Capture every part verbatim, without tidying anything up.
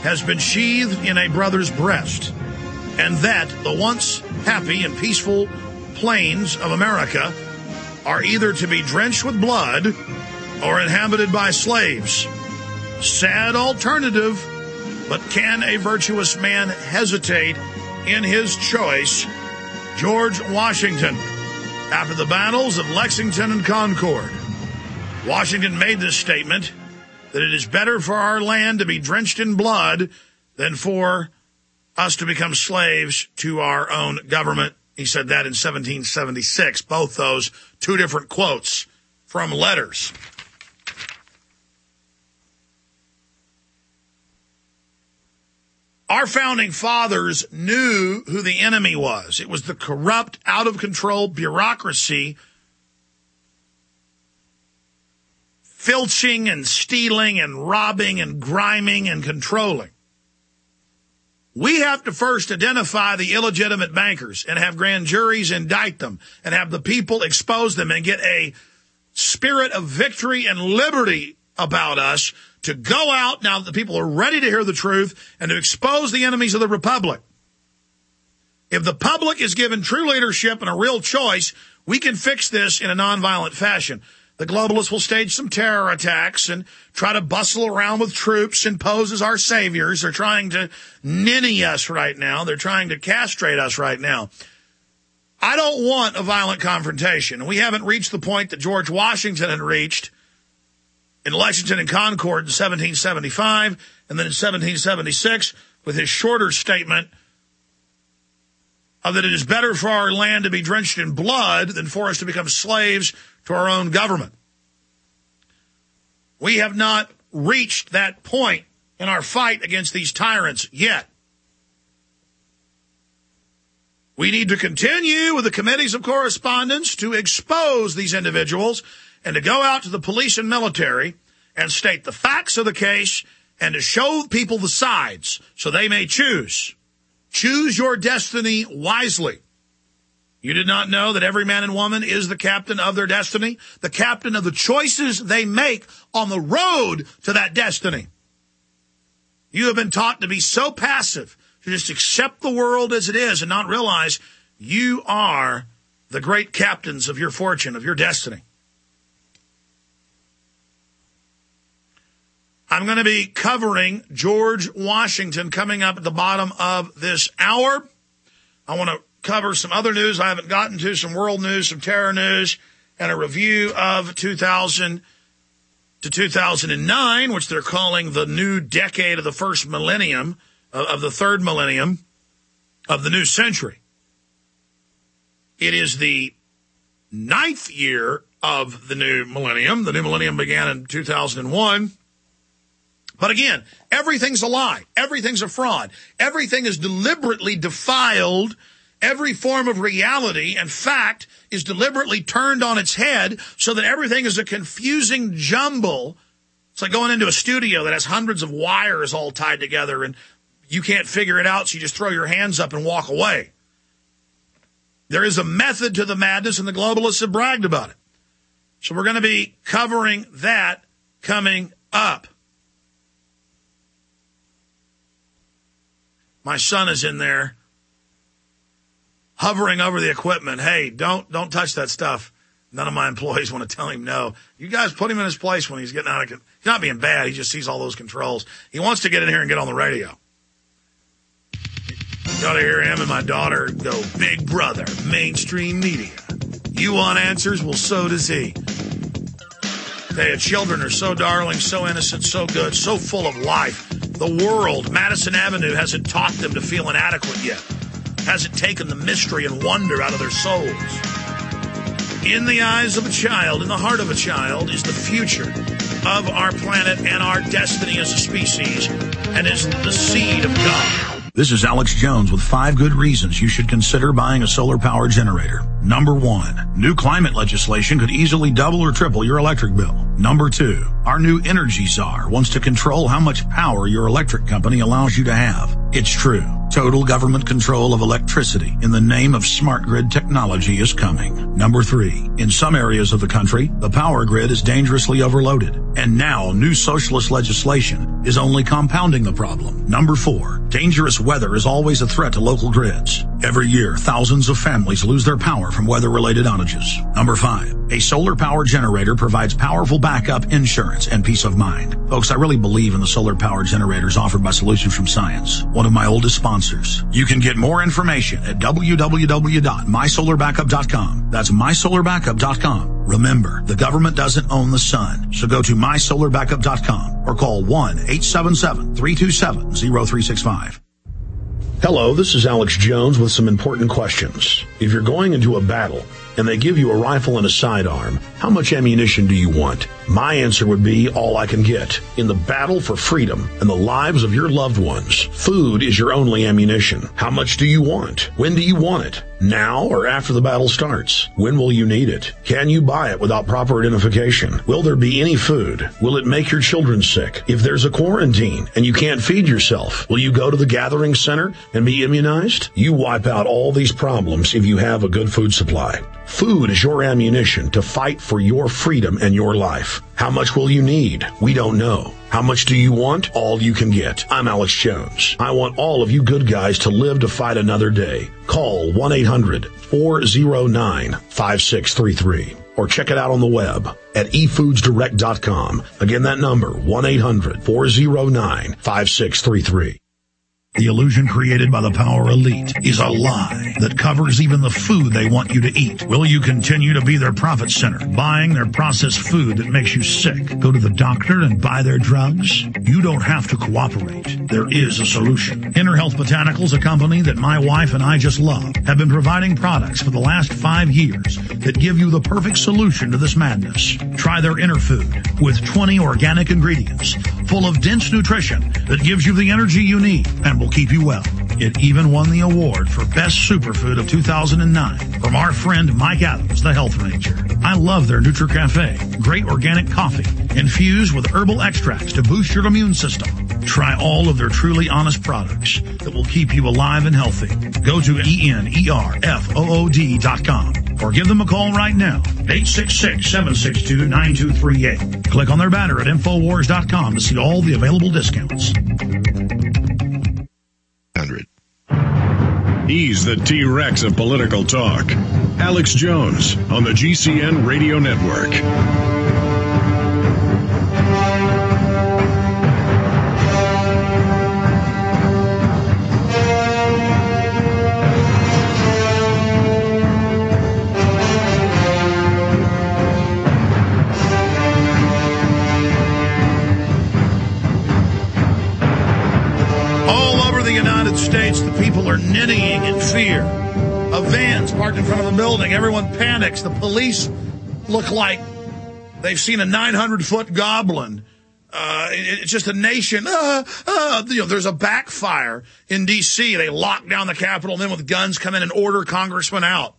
has been sheathed in a brother's breast, and that the once happy and peaceful plains of America are either to be drenched with blood or inhabited by slaves. Sad alternative, but can a virtuous man hesitate in his choice? George Washington, after the battles of Lexington and Concord. Washington made this statement that it is better for our land to be drenched in blood than for us to become slaves to our own government. He said that in seventeen seventy-six. Both those, two different quotes from letters. Our founding fathers knew who the enemy was. It was the corrupt, out-of-control bureaucracy filching and stealing and robbing and griming and controlling. We have to first identify the illegitimate bankers and have grand juries indict them and have the people expose them and get a spirit of victory and liberty about us to go out now that the people are ready to hear the truth and to expose the enemies of the republic. If the public is given true leadership and a real choice, we can fix this in a nonviolent fashion. The globalists will stage some terror attacks and try to bustle around with troops and pose as our saviors. They're trying to ninny us right now. They're trying to castrate us right now. I don't want a violent confrontation. We haven't reached the point that George Washington had reached in Lexington and Concord in seventeen seventy-five, and then in seventeen seventy-six with his shorter statement of that it is better for our land to be drenched in blood than for us to become slaves to our own government. We have not reached that point in our fight against these tyrants yet. We need to continue with the committees of correspondence to expose these individuals and to go out to the police and military and state the facts of the case and to show people the sides so they may choose. Choose your destiny wisely. You did not know that every man and woman is the captain of their destiny, the captain of the choices they make on the road to that destiny. You have been taught to be so passive, to just accept the world as it is and not realize you are the great captains of your fortune, of your destiny. I'm going to be covering George Washington coming up at the bottom of this hour. I want to cover some other news I haven't gotten to, some world news, some terror news, and a review of two thousand to two thousand nine, which they're calling the new decade of the first millennium, of the third millennium of the new century. It is the ninth year of the new millennium. The new millennium began in two thousand one. But again, everything's a lie. Everything's a fraud. Everything is deliberately defiled. Every form of reality and fact is deliberately turned on its head so that everything is a confusing jumble. It's like going into a studio that has hundreds of wires all tied together and you can't figure it out, so you just throw your hands up and walk away. There is a method to the madness, and the globalists have bragged about it. So we're going to be covering that coming up. My son is in there hovering over the equipment. Hey, don't don't touch that stuff. None of my employees want to tell him no. You guys put him in his place when he's getting out of control. He's not being bad. He just sees all those controls. He wants to get in here and get on the radio. You ought to hear him and my daughter go, Big Brother, mainstream media. You want answers? Well, so does he. Their children are so darling, so innocent, so good, so full of life. The world, Madison Avenue, hasn't taught them to feel inadequate yet. Hasn't taken the mystery and wonder out of their souls. In the eyes of a child, in the heart of a child, is the future of our planet and our destiny as a species, and is the seed of God. This is Alex Jones with five good reasons you should consider buying a solar power generator. Number one, new climate legislation could easily double or triple your electric bill. Number two, our new energy czar wants to control how much power your electric company allows you to have. It's true. Total government control of electricity in the name of smart grid technology is coming. Number three, in some areas of the country, the power grid is dangerously overloaded. And now new socialist legislation is only compounding the problem. Number four, dangerous weather is always a threat to local grids. Every year, thousands of families lose their power from weather-related outages. Number five, a solar power generator provides powerful backup, insurance, and peace of mind. Folks, I really believe in the solar power generators offered by Solutions from Science, one of my oldest sponsors. You can get more information at w w w dot my solar backup dot com. That's my solar backup dot com. Remember, the government doesn't own the sun, so go to my solar backup dot com or call one eight seven seven, three two seven, zero three six five. Hello, this is Alex Jones with some important questions. If you're going into a battle and they give you a rifle and a sidearm, how much ammunition do you want? My answer would be all I can get. In the battle for freedom and the lives of your loved ones, food is your only ammunition. How much do you want? When do you want it? Now or after the battle starts? When will you need it? Can you buy it without proper identification? Will there be any food? Will it make your children sick? If there's a quarantine and you can't feed yourself, will you go to the gathering center and be immunized? You wipe out all these problems if you have a good food supply. Food is your ammunition to fight for your freedom and your life. How much will you need? We don't know. How much do you want? All you can get. I'm Alex Jones. I want all of you good guys to live to fight another day. Call one eight hundred, four oh nine, five six three three or check it out on the web at e foods direct dot com. Again, that number, one eight hundred, four oh nine, five six three three. The illusion created by the power elite is a lie that covers even the food they want you to eat. Will you continue to be their profit center, buying their processed food that makes you sick? Go to the doctor and buy their drugs? You don't have to cooperate. There is a solution. Inner Health Botanicals, a company that my wife and I just love, have been providing products for the last five years that give you the perfect solution to this madness. Try their Inner Food with twenty organic ingredients full of dense nutrition that gives you the energy you need and will keep you well. It even won the award for Best Superfood of two thousand nine from our friend Mike Adams, the Health Ranger. I love their NutriCafe, great organic coffee infused with herbal extracts to boost your immune system. Try all of their truly honest products that will keep you alive and healthy. Go to E N E R F O O D dot com or give them a call right now, eight six six, seven six two, nine two three eight. Click on their banner at infowars dot com to see all the available discounts. He's the T-Rex of political talk. Alex Jones on the G C N Radio Network. States, the people are ninnying in fear. A van's parked in front of a building. Everyone panics. The police look like they've seen a nine hundred foot goblin. Uh, it, it's just a nation. Uh, uh, you know, there's a backfire in D C They lock down the Capitol, and then with guns come in and order congressmen out.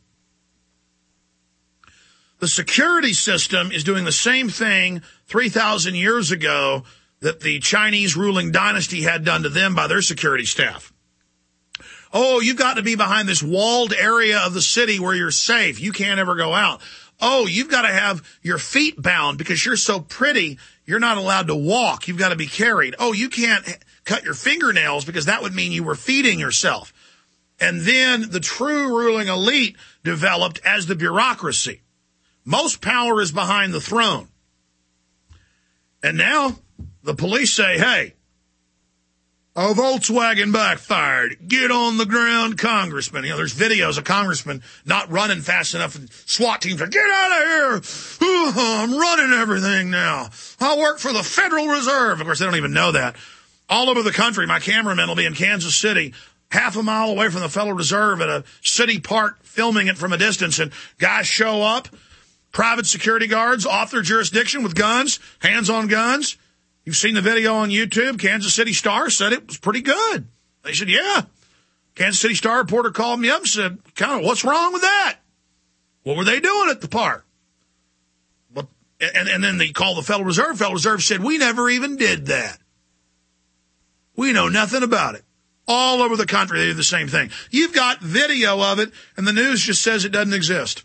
The security system is doing the same thing three thousand years ago that the Chinese ruling dynasty had done to them by their security staff. Oh, you've got to be behind this walled area of the city where you're safe. You can't ever go out. Oh, you've got to have your feet bound because you're so pretty, you're not allowed to walk. You've got to be carried. Oh, you can't cut your fingernails because that would mean you were feeding yourself. And then the true ruling elite developed as the bureaucracy. Most power is behind the throne. And now the police say, hey, a Volkswagen backfired. Get on the ground, congressman. You know, there's videos of congressmen not running fast enough and SWAT teams are, get out of here. Ooh, I'm running everything now. I work for the Federal Reserve. Of course, they don't even know that. All over the country, my cameraman will be in Kansas City, half a mile away from the Federal Reserve at a city park, filming it from a distance, and guys show up, private security guards off their jurisdiction with guns, hands on guns. You've seen the video on YouTube. Kansas City Star said it was pretty good. They said, yeah. Kansas City Star reporter called me up and said, kind of, what's wrong with that? What were they doing at the park? But, and, and then they called the Federal Reserve. Federal Reserve said, we never even did that. We know nothing about it. All over the country, they do the same thing. You've got video of it, and the news just says it doesn't exist.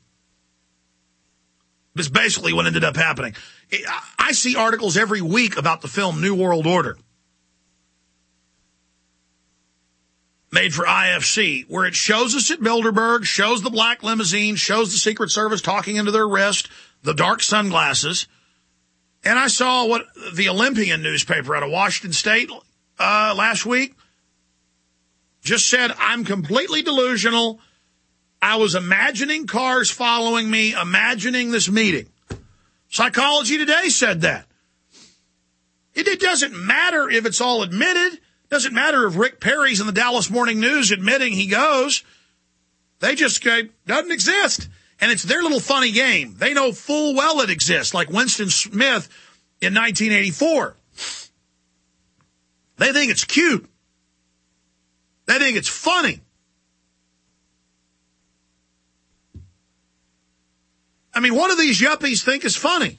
It's basically what ended up happening. I see articles every week about the film New World Order, made for I F C, where it shows us at Bilderberg, shows the black limousine, shows the Secret Service talking into their wrist, the dark sunglasses. And I saw what the Olympian newspaper out of Washington State uh, last week just said, I'm completely delusional. I was imagining cars following me, imagining this meeting. Psychology Today said that. It, it doesn't matter if it's all admitted. It doesn't matter if Rick Perry's in the Dallas Morning News admitting he goes. They just go, doesn't exist. And it's their little funny game. They know full well it exists, like Winston Smith in nineteen eighty-four. They think it's cute. They think it's funny. I mean, what do these yuppies think is funny?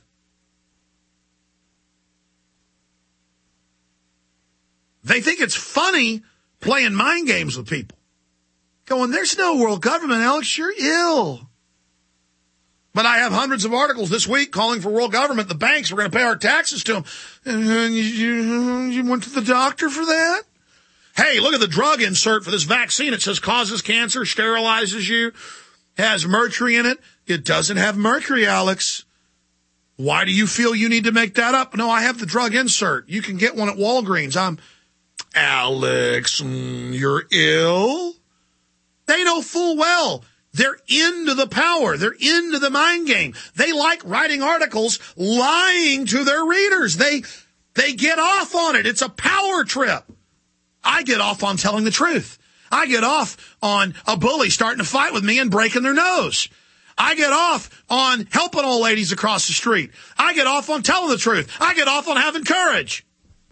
They think it's funny playing mind games with people. Going, there's no world government, Alex, you're ill. But I have hundreds of articles this week calling for world government. The banks, we're going to pay our taxes to them. And you, you, you went to the doctor for that? Hey, look at the drug insert for this vaccine. It says causes cancer, sterilizes you, has mercury in it. It doesn't have mercury, Alex. Why do you feel you need to make that up? No, I have the drug insert. You can get one at Walgreens. I'm, Alex, mm, you're ill? They know full well. They're into the power. They're into the mind game. They like writing articles, lying to their readers. They, they get off on it. It's a power trip. I get off on telling the truth. I get off on a bully starting to fight with me and breaking their nose. I get off on helping old ladies across the street. I get off on telling the truth. I get off on having courage.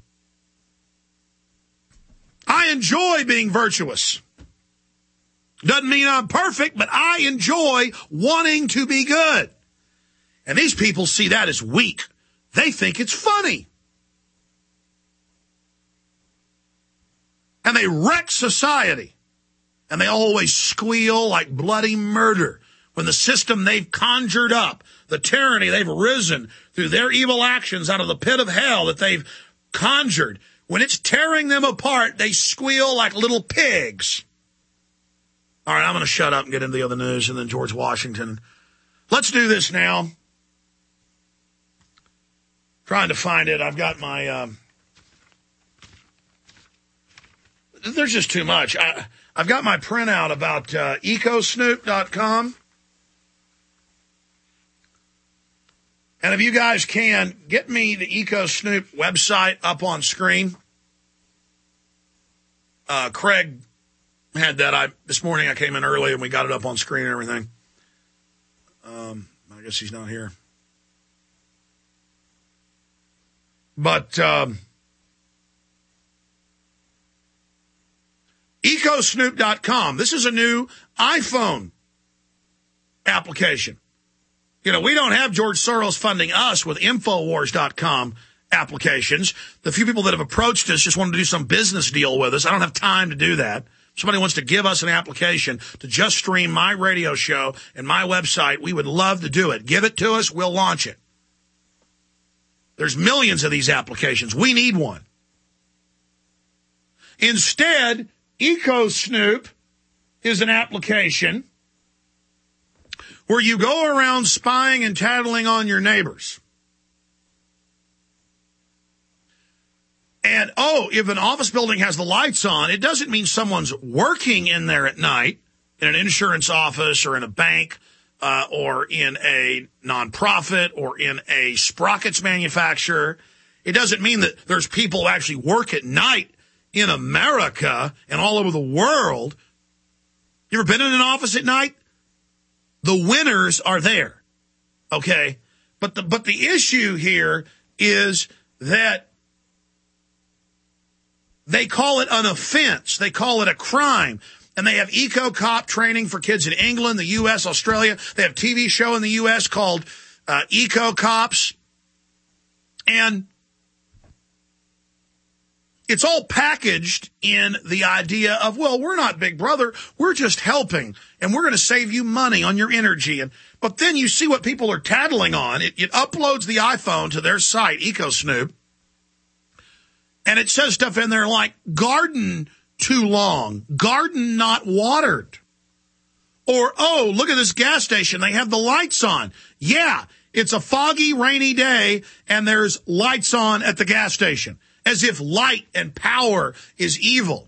I enjoy being virtuous. Doesn't mean I'm perfect, but I enjoy wanting to be good. And these people see that as weak. They think it's funny. And they wreck society. And they always squeal like bloody murder when the system they've conjured up, the tyranny they've risen through their evil actions out of the pit of hell that they've conjured, when it's tearing them apart, they squeal like little pigs. All right, I'm going to shut up and get into the other news, and then George Washington. Let's do this now. Trying to find it. I've got my... Um, there's just too much. I, I've got my printout about uh, eco snoop dot com. And if you guys can, get me the EcoSnoop website up on screen. Uh, Craig had that. I this morning I came in early and we got it up on screen and everything. Um, I guess he's not here. But um, eco snoop dot com. This is a new iPhone application. You know, we don't have George Soros funding us with Infowars dot com applications. The few people that have approached us just wanted to do some business deal with us. I don't have time to do that. Somebody wants to give us an application to just stream my radio show and my website. We would love to do it. Give it to us. We'll launch it. There's millions of these applications. We need one. Instead, EcoSnoop is an application where you go around spying and tattling on your neighbors. And, oh, if an office building has the lights on, it doesn't mean someone's working in there at night in an insurance office or in a bank uh, or in a nonprofit or in a sprockets manufacturer. It doesn't mean that there's people who actually work at night in America and all over the world. You ever been in an office at night? The winners are there, okay? But the but the issue here is that they call it an offense. They call it a crime. And they have eco-cop training for kids in England, the U S, Australia. They have a T V show in the U S called uh, Eco Cops. And it's all packaged in the idea of, well, we're not Big Brother. We're just helping, and we're going to save you money on your energy. And but then you see what people are tattling on. It, it uploads the iPhone to their site, EcoSnoop, and it says stuff in there like, garden too long, garden not watered. Or, oh, look at this gas station. They have the lights on. Yeah, it's a foggy, rainy day, and there's lights on at the gas station. As if light and power is evil.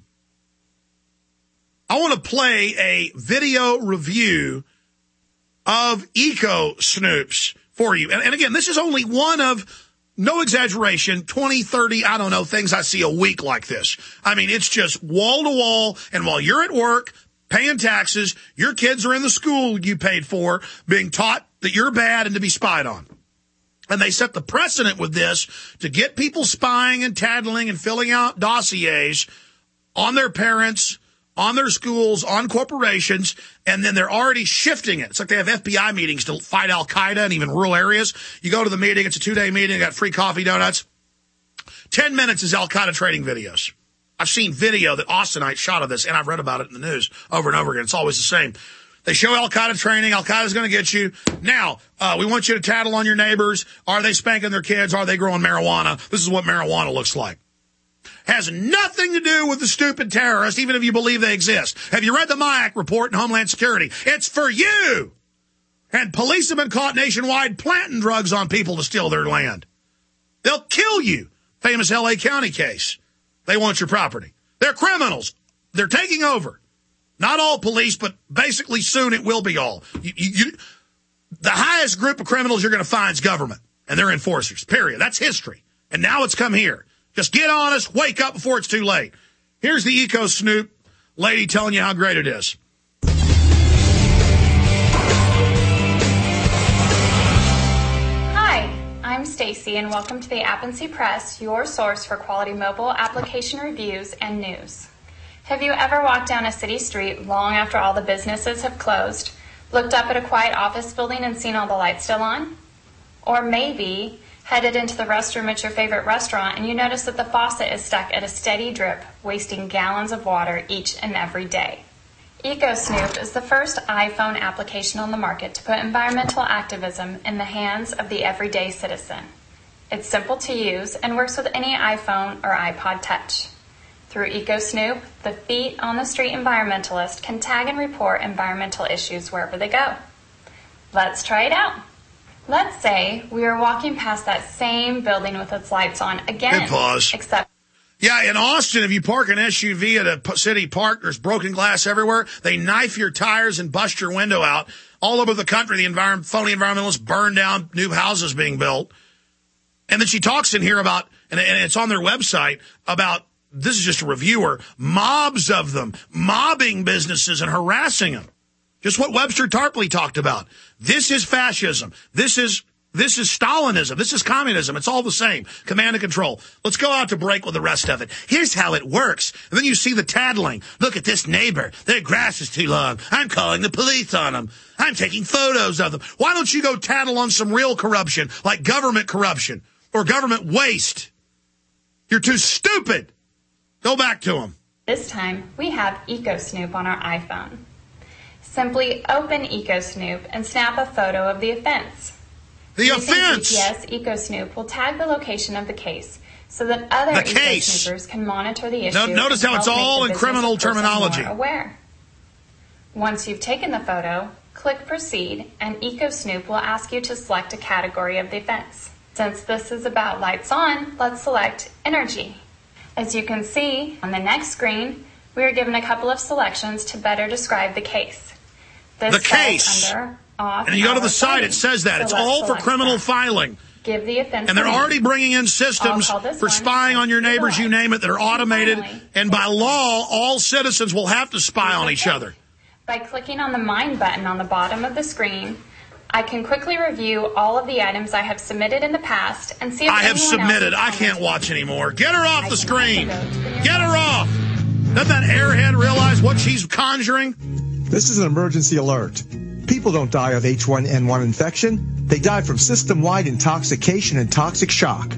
I want to play a video review of EcoSnoops for you. And, and again, this is only one of, no exaggeration, twenty, thirty, I don't know, things I see a week like this. I mean, it's just wall to wall, and while you're at work, paying taxes, your kids are in the school you paid for, being taught that you're bad and to be spied on. And they set the precedent with this to get people spying and tattling and filling out dossiers on their parents, on their schools, on corporations, and then they're already shifting it. It's like they have F B I meetings to fight Al-Qaeda in even rural areas. You go to the meeting, it's a two-day meeting, got free coffee, donuts. Ten minutes is Al-Qaeda training videos. I've seen video that Austinite shot of this, and I've read about it in the news over and over again. It's always the same. They show Al-Qaeda training. Al-Qaeda's going to get you. Now, uh, we want you to tattle on your neighbors. Are they spanking their kids? Are they growing marijuana? This is what marijuana looks like. Has nothing to do with the stupid terrorists, even if you believe they exist. Have you read the MIAC report in Homeland Security? It's for you. And police have been caught nationwide planting drugs on people to steal their land. They'll kill you. Famous L A County case. They want your property. They're criminals. They're taking over. Not all police, but basically soon it will be all. You, you, you, the highest group of criminals you're going to find is government, and they're enforcers, period. That's history. And now it's come here. Just get honest, wake up before it's too late. Here's the EcoSnoop lady telling you how great it is. Hi, I'm Stacy, and welcome to the App and C Press, your source for quality mobile application reviews and news. Have you ever walked down a city street long after all the businesses have closed, looked up at a quiet office building and seen all the lights still on? Or maybe headed into the restroom at your favorite restaurant and you notice that the faucet is stuck at a steady drip, wasting gallons of water each and every day. EcoSnoop is the first iPhone application on the market to put environmental activism in the hands of the everyday citizen. It's simple to use and works with any iPhone or iPod Touch. Through EcoSnoop, the feet on the street environmentalist can tag and report environmental issues wherever they go. Let's try it out. Let's say we are walking past that same building with its lights on again. Good pause. Except, yeah, in Austin, if you park an S U V at a city park, there's broken glass everywhere. They knife your tires and bust your window out. All over the country, the environment, phony environmentalists burn down new houses being built. And then she talks in here about, and it's on their website, about, this is just a reviewer, mobs of them, mobbing businesses and harassing them. Just what Webster Tarpley talked about. This is fascism. This is this is Stalinism. This is communism. It's all the same. Command and control. Let's go out to break with the rest of it. Here's how it works. And then you see the tattling. Look at this neighbor. Their grass is too long. I'm calling the police on them. I'm taking photos of them. Why don't you go tattle on some real corruption, like government corruption or government waste? You're too stupid. Go back to them. This time, we have EcoSnoop on our iPhone. Simply open EcoSnoop and snap a photo of the offense. The Using offense! G P S, EcoSnoop will tag the location of the case so that other EcoSnoopers can monitor the issue. No, notice how it's all in criminal terminology. Aware. Once you've taken the photo, click Proceed, and EcoSnoop will ask you to select a category of the offense. Since this is about lights on, let's select Energy. As you can see on the next screen, we are given a couple of selections to better describe the case. This the case. Under off and you go to the site, filing. it says that. So it's all for criminal that. filing. Give the offense And they're name. already bringing in systems for spying on your neighbors, you name it, that are automated. Finally, and by law, all citizens will have to spy on each other. By clicking on the Mine button on the bottom of the screen, I can quickly review all of the items I have submitted in the past and see if I have anyone else submitted. has I can't watch anymore. Get her off I the can screen. also go to the Get her off. Doesn't that airhead realize what she's conjuring? This is an emergency alert. People don't die of H one N one infection. They die from system-wide intoxication and toxic shock.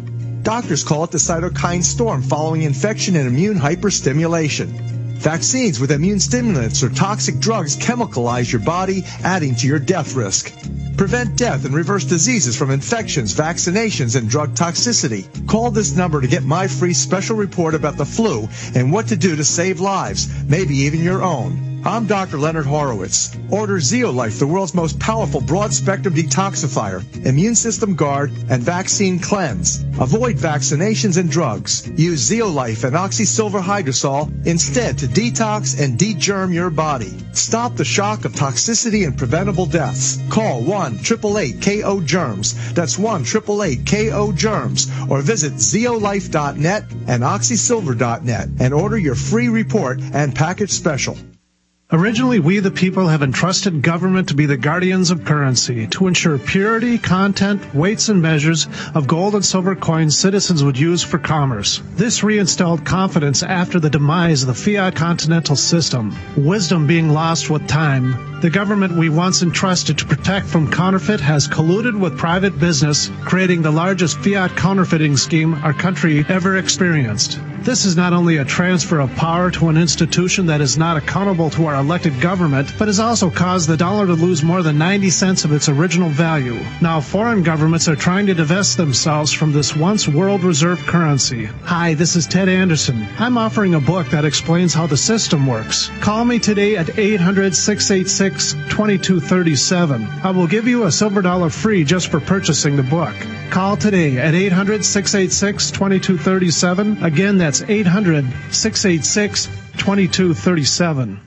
Doctors call it the cytokine storm following infection and immune hyperstimulation. Vaccines with immune stimulants or toxic drugs chemicalize your body, adding to your death risk. Prevent death and reverse diseases from infections, vaccinations, and drug toxicity. Call this number to get my free special report about the flu and what to do to save lives, maybe even your own. I'm Doctor Leonard Horowitz. Order Zeolife, the world's most powerful broad-spectrum detoxifier, immune system guard, and vaccine cleanse. Avoid vaccinations and drugs. Use Zeolife and Oxysilver Hydrosol instead to detox and degerm your body. Stop the shock of toxicity and preventable deaths. Call one eight eight eight K O germs. That's one eight eight eight K O germs. Or visit zeolife dot net and oxysilver dot net and order your free report and package special. Originally, we the people have entrusted government to be the guardians of currency, to ensure purity, content, weights, and measures of gold and silver coins citizens would use for commerce. This reinstalled confidence after the demise of the fiat continental system, wisdom being lost with time. The government we once entrusted to protect from counterfeit has colluded with private business, creating the largest fiat counterfeiting scheme our country ever experienced. This is not only a transfer of power to an institution that is not accountable to our elected government, but has also caused the dollar to lose more than ninety cents of its original value. Now foreign governments are trying to divest themselves from this once world reserve currency. Hi, this is Ted Anderson. I'm offering a book that explains how the system works. Call me today at eight hundred, six eight six, two two three seven. I will give you a silver dollar free just for purchasing the book. Call today at eight hundred, six eight six, two two three seven. Again, that's eight hundred, six eight six, two two three seven.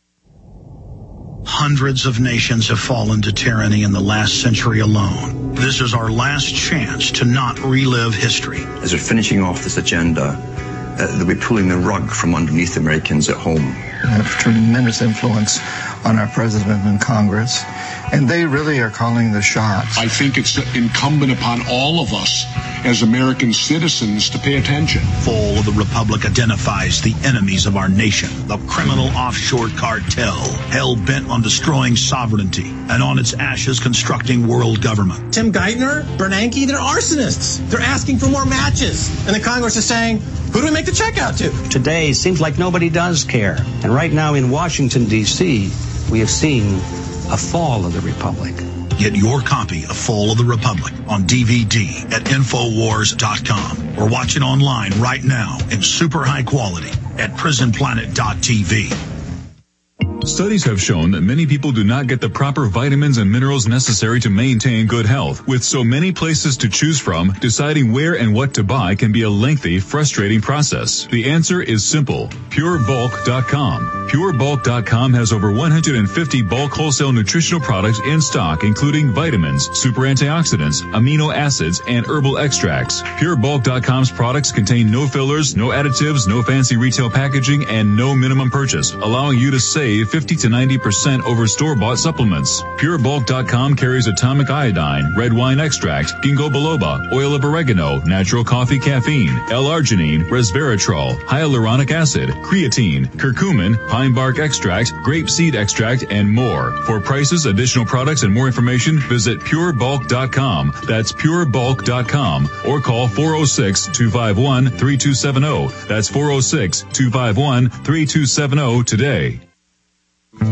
Hundreds of nations have fallen to tyranny in the last century alone. This is our last chance to not relive history. As we're finishing off this agenda, uh, they'll be pulling the rug from underneath Americans at home. They have tremendous influence on our president and Congress, and they really are calling the shots. I think it's incumbent upon all of us as American citizens to pay attention. Fall of the Republic identifies the enemies of our nation, the criminal offshore cartel, hell-bent on destroying sovereignty, and on its ashes constructing world government. Tim Geithner, Bernanke, they're arsonists. They're asking for more matches. And the Congress is saying, who do we make the check out to? Today, it seems like nobody does care. And right now in Washington, D C, we have seen a fall of the Republic. Get your copy of Fall of the Republic on D V D at Infowars dot com or watch it online right now in super high quality at Prison Planet dot T V. Studies have shown that many people do not get the proper vitamins and minerals necessary to maintain good health. With so many places to choose from, deciding where and what to buy can be a lengthy, frustrating process. The answer is simple. Pure Bulk dot com. Pure Bulk dot com has over one hundred fifty bulk wholesale nutritional products in stock, including vitamins, super antioxidants, amino acids, and herbal extracts. Pure Bulk dot com's products contain no fillers, no additives, no fancy retail packaging, and no minimum purchase, allowing you to save fifty to ninety percent over store-bought supplements. Pure Bulk dot com carries atomic iodine, red wine extract, ginkgo biloba, oil of oregano, natural coffee caffeine, L-arginine, resveratrol, hyaluronic acid, creatine, curcumin, pine bark extract, grape seed extract, and more. For prices, additional products, and more information, visit Pure Bulk dot com. That's Pure Bulk dot com. Or call four oh six, two five one, three two seven oh. That's four oh six, two five one, three two seven oh today. Look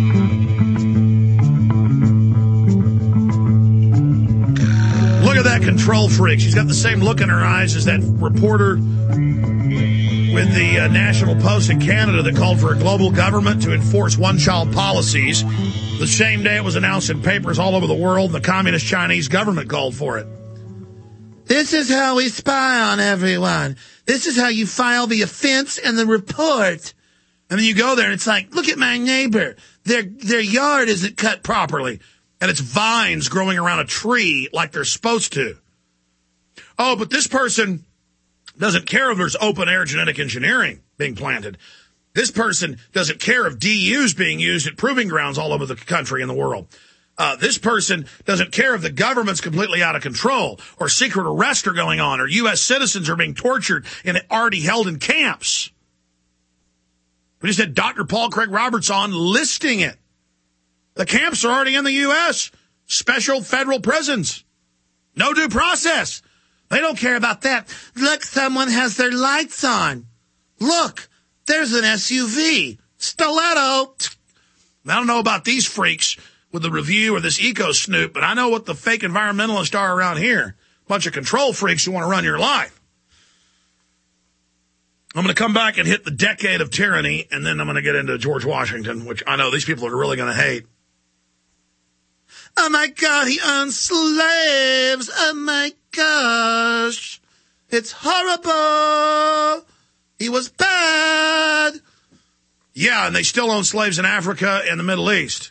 at that control freak. She's got the same look in her eyes as that reporter with the uh, National Post in Canada that called for a global government to enforce one-child policies. The same day it was announced in papers all over the world, the Communist Chinese government called for it. This is how we spy on everyone. This is how you file the offense and the report. And then you go there and it's like, look at my neighbor. Their their yard isn't cut properly. And it's vines growing around a tree like they're supposed to. Oh, but this person doesn't care if there's open-air genetic engineering being planted. This person doesn't care if D U's being used at proving grounds all over the country and the world. Uh, this person doesn't care if the government's completely out of control or secret arrests are going on or U S citizens are being tortured and already held in camps. We just had Doctor Paul Craig Roberts on listing it. The camps are already in the U S Special federal prisons. No due process. They don't care about that. Look, someone has their lights on. Look, there's an S U V. Stiletto. I don't know about these freaks with the review or this eco snoop, but I know what the fake environmentalists are around here. Bunch of control freaks who want to run your life. I'm going to come back and hit the decade of tyranny, and then I'm going to get into George Washington, which I know these people are really going to hate. Oh, my God, he owned slaves. Oh, my gosh. It's horrible. He was bad. Yeah, and they still own slaves in Africa and the Middle East.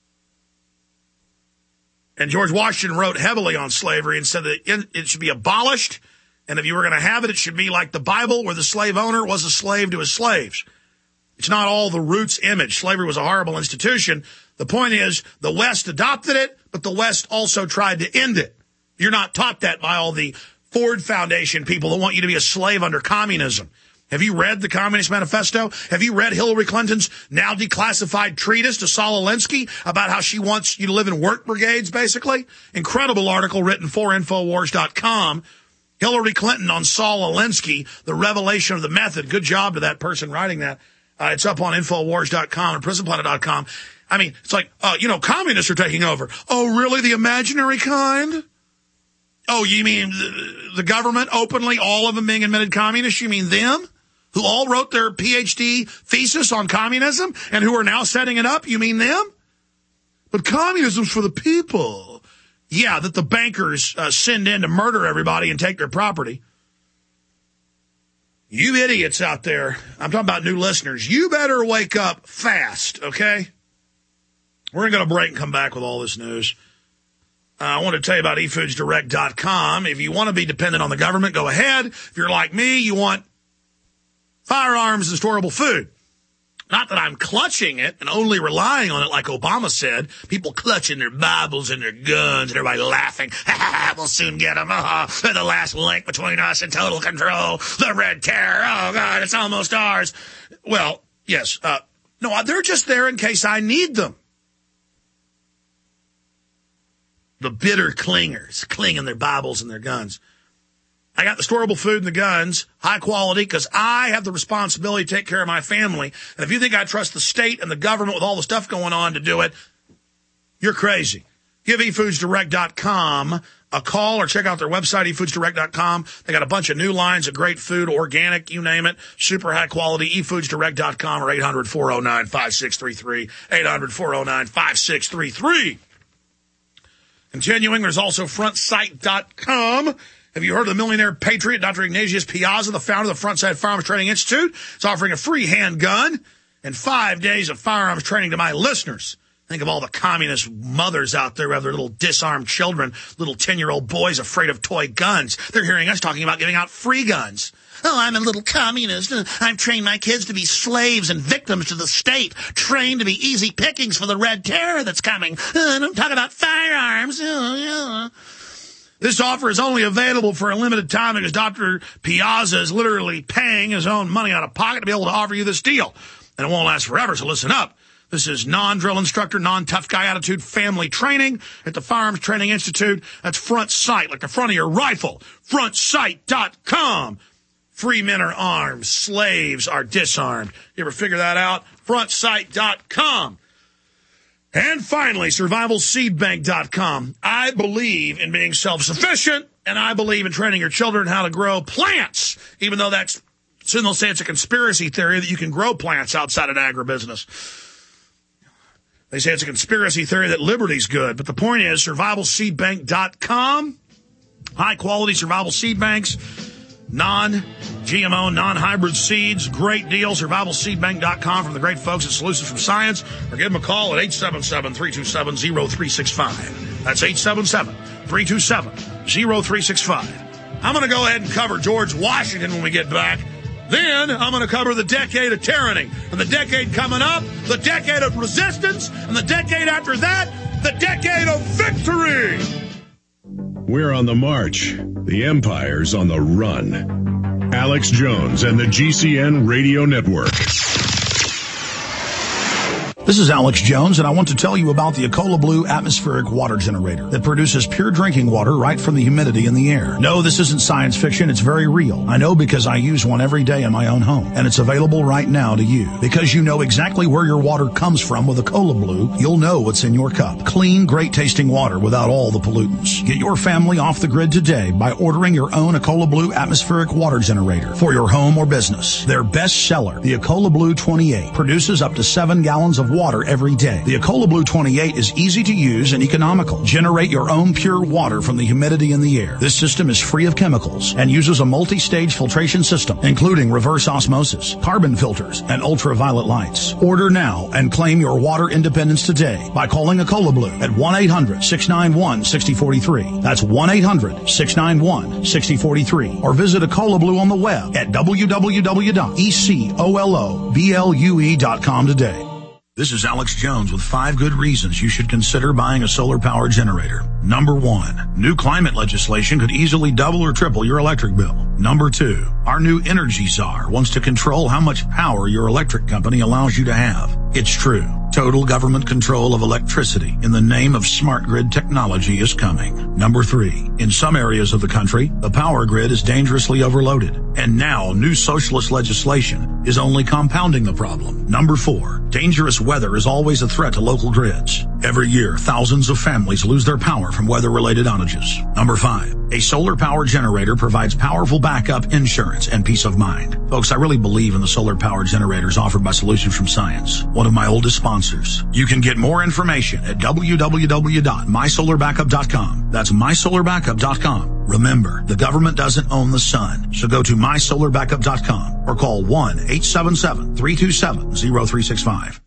And George Washington wrote heavily on slavery and said that it should be abolished. And if you were going to have it, it should be like the Bible, where the slave owner was a slave to his slaves. It's not all the roots image. Slavery was a horrible institution. The point is, the West adopted it, but the West also tried to end it. You're not taught that by all the Ford Foundation people that want you to be a slave under communism. Have you read the Communist Manifesto? Have you read Hillary Clinton's now declassified treatise to Saul Alinsky about how she wants you to live in work brigades, basically? Incredible article written for Infowars dot com. Hillary Clinton on Saul Alinsky, the revelation of the method. Good job to that person writing that. Uh, it's up on Infowars dot com and Prison Planet dot com. I mean, it's like, uh, you know, communists are taking over. Oh, really? The imaginary kind? Oh, you mean the, the government openly, all of them being admitted communists? You mean them? Who all wrote their P H D thesis on communism and who are now setting it up? You mean them? But communism's for the people. Yeah, that the bankers uh, send in to murder everybody and take their property. You idiots out there, I'm talking about new listeners, you better wake up fast, okay? We're going to go to break and come back with all this news. Uh, I want to tell you about e foods direct dot com. If you want to be dependent on the government, go ahead. If you're like me, you want firearms and storable food. Not that I'm clutching it and only relying on it like Obama said. People clutching their Bibles and their guns and everybody laughing. Ha ha ha, we'll soon get them. Uh, they're the last link between us and total control. The Red Terror. Oh, God, it's almost ours. Well, yes. Uh, no, they're just there in case I need them. The bitter clingers, clinging their Bibles and their guns. I got the storable food and the guns, high quality, because I have the responsibility to take care of my family. And if you think I trust the state and the government with all the stuff going on to do it, you're crazy. Give e foods direct dot com a call or check out their website, e foods direct dot com. They got a bunch of new lines of great food, organic, you name it, super high quality, e foods direct dot com or eight hundred, four oh nine, five six three three, eight hundred, four oh nine, five six three three. Continuing, there's also front sight dot com. Have you heard of the millionaire patriot, Doctor Ignatius Piazza, the founder of the Front Sight Firearms Training Institute? It's offering a free handgun and five days of firearms training to my listeners. Think of all the communist mothers out there who have their little disarmed children, little ten-year-old boys afraid of toy guns. They're hearing us talking about giving out free guns. Oh, I'm a little communist. I've trained my kids to be slaves and victims to the state, trained to be easy pickings for the Red Terror that's coming. Uh, don't talk about firearms. Oh, yeah. This offer is only available for a limited time because Doctor Piazza is literally paying his own money out of pocket to be able to offer you this deal. And it won't last forever, so listen up. This is non-drill instructor, non-tough guy attitude family training at the Firearms Training Institute. That's Front Sight, like the front of your rifle. front sight dot com. Free men are armed. Slaves are disarmed. You ever figure that out? front sight dot com. And finally, survival seed bank dot com. I believe in being self-sufficient, and I believe in training your children how to grow plants, even though that's, soon they'll say it's a conspiracy theory that you can grow plants outside of agribusiness. They say it's a conspiracy theory that liberty's good, but the point is survival seed bank dot com, high-quality survival seed banks, non-G M O, non-hybrid seeds. Great deal. survival seed bank dot com from the great folks at Solutions from Science. Or give them a call at eight seven seven, three two seven, zero three six five. That's eight seven seven, three two seven, zero three six five. I'm going to go ahead and cover George Washington when we get back. Then I'm going to cover the decade of tyranny. And the decade coming up, the decade of resistance. And the decade after that, the decade of victory. We're on the march. The empire's on the run. Alex Jones and the G C N Radio Network. This is Alex Jones, and I want to tell you about the Ecola Blue atmospheric water generator that produces pure drinking water right from the humidity in the air. No, this isn't science fiction. It's very real. I know because I use one every day in my own home, and it's available right now to you. Because you know exactly where your water comes from with Ecola Blue, you'll know what's in your cup. Clean, great-tasting water without all the pollutants. Get your family off the grid today by ordering your own Ecola Blue atmospheric water generator for your home or business. Their best seller, the Ecola Blue twenty-eight, produces up to seven gallons of water every day. The Ecola Blue twenty-eight is easy to use and economical. Generate your own pure water from the humidity in the air. This system is free of chemicals and uses a multi-stage filtration system, including reverse osmosis, carbon filters, and ultraviolet lights. Order now and claim your water independence today by calling Ecola Blue at one eight hundred, six nine one, six zero four three. That's one eight hundred, six nine one, six zero four three. Or visit Ecola Blue on the web at w w w dot ecola blue dot com today. This is Alex Jones with five good reasons you should consider buying a solar power generator. Number one, new climate legislation could easily double or triple your electric bill. Number two, our new energy czar wants to control how much power your electric company allows you to have. It's true. Total government control of electricity in the name of smart grid technology is coming. Number three, in some areas of the country, the power grid is dangerously overloaded. And now new socialist legislation is only compounding the problem. Number four, dangerous weather is always a threat to local grids. Every year, thousands of families lose their power from weather-related outages. Number five, a solar power generator provides powerful backup insurance and peace of mind. Folks, I really believe in the solar power generators offered by Solutions from Science, one of my oldest sponsors. You can get more information at w w w dot my solar backup dot com. That's my solar backup dot com. Remember, the government doesn't own the sun, so go to my solar backup dot com or call one eight seven seven, three two seven, zero three six five.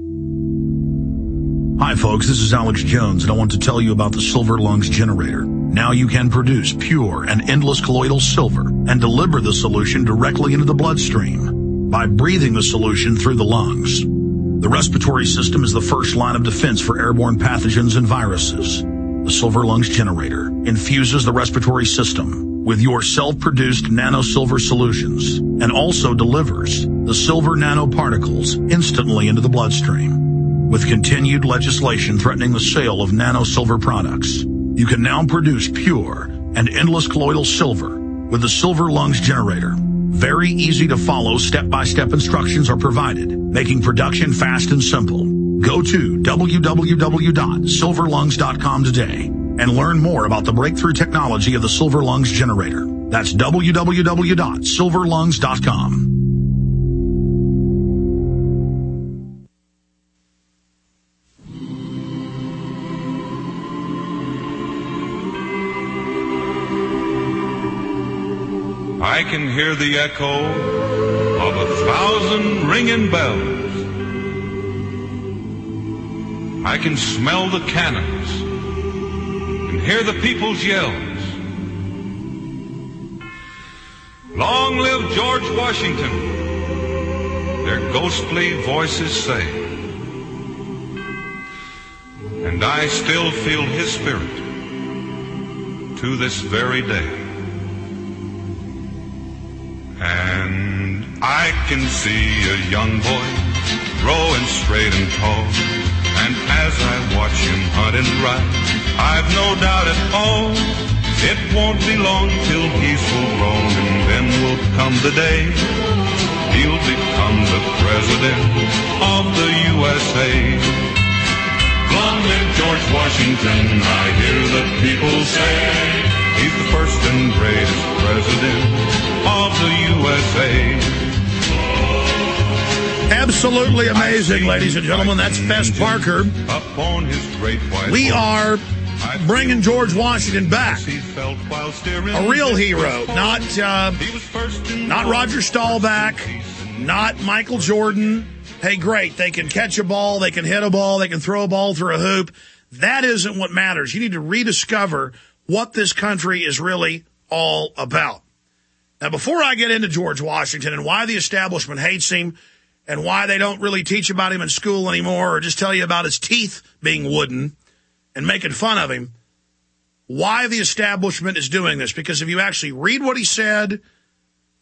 Hi folks, this is Alex Jones, and I want to tell you about the Silver Lungs generator. Now you can produce pure and endless colloidal silver and deliver the solution directly into the bloodstream by breathing the solution through the lungs. The respiratory system is the first line of defense for airborne pathogens and viruses. The Silver Lungs generator infuses the respiratory system with your self-produced nano-silver solutions and also delivers the silver nanoparticles instantly into the bloodstream. With continued legislation threatening the sale of nano-silver products, you can now produce pure and endless colloidal silver with the Silver Lungs generator. Very easy to follow step-by-step instructions are provided, making production fast and simple. Go to w w w dot silver lungs dot com today and learn more about the breakthrough technology of the Silver Lungs generator. That's w w w dot silver lungs dot com. I can hear the echo of a thousand ringing bells. I can smell the cannons and hear the people's yells. Long live George Washington, their ghostly voices say. And I still feel his spirit to this very day. And I can see a young boy growing straight and tall, and as I watch him hunt and ride, I've no doubt at all it won't be long till he's full grown, and then will come the day he'll become the president of the U S A. Long live George Washington, I hear the people say. He's the first and greatest president of the U S A. Absolutely amazing, ladies and gentlemen. That's Fess Parker. We are bringing George Washington back. A real hero. Not, uh, not Roger Staubach. Not Michael Jordan. Hey, great. They can catch a ball. They can hit a ball. They can throw a ball through a hoop. That isn't what matters. You need to rediscover what this country is really all about. Now, before I get into George Washington and why the establishment hates him and why they don't really teach about him in school anymore or just tell you about his teeth being wooden and making fun of him, why the establishment is doing this. Because if you actually read what he said,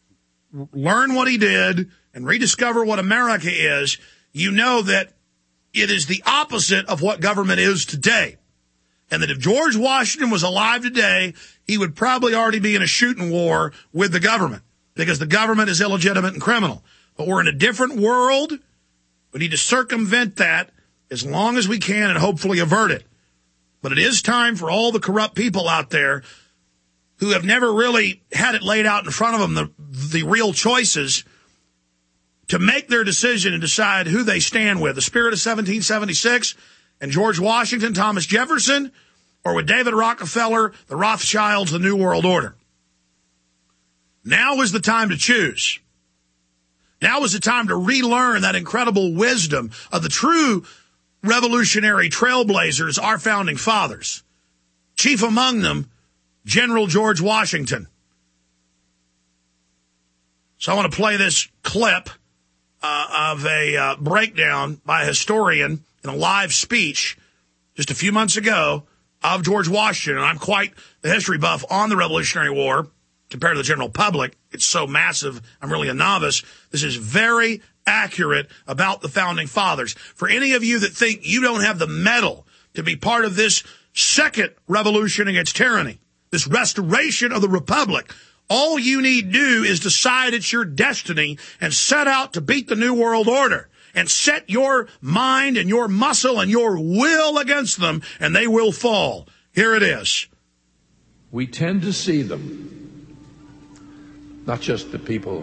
learn what he did, and rediscover what America is, you know that it is the opposite of what government is today. And that if George Washington was alive today, he would probably already be in a shooting war with the government because the government is illegitimate and criminal. But we're in a different world. We need to circumvent that as long as we can and hopefully avert it. But it is time for all the corrupt people out there who have never really had it laid out in front of them, the, the real choices, to make their decision and decide who they stand with. The spirit of seventeen seventy-six and George Washington, Thomas Jefferson, or with David Rockefeller, the Rothschilds, the New World Order. Now is the time to choose. Now is the time to relearn that incredible wisdom of the true revolutionary trailblazers, our founding fathers. Chief among them, General George Washington. So I want to play this clip uh, of a uh, breakdown by a historian in a live speech just a few months ago of George Washington. And I'm quite the history buff on the Revolutionary War compared to the general public. It's so massive, I'm really a novice. This is very accurate about the founding fathers. For any of you that think you don't have the mettle to be part of this second revolution against tyranny, this restoration of the republic, all you need to do is decide it's your destiny and set out to beat the New World Order and set your mind and your muscle and your will against them, and they will fall. Here it is. We tend to see them, not just the people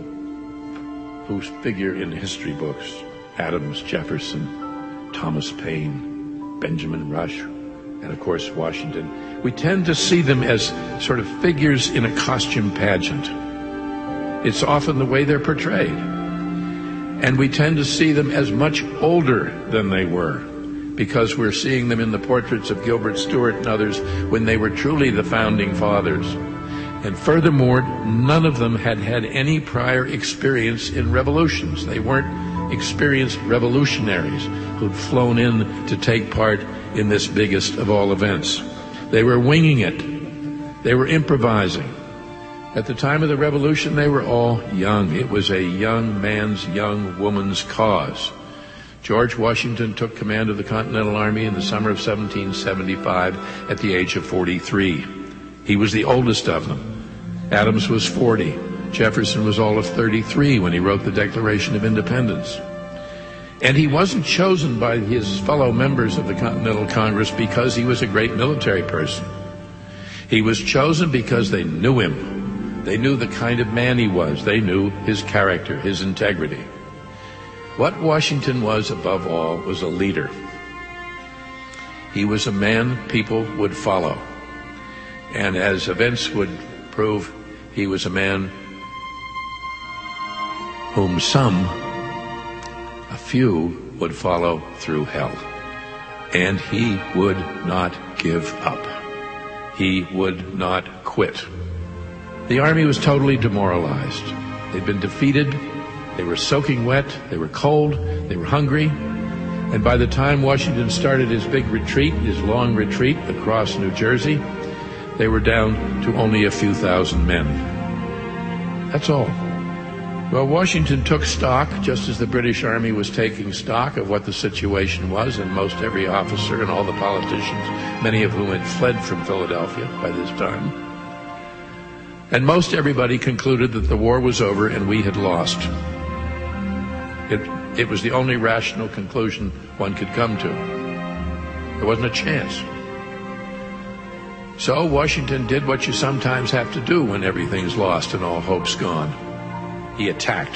who figure in history books, Adams, Jefferson, Thomas Paine, Benjamin Rush, and of course Washington. We tend to see them as sort of figures in a costume pageant. It's often the way they're portrayed. And we tend to see them as much older than they were, because we're seeing them in the portraits of Gilbert Stuart and others when they were truly the founding fathers. And furthermore, none of them had had any prior experience in revolutions. They weren't experienced revolutionaries who'd flown in to take part in this biggest of all events. They were winging it. They were improvising. At the time of the revolution, they were all young. It was a young man's, young woman's cause. George Washington took command of the Continental Army in the summer of seventeen seventy-five at the age of forty-three. He was the oldest of them. Adams was forty. Jefferson was all of thirty-three when he wrote the Declaration of Independence. And he wasn't chosen by his fellow members of the Continental Congress because he was a great military person. He was chosen because they knew him. They knew the kind of man he was. They knew his character, his integrity. What Washington was, above all, was a leader. He was a man people would follow. And as events would prove, he was a man whom some, a few, would follow through hell. And he would not give up. He would not quit. The army was totally demoralized. They'd been defeated. They were soaking wet. They were cold. They were hungry. And by the time Washington started his big retreat, his long retreat across New Jersey, they were down to only a few thousand men. That's all. Well, Washington took stock, just as the British Army was taking stock of what the situation was, and most every officer and all the politicians, many of whom had fled from Philadelphia by this time. And most everybody concluded that the war was over and we had lost. It, it was the only rational conclusion one could come to. There wasn't a chance. So Washington did what you sometimes have to do when everything's lost and all hope's gone. He attacked.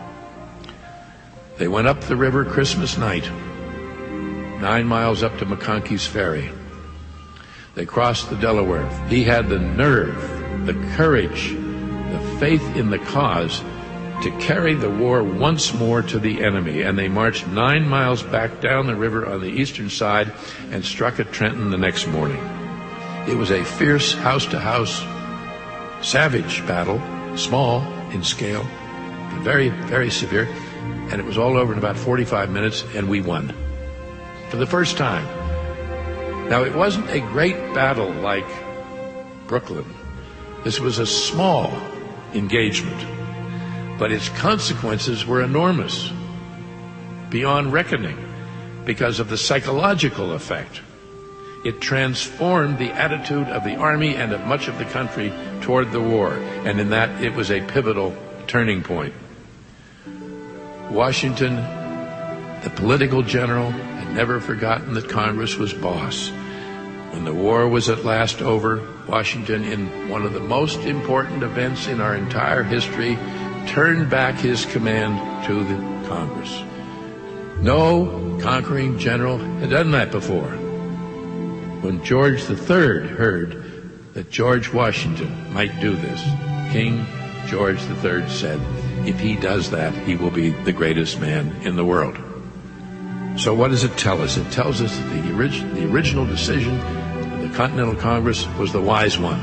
They went up the river Christmas night, nine miles up to McConkey's Ferry. They crossed the Delaware. He had the nerve, the courage, the faith in the cause to carry the war once more to the enemy. And they marched nine miles back down the river on the eastern side and struck at Trenton the next morning. It was a fierce house-to-house, savage battle, small in scale, very, very severe, and it was all over in about forty-five minutes, and we won. For the first time. Now, it wasn't a great battle like Brooklyn. This was a small engagement, but its consequences were enormous, beyond reckoning. because of the psychological effect. It transformed the attitude of the Army and of much of the country toward the war, and in that it was a pivotal turning point. Washington, the political general, had never forgotten that Congress was boss. When the war was at last over, Washington, in one of the most important events in our entire history, turned back his command to the Congress. No conquering general had done that before. When George the Third heard that George Washington might do this, King George the Third said, if he does that, he will be the greatest man in the world. So what does it tell us? It tells us that the, orig- the original decision of the Continental Congress was the wise one.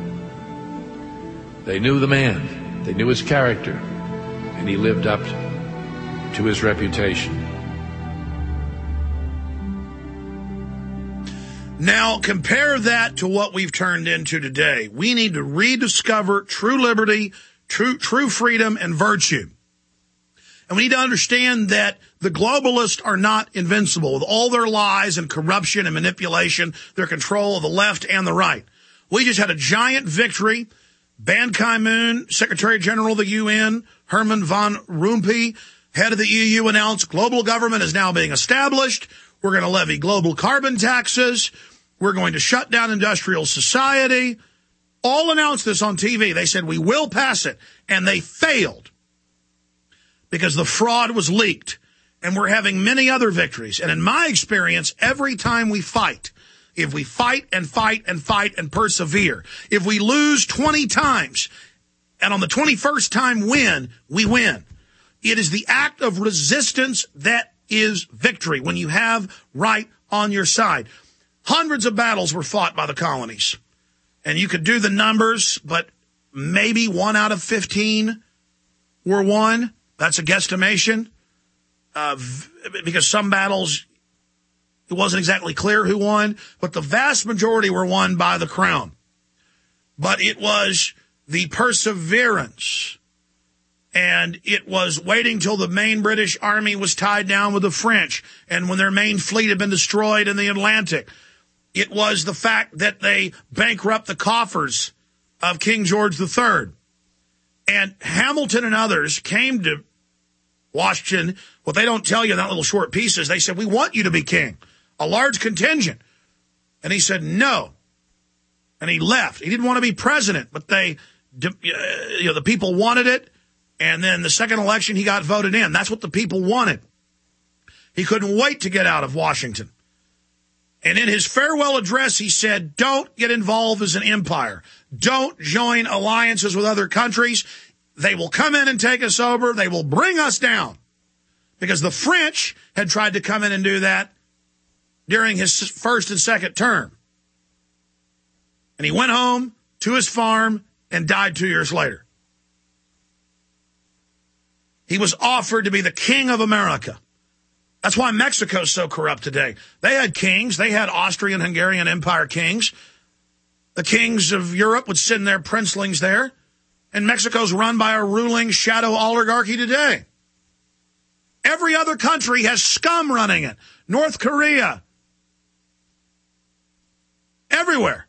They knew the man, they knew his character, and he lived up to his reputation. Now, compare that to what we've turned into today. We need to rediscover true liberty, true, true freedom, and virtue. And we need to understand that the globalists are not invincible with all their lies and corruption and manipulation, their control of the left and the right. We just had a giant victory. Ban Ki-moon, Secretary General of the U N, Herman von Rompuy, head of the E U, announced global government is now being established. We're going to levy global carbon taxes. We're going to shut down industrial society. All announced this on T V. They said, we will pass it. And they failed because the fraud was leaked. And we're having many other victories. And in my experience, every time we fight, if we fight and fight and fight and persevere, if we lose twenty times and on the twenty-first time win, we win. It is the act of resistance that is victory when you have right on your side. Hundreds of battles were fought by the colonies. And you could do the numbers, but maybe one out of fifteen were won. That's a guesstimation. Uh, because some battles, it wasn't exactly clear who won, but the vast majority were won by the crown. But it was the perseverance, and it was waiting till the main British army was tied down with the French, and when their main fleet had been destroyed in the Atlantic. It was the fact that they bankrupt the coffers of King George the Third. And Hamilton and others came to Washington. What they don't tell you in that little short piece is they said, we want you to be king. A large contingent. And he said, no. And he left. He didn't want to be president, but they, you know, the people wanted it. And then the second election, he got voted in. That's what the people wanted. He couldn't wait to get out of Washington. And in his farewell address, he said, don't get involved as an empire. Don't join alliances with other countries. They will come in and take us over. They will bring us down. Because the French had tried to come in and do that during his first and second term. And he went home to his farm and died two years later. He was offered to be the king of America. That's why Mexico's so corrupt today. They had kings. They had Austrian, Hungarian Empire kings. The kings of Europe would send their princelings there. And Mexico's run by a ruling shadow oligarchy today. Every other country has scum running it. North Korea. Everywhere.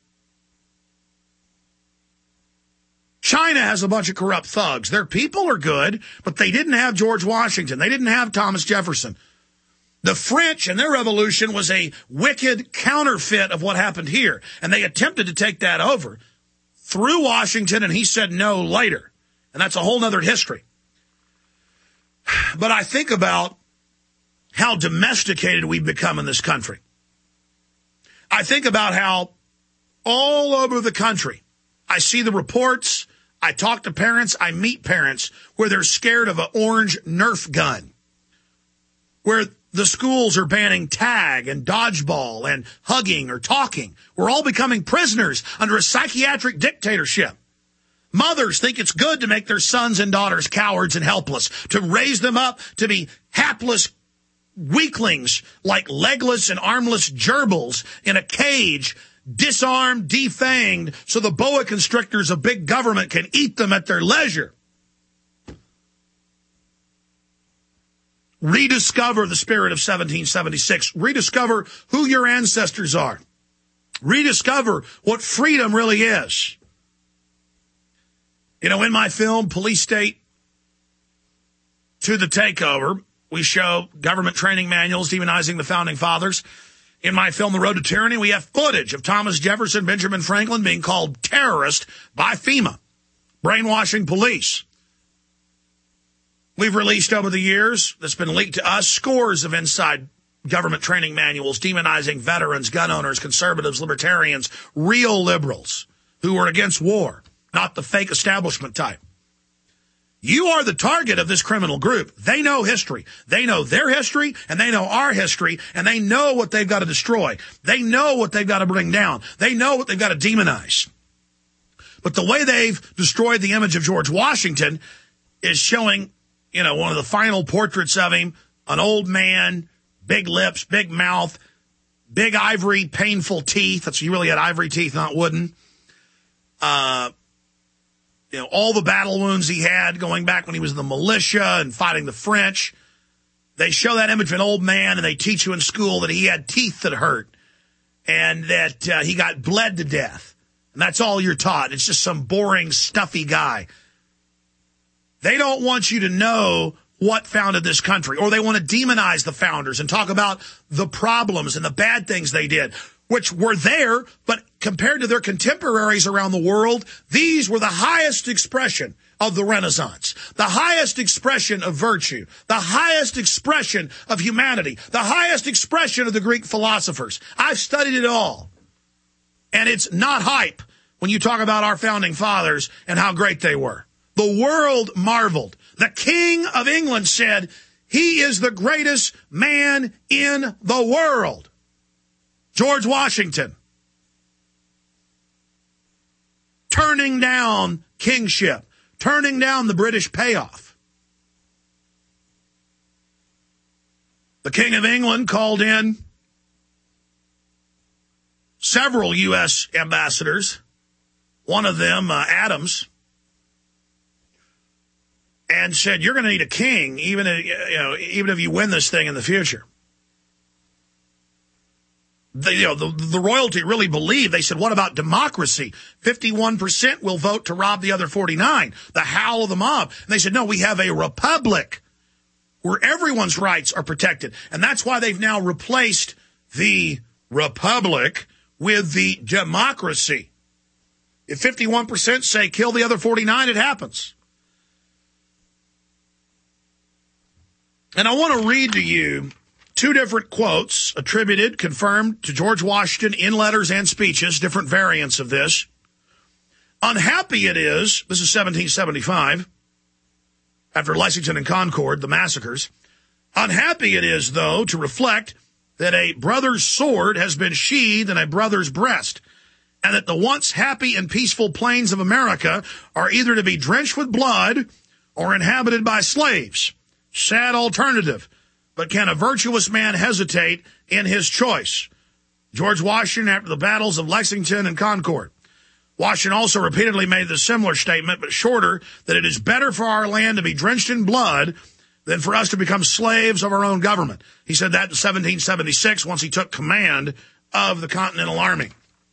China has a bunch of corrupt thugs. Their people are good, but they didn't have George Washington. They didn't have Thomas Jefferson. The French and their revolution was a wicked counterfeit of what happened here. And they attempted to take that over through Washington, and he said no later. And that's a whole other history. But I think about how domesticated we've become in this country. I think about how all over the country, I see the reports, I talk to parents, I meet parents where they're scared of an orange Nerf gun, where the schools are banning tag and dodgeball and hugging or talking. We're all becoming prisoners under a psychiatric dictatorship. Mothers think it's good to make their sons and daughters cowards and helpless, to raise them up to be hapless weaklings like legless and armless gerbils in a cage, disarmed, defanged, so the boa constrictors of big government can eat them at their leisure. rediscover the spirit of seventeen seventy-six. Rediscover who your ancestors are. Rediscover what freedom really is. You know, in my film, Police State to the Takeover, we show government training manuals demonizing the Founding Fathers. In my film, The Road to Tyranny, we have footage of Thomas Jefferson, Benjamin Franklin being called terrorist by FEMA, brainwashing police. We've released over the years, that's been leaked to us, scores of inside government training manuals demonizing veterans, gun owners, conservatives, libertarians, real liberals who are against war, not the fake establishment type. You are the target of this criminal group. They know history. They know their history, and they know our history, and they know what they've got to destroy. They know what they've got to bring down. They know what they've got to demonize. But the way they've destroyed the image of George Washington is showing, you know, one of the final portraits of him, an old man, big lips, big mouth, big ivory, painful teeth. That's, he really had ivory teeth, not wooden. Uh, You know, all the battle wounds he had going back when he was in the militia and fighting the French. They show that image of an old man, and they teach you in school that he had teeth that hurt and that uh, he got bled to death. And that's all you're taught. It's just some boring, stuffy guy. They don't want you to know what founded this country, or they want to demonize the founders and talk about the problems and the bad things they did, which were there, but compared to their contemporaries around the world, these were the highest expression of the Renaissance, the highest expression of virtue, the highest expression of humanity, the highest expression of the Greek philosophers. I've studied it all. And it's not hype when you talk about our founding fathers and how great they were. The world marveled. The King of England said, he is the greatest man in the world. George Washington, turning down kingship, turning down the British payoff. The King of England called in several U S ambassadors, one of them, uh, Adams, and said, you're going to need a king, even if, you know, even if you win this thing in the future. The, you know, the, the royalty really believed. They said, what about democracy? fifty-one percent will vote to rob the other forty-nine. The howl of the mob. And they said, no, we have a republic where everyone's rights are protected. And that's why they've now replaced the republic with the democracy. If fifty-one percent say kill the other forty-nine, it happens. And I want to read to you two different quotes attributed, confirmed to George Washington in letters and speeches, different variants of this. Unhappy it is, this is seventeen seventy-five, after Lexington and Concord, the massacres. Unhappy it is, though, to reflect that a brother's sword has been sheathed in a brother's breast, and that the once happy and peaceful plains of America are either to be drenched with blood or inhabited by slaves. Sad alternative. But can a virtuous man hesitate in his choice? George Washington after the battles of Lexington and Concord. Washington also repeatedly made the similar statement, but shorter, that it is better for our land to be drenched in blood than for us to become slaves of our own government. He said that in seventeen seventy-six once he took command of the Continental Army.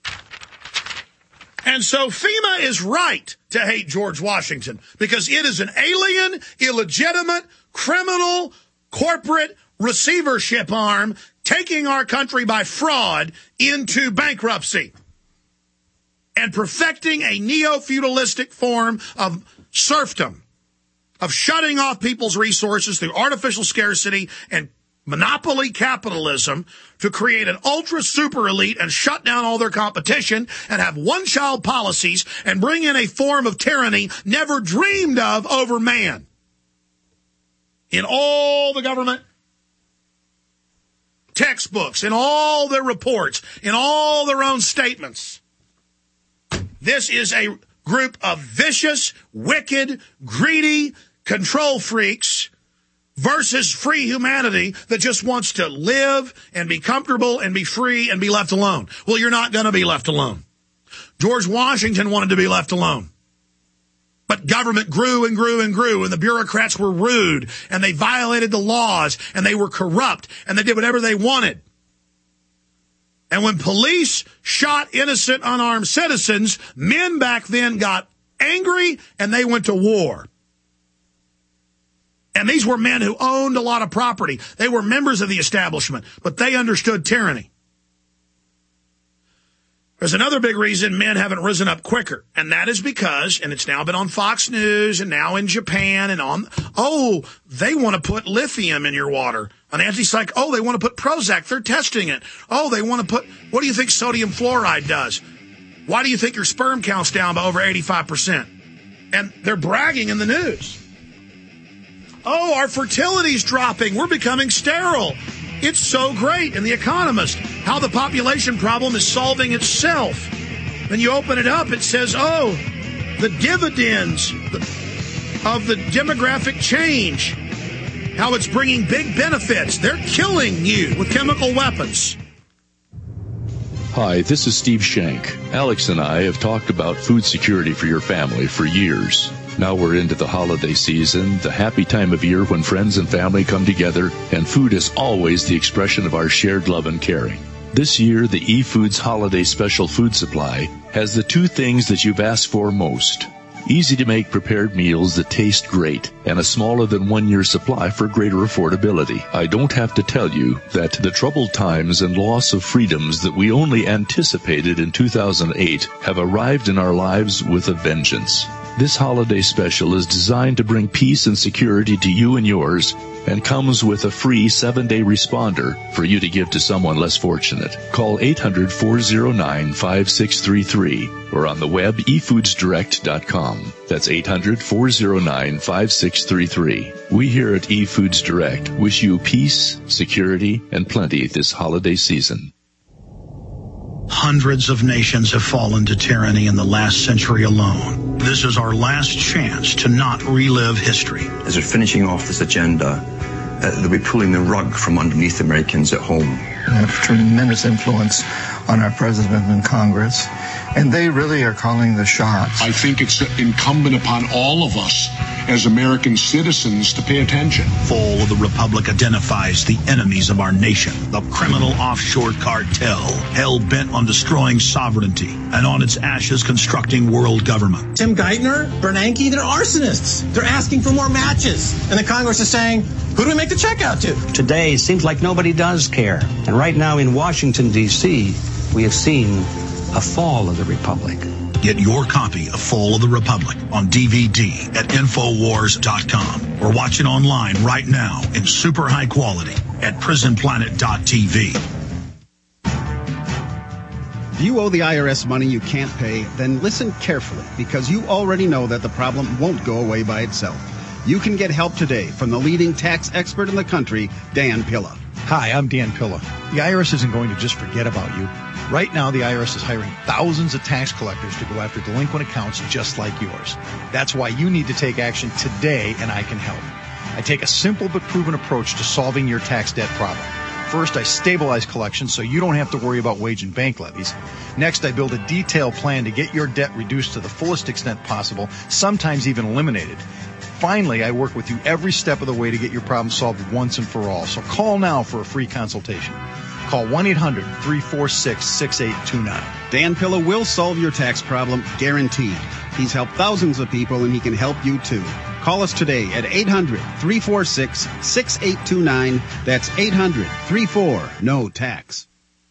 And so FEMA is right to hate George Washington because it is an alien, illegitimate, criminal, corporate receivership arm taking our country by fraud into bankruptcy and perfecting a neo-feudalistic form of serfdom, of shutting off people's resources through artificial scarcity and monopoly capitalism to create an ultra super elite and shut down all their competition and have one-child policies and bring in a form of tyranny never dreamed of over man. In all the government textbooks, in all their reports, in all their own statements, this is a group of vicious, wicked, greedy control freaks versus free humanity that just wants to live and be comfortable and be free and be left alone. Well, you're not going to be left alone. George Washington wanted to be left alone. But government grew and grew and grew, and the bureaucrats were rude, and they violated the laws, and they were corrupt, and they did whatever they wanted. And when police shot innocent, unarmed citizens, men back then got angry, and they went to war. And these were men who owned a lot of property. They were members of the establishment, but they understood tyranny. There's another big reason men haven't risen up quicker, and that is because, and it's now been on Fox News and now in Japan and on, oh, they want to put lithium in your water. An anti-psych, oh, they want to put Prozac. They're testing it. Oh, they want to put, what do you think sodium fluoride does? Why do you think your sperm count's down by over eighty-five percent? And they're bragging in the news. Oh, our fertility's dropping. We're becoming sterile. It's so great. And The Economist, how the population problem is solving itself. Then you open it up, it says, oh, the dividends of the demographic change, how it's bringing big benefits. They're killing you with chemical weapons. Hi, this is Steve Shank. Alex and I have talked about food security for your family for years. Now we're into the holiday season, the happy time of year when friends and family come together, and food is always the expression of our shared love and caring. This year, the eFoods Holiday Special Food Supply has the two things that you've asked for most. Easy-to-make prepared meals that taste great, and a smaller than one-year supply for greater affordability. I don't have to tell you that the troubled times and loss of freedoms that we only anticipated in two thousand eight have arrived in our lives with a vengeance. This holiday special is designed to bring peace and security to you and yours, and comes with a free seven-day responder for you to give to someone less fortunate. Call eight hundred, four oh nine, five six three three or on the web e foods direct dot com. That's eight hundred, four oh nine, five six three three. We here at eFoods Direct wish you peace, security, and plenty this holiday season. Hundreds of nations have fallen to tyranny in the last century alone. This is our last chance to not relive history. As we're finishing off this agenda, uh, they'll be pulling the rug from underneath Americans at home. They have tremendous influence on our president and Congress, and they really are calling the shots. I think it's incumbent upon all of us as American citizens to pay attention. Fall of the Republic identifies the enemies of our nation, the criminal offshore cartel, hell-bent on destroying sovereignty, and on its ashes constructing world government. Tim Geithner, Bernanke, they're arsonists. They're asking for more matches. And the Congress is saying, who do we make the check out to? Today, it seems like nobody does care. And right now in Washington, D C, we have seen a fall of the Republic. Get your copy of Fall of the Republic on D V D at infowars dot com or watch it online right now in super high quality at prison planet dot t v. If you owe the I R S money you can't pay, then listen carefully, because you already know that the problem won't go away by itself. You can get help today from the leading tax expert in the country, Dan Pilla. Hi, I'm Dan Pilla. The I R S isn't going to just forget about you. Right now, the I R S is hiring thousands of tax collectors to go after delinquent accounts just like yours. That's why you need to take action today, and I can help. I take a simple but proven approach to solving your tax debt problem. First, I stabilize collections so you don't have to worry about wage and bank levies. Next, I build a detailed plan to get your debt reduced to the fullest extent possible, sometimes even eliminated. Finally, I work with you every step of the way to get your problem solved once and for all. So call now for a free consultation. Call one eight hundred, three four six, six eight two nine. Dan Pilla will solve your tax problem, guaranteed. He's helped thousands of people, and he can help you too. Call us today at eight hundred, three four six, six eight two nine. That's eight hundred, three four, no tax.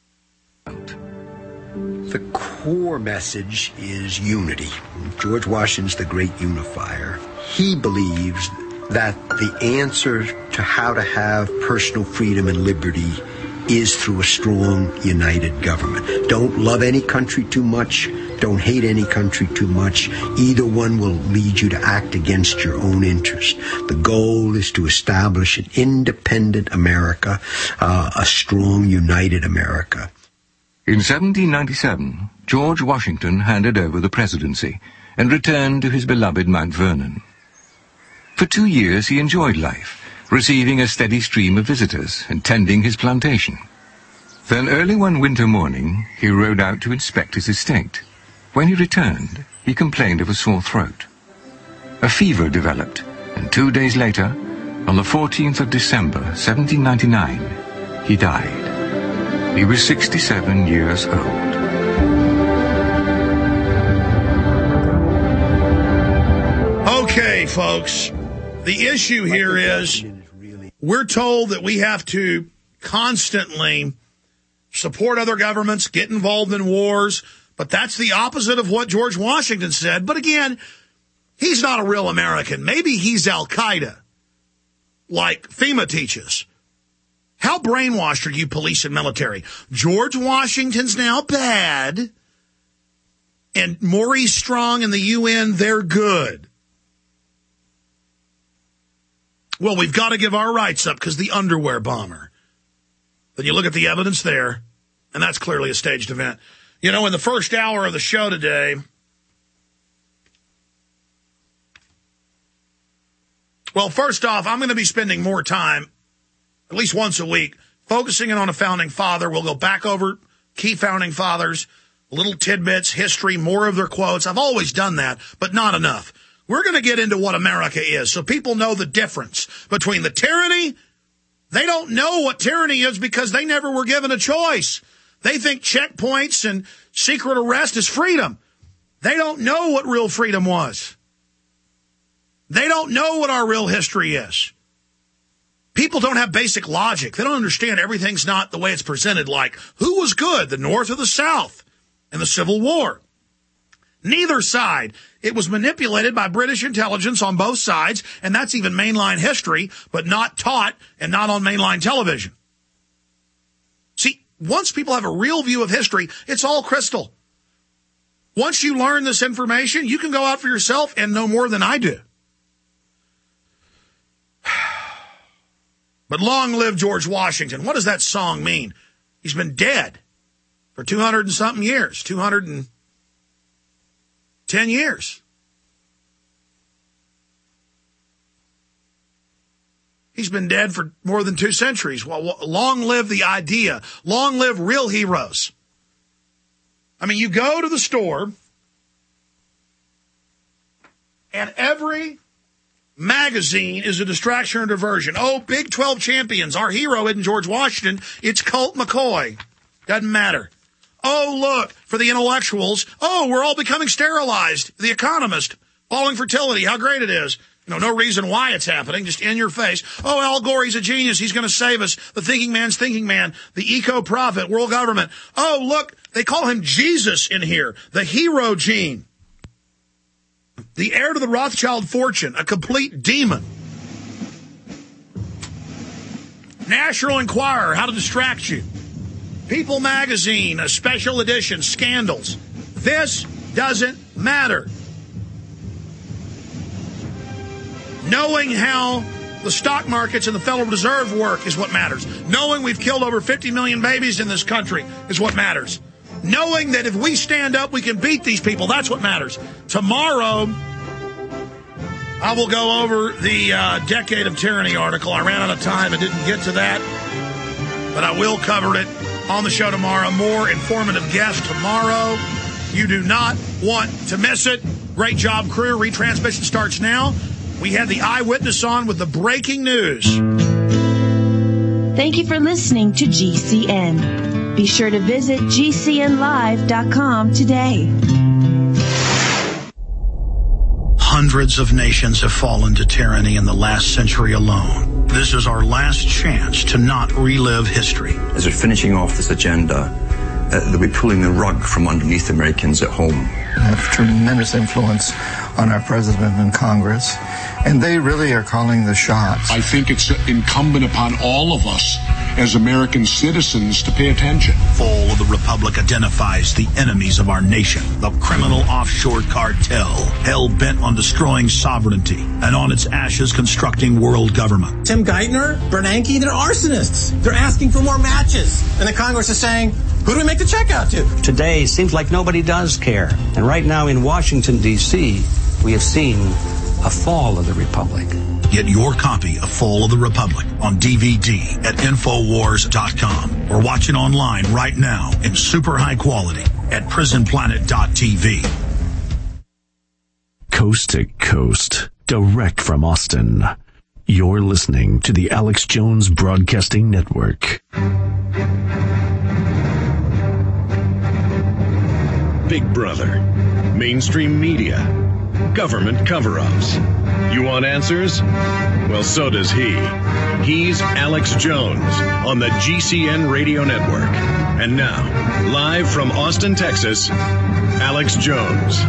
The core message is unity. George Washington's the great unifier. He believes that the answer to how to have personal freedom and liberty is through a strong, united government. Don't love any country too much. Don't hate any country too much. Either one will lead you to act against your own interest. The goal is to establish an independent America, uh, a strong, united America. In seventeen ninety-seven, George Washington handed over the presidency and returned to his beloved Mount Vernon. For two years he enjoyed life, receiving a steady stream of visitors and tending his plantation. Then early one winter morning, he rode out to inspect his estate. When he returned, he complained of a sore throat. a fever developed, and two days later, on the fourteenth of December, seventeen ninety-nine, he died. He was sixty-seven years old. Okay, folks, the issue here is we're told that we have to constantly support other governments, get involved in wars, but that's the opposite of what George Washington said. But again, he's not a real American. Maybe he's Al-Qaeda, like FEMA teaches. How brainwashed are you, police and military? George Washington's now bad, and Maurice Strong and the U N, they're good. Well, we've got to give our rights up because the underwear bomber. Then you look at the evidence there, and that's clearly a staged event. You know, in the first hour of the show today, well, first off, I'm going to be spending more time, at least once a week, focusing in on a founding father. We'll go back over key founding fathers, little tidbits, history, more of their quotes. I've always done that, but not enough. We're going to get into what America is so people know the difference between the tyranny. They don't know what tyranny is because they never were given a choice. They think checkpoints and secret arrest is freedom. They don't know what real freedom was. They don't know what our real history is. People don't have basic logic. They don't understand everything's not the way it's presented, like who was good, the North or the South in the Civil War. Neither side. It was manipulated by British intelligence on both sides, and that's even mainline history, but not taught and not on mainline television. See, once people have a real view of history, it's all crystal. Once you learn this information, you can go out for yourself and know more than I do. But long live George Washington. What does that song mean? He's been dead for two hundred and something years, two hundred and ten years. He's been dead for more than two centuries. Well, long live the idea. Long live real heroes. I mean, you go to the store, and every magazine is a distraction or diversion. Oh, Big twelve champions. Our hero isn't George Washington. It's Colt McCoy. Doesn't matter. Oh, look, for the intellectuals. Oh, we're all becoming sterilized. The Economist. Falling fertility. How great it is. You know, no reason why it's happening. Just in your face. Oh, Al Gore, he's a genius. He's going to save us. The thinking man's thinking man. The eco-prophet. World government. Oh, look, they call him Jesus in here. The hero gene. The heir to the Rothschild fortune. A complete demon. National Enquirer. How to distract you. People magazine, a special edition, scandals. This doesn't matter. Knowing how the stock markets and the Federal Reserve work is what matters. Knowing we've killed over fifty million babies in this country is what matters. Knowing that if we stand up, we can beat these people, that's what matters. Tomorrow, I will go over the uh, Decade of Tyranny article. I ran out of time and didn't get to that, but I will cover it on the show tomorrow. More informative guests tomorrow. You do not want to miss it. Great job, crew. Retransmission starts now. We had the eyewitness on with the breaking news. Thank you for listening to G C N. Be sure to visit G C N live dot com today. Hundreds of nations have fallen to tyranny in the last century alone. This is our last chance to not relive history. As we're finishing off this agenda, uh, they'll be pulling the rug from underneath Americans at home. They have tremendous influence on our president and Congress, and they really are calling the shots. I think it's incumbent upon all of us as American citizens to pay attention. Fall of the Republic identifies the enemies of our nation, the criminal offshore cartel, hell-bent on destroying sovereignty, and on its ashes constructing world government. Tim Geithner, Bernanke, they're arsonists. They're asking for more matches. And the Congress is saying, who do we make the check out to? Today seems like nobody does care. And right now in Washington, D C, we have seen a fall of the Republic. Get your copy of Fall of the Republic on D V D at Infowars dot com or watch it online right now in super high quality at prison planet dot t v. coast to coast, direct from Austin. You're listening to the Alex Jones Broadcasting Network. Big Brother, mainstream media, government cover-ups. You want answers? Well, so does he. He's Alex Jones on the G C N Radio Network. And now, live from Austin, Texas, Alex Jones.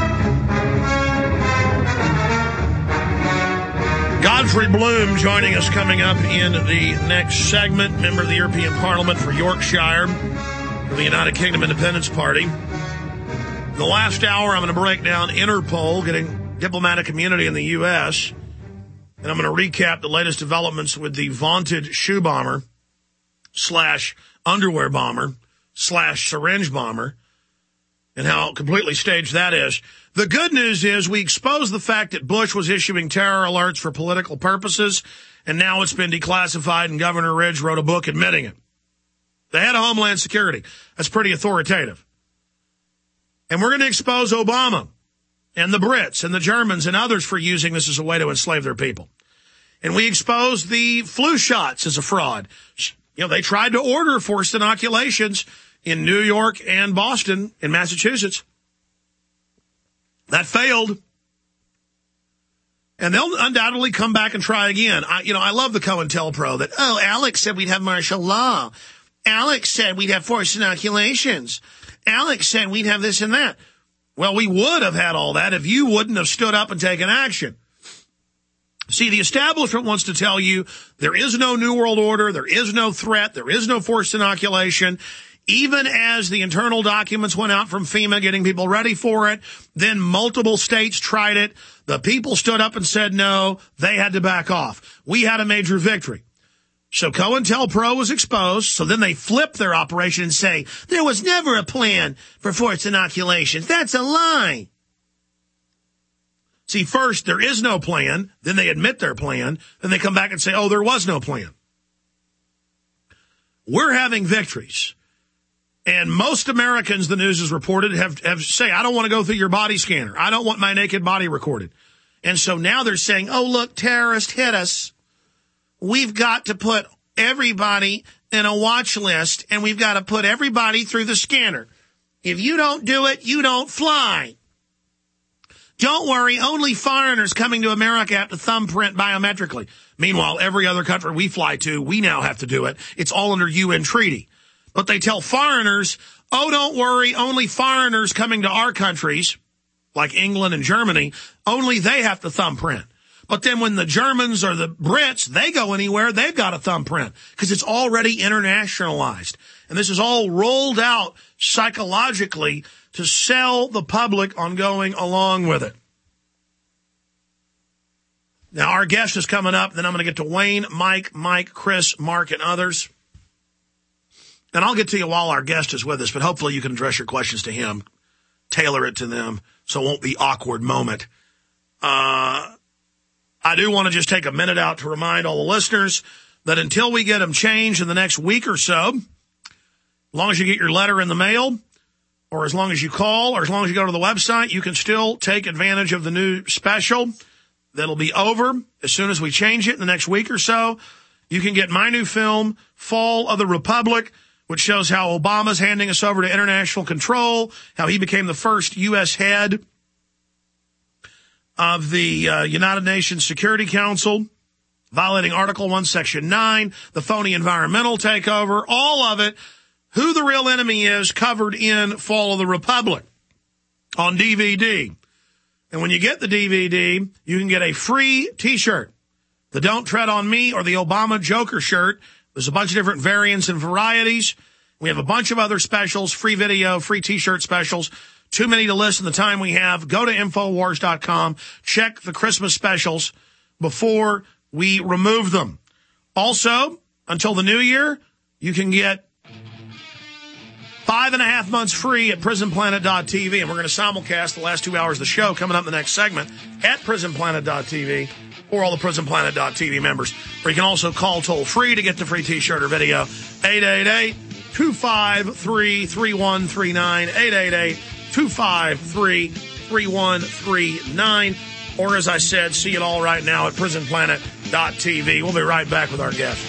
Godfrey Bloom joining us coming up in the next segment, member of the European Parliament for Yorkshire, for the United Kingdom Independence Party. In the last hour, I'm going to break down Interpol getting diplomatic immunity in the U S, and I'm going to recap the latest developments with the vaunted shoe bomber slash underwear bomber slash syringe bomber and how completely staged that is. The good news is we exposed the fact that Bush was issuing terror alerts for political purposes, and now it's been declassified, and Governor Ridge wrote a book admitting it. The head of Homeland Security. That's pretty authoritative. And we're going to expose Obama and the Brits and the Germans and others for using this as a way to enslave their people. And we exposed the flu shots as a fraud. You know, they tried to order forced inoculations in New York and Boston and Massachusetts. That failed. And they'll undoubtedly come back and try again. I, you know, I love the COINTELPRO that, oh, Alex said we'd have martial law. Alex said we'd have forced inoculations. Alex said we'd have this and that. Well, we would have had all that if you wouldn't have stood up and taken action. See, the establishment wants to tell you there is no New World Order, there is no threat, there is no forced inoculation. Even as the internal documents went out from FEMA getting people ready for it, then multiple states tried it. The people stood up and said no. They had to back off. We had a major victory. So COINTELPRO was exposed. So then they flip their operation and say, there was never a plan for forced inoculations. That's a lie. See, first, there is no plan. Then they admit their plan. Then they come back and say, oh, there was no plan. We're having victories. And most Americans, the news has reported, have, have say, I don't want to go through your body scanner. I don't want my naked body recorded. And so now they're saying, oh, look, terrorists hit us. We've got to put everybody in a watch list, and we've got to put everybody through the scanner. If you don't do it, you don't fly. Don't worry, only foreigners coming to America have to thumbprint biometrically. Meanwhile, every other country we fly to, we now have to do it. It's all under U N treaty. But they tell foreigners, oh, don't worry, only foreigners coming to our countries, like England and Germany, only they have to thumbprint. But then when the Germans or the Brits, they go anywhere, they've got a thumbprint because it's already internationalized. And this is all rolled out psychologically to sell the public on going along with it. Now, our guest is coming up. Then I'm going to get to Wayne, Mike, Mike, Chris, Mark, and others. And I'll get to you while our guest is with us, but hopefully you can address your questions to him, tailor it to them, so it won't be awkward moment. Uh, I do want to just take a minute out to remind all the listeners that until we get them changed in the next week or so, as long as you get your letter in the mail, or as long as you call, or as long as you go to the website, you can still take advantage of the new special that'll be over as soon as we change it in the next week or so. You can get my new film, Fall of the Republic, which shows how Obama's handing us over to international control, how he became the first U S head of the uh, United Nations Security Council, violating Article one, Section nine, the phony environmental takeover, all of it, who the real enemy is, covered in Fall of the Republic on D V D. And when you get the D V D, you can get a free T-shirt, the Don't Tread on Me or the Obama Joker shirt. There's a bunch of different variants and varieties. We have a bunch of other specials, free video, free T-shirt specials. Too many to list in the time we have. Go to Infowars dot com. Check the Christmas specials before we remove them. Also, until the new year, you can get five and a half months free at prison planet dot t v. And we're going to simulcast the last two hours of the show coming up in the next segment at prison planet dot t v or all the prison planet dot t v members. Or you can also call toll free to get the free T-shirt or video. eight eight eight, two five three, three one three nine. eight eight eight, two five three, three one three nine. Or, as I said, see it all right now at prison planet dot t v. We'll be right back with our guest.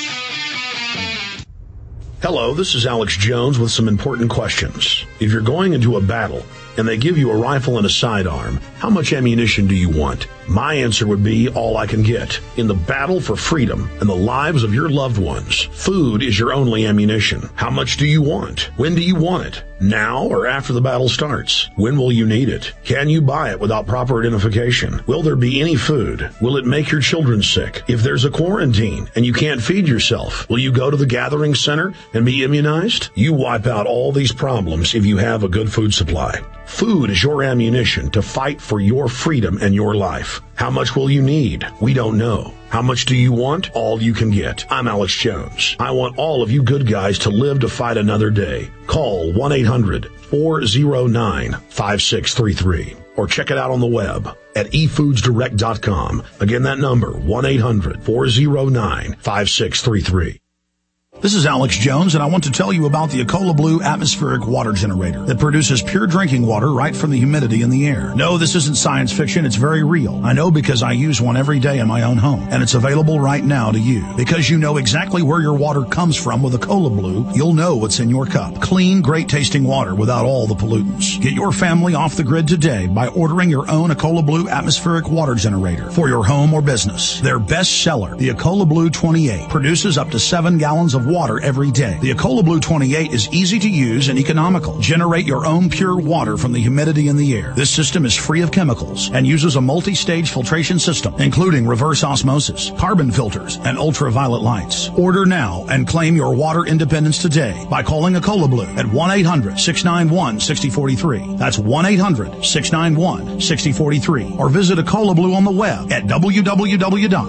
Hello, this is Alex Jones with some important questions. If you're going into a battle and they give you a rifle and a sidearm, how much ammunition do you want? My answer would be all I can get. In the battle for freedom and the lives of your loved ones, food is your only ammunition. How much do you want? When do you want it? Now or after the battle starts? When will you need it? Can you buy it without proper identification? Will there be any food? Will it make your children sick? If there's a quarantine and you can't feed yourself, will you go to the gathering center and be immunized? You wipe out all these problems if you have a good food supply. Food is your ammunition to fight for your freedom and your life. How much will you need? We don't know. How much do you want? All you can get. I'm Alex Jones. I want all of you good guys to live to fight another day. Call one eight hundred four oh nine five six three three or check it out on the web at e foods direct dot com. Again, that number, one eight hundred four oh nine five six three three. This is Alex Jones, and I want to tell you about the Ecola Blue atmospheric water generator that produces pure drinking water right from the humidity in the air. No, this isn't science fiction. It's very real. I know because I use one every day in my own home, and it's available right now to you. Because you know exactly where your water comes from with Ecola Blue, you'll know what's in your cup. Clean, great-tasting water without all the pollutants. Get your family off the grid today by ordering your own Ecola Blue atmospheric water generator for your home or business. Their best seller, the Ecola Blue twenty-eight, produces up to seven gallons of water every day. The Ecola Blue twenty-eight is easy to use and economical. Generate your own pure water from the humidity in the air. This system is free of chemicals and uses a multi-stage filtration system, including reverse osmosis, carbon filters, and ultraviolet lights. Order now and claim your water independence today by calling Ecola Blue at one eight hundred six nine one six zero four three. That's one eight hundred six nine one six zero four three. Or visit Ecola Blue on the web at w w w dot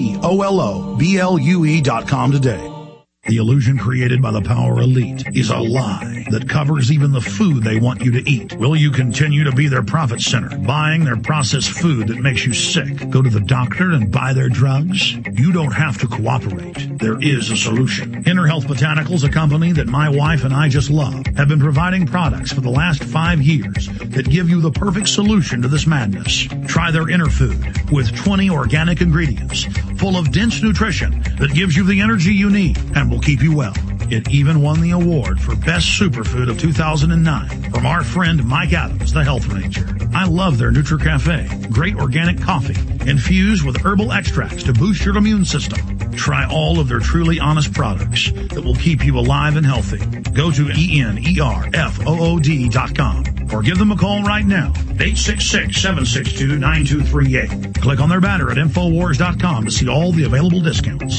ecoloblu dot com today. The illusion created by the power elite is a lie that covers even the food they want you to eat. Will you continue to be their profit center, buying their processed food that makes you sick? Go to the doctor and buy their drugs? You don't have to cooperate. There is a solution. Inner Health Botanicals, a company that my wife and I just love, have been providing products for the last five years that give you the perfect solution to this madness. Try their Inner Food with twenty organic ingredients full of dense nutrition that gives you the energy you need and will keep you well. It even won the award for Best Superfood of two thousand nine from our friend Mike Adams, the Health Ranger. I love their NutriCafe. Great organic coffee infused with herbal extracts to boost your immune system. Try all of their truly honest products that will keep you alive and healthy. Go to E N E R F O O D dot com or give them a call right now, eight six six, seven six two, nine two three eight. Click on their banner at infowars dot com to see all the available discounts.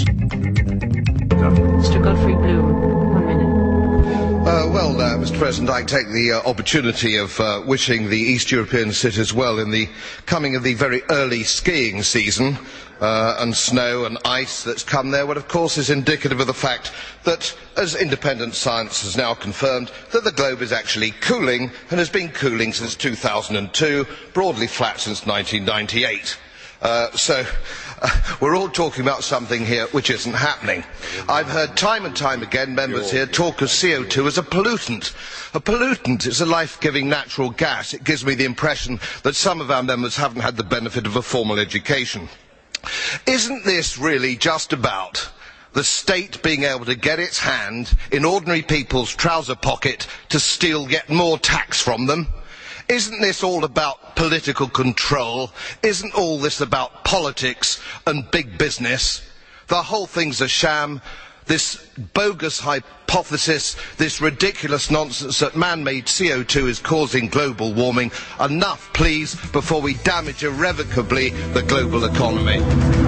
Mister Godfrey Bloom, one minute. Uh, well, uh, Mister President, I take the uh, opportunity of uh, wishing the East European cities well in the coming of the very early skiing season. Uh, and snow and ice that's come there, what of course is indicative of the fact that, as independent science has now confirmed, that the globe is actually cooling and has been cooling since two thousand two, broadly flat since nineteen ninety-eight. Uh, so uh, we're all talking about something here which isn't happening. I've heard time and time again members here talk of C O two as a pollutant. A pollutant is a life-giving natural gas. It gives me the impression that some of our members haven't had the benefit of a formal education. Isn't this really just about the state being able to get its hand in ordinary people's trouser pocket to steal yet more tax from them? Isn't this all about political control? Isn't all this about politics and big business? The whole thing's a sham. This bogus hypothesis, this ridiculous nonsense that man-made C O two is causing global warming. Enough, please, before we damage irrevocably the global economy.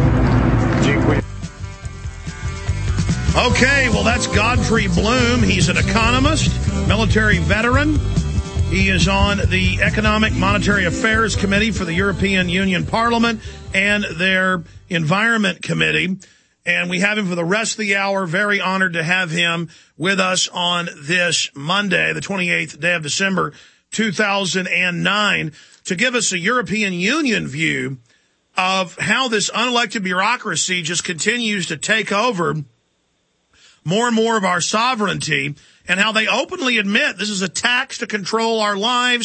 Okay, well, that's Godfrey Bloom. He's an economist, military veteran. He is on the Economic Monetary Affairs Committee for the European Union Parliament and their Environment Committee. And we have him for the rest of the hour. Very honored to have him with us on this Monday, the twenty-eighth day of December, two thousand nine, to give us a European Union view of how this unelected bureaucracy just continues to take over more and more of our sovereignty, and how they openly admit this is a tax to control our lives,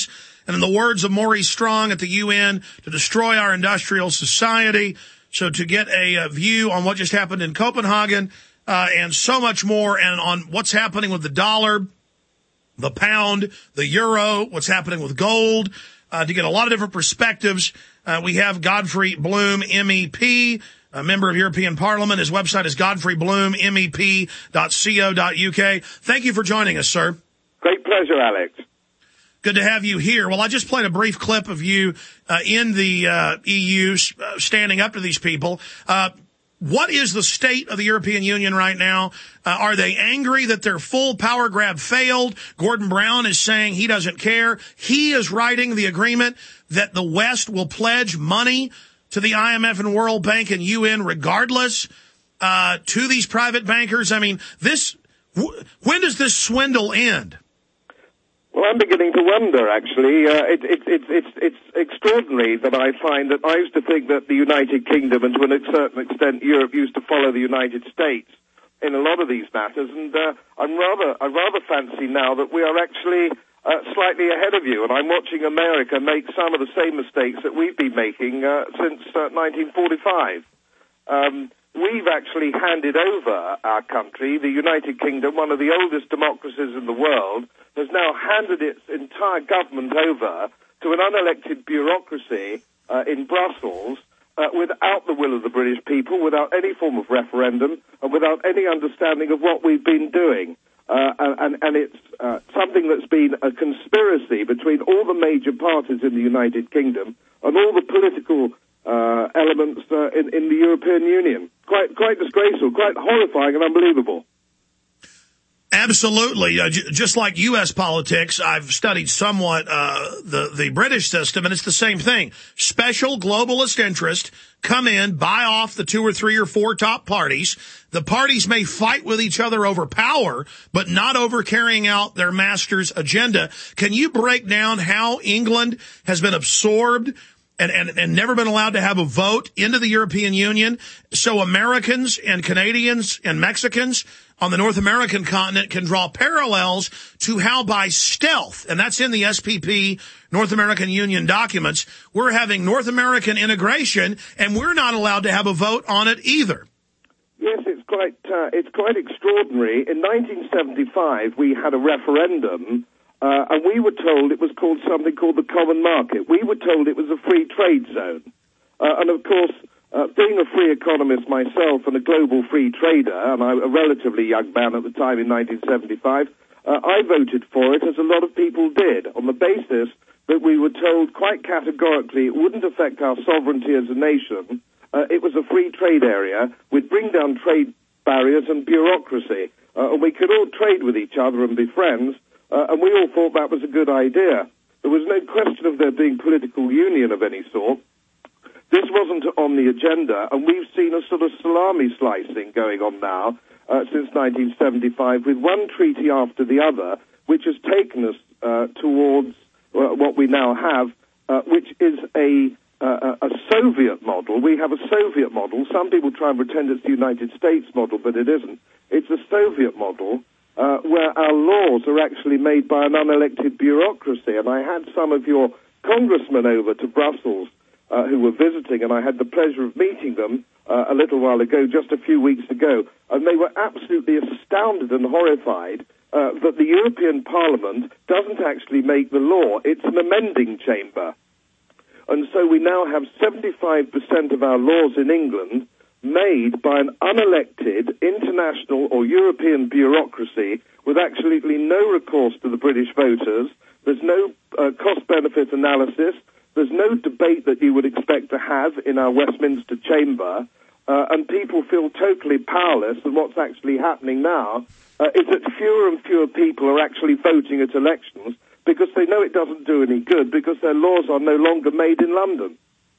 and in the words of Maurice Strong at the U N, to destroy our industrial society. So to get a, a view on what just happened in Copenhagen, uh, and so much more, and on what's happening with the dollar, the pound, the euro, what's happening with gold, uh, to get a lot of different perspectives, uh, we have Godfrey Bloom, M E P, a member of European Parliament. His website is godfrey bloom m e p dot co dot u k. Thank you for joining us, sir. Great pleasure, Alex. Good to have you here. Well, I just played a brief clip of you uh, in the uh, E U uh, standing up to these people. Uh, what is the state of the European Union right now? Uh, are they angry that their full power grab failed? Gordon Brown is saying he doesn't care. He is writing the agreement that the West will pledge money to the I M F and World Bank and U N regardless, uh, to these private bankers. I mean, this, w- when does this swindle end? Well, I'm beginning to wonder, actually. Uh, it, it, it, it's, it's extraordinary that I find that I used to think that the United Kingdom and to a certain extent Europe used to follow the United States in a lot of these matters, and uh, I'm rather, I rather fancy now that we are actually uh, slightly ahead of you, and I'm watching America make some of the same mistakes that we've been making uh, since uh, nineteen forty-five. Um, We've actually handed over our country. The United Kingdom, one of the oldest democracies in the world, has now handed its entire government over to an unelected bureaucracy uh, in Brussels uh, without the will of the British people, without any form of referendum, and without any understanding of what we've been doing. Uh, and, and it's uh, something that's been a conspiracy between all the major parties in the United Kingdom and all the political uh, elements uh, in, in the European Union. Quite, quite disgraceful, quite horrifying and unbelievable. Absolutely. Uh, j- just like U S politics, I've studied somewhat uh, the, the British system, and it's the same thing. Special globalist interests come in, buy off the two or three or four top parties. The parties may fight with each other over power, but not over carrying out their master's agenda. Can you break down how England has been absorbed And, and, and never been allowed to have a vote into the European Union, so Americans and Canadians and Mexicans on the North American continent can draw parallels to how by stealth, and that's in the S P P North American Union documents, we're having North American integration, and we're not allowed to have a vote on it either. Yes, it's quite, uh, it's quite extraordinary. In nineteen seventy-five, we had a referendum. Uh, and we were told it was called something called the common market. We were told it was a free trade zone. Uh, and of course, uh, being a free economist myself and a global free trader, and I'm a relatively young man at the time in nineteen seventy-five, uh, I voted for it, as a lot of people did, on the basis that we were told quite categorically it wouldn't affect our sovereignty as a nation. Uh, it was a free trade area. We'd bring down trade barriers and bureaucracy. Uh, and we could all trade with each other and be friends. Uh, and we all thought that was a good idea. There was no question of there being political union of any sort. This wasn't on the agenda, and we've seen a sort of salami slicing going on now uh, since nineteen seventy-five, with one treaty after the other, which has taken us uh, towards uh, what we now have, uh, which is a, uh, a Soviet model. We have a Soviet model. Some people try and pretend it's the United States model, but it isn't. It's a Soviet model. Uh, where our laws are actually made by an unelected bureaucracy. And I had some of your congressmen over to Brussels uh, who were visiting, and I had the pleasure of meeting them uh, a little while ago, just a few weeks ago, and they were absolutely astounded and horrified uh, that the European Parliament doesn't actually make the law. It's an amending chamber. And so we now have seventy-five percent of our laws in England made by an unelected international or European bureaucracy with absolutely no recourse to the British voters. There's no uh, cost-benefit analysis. There's no debate that you would expect to have in our Westminster chamber. Uh, and people feel totally powerless. And what's actually happening now uh, is that fewer and fewer people are actually voting at elections because they know it doesn't do any good because their laws are no longer made in London.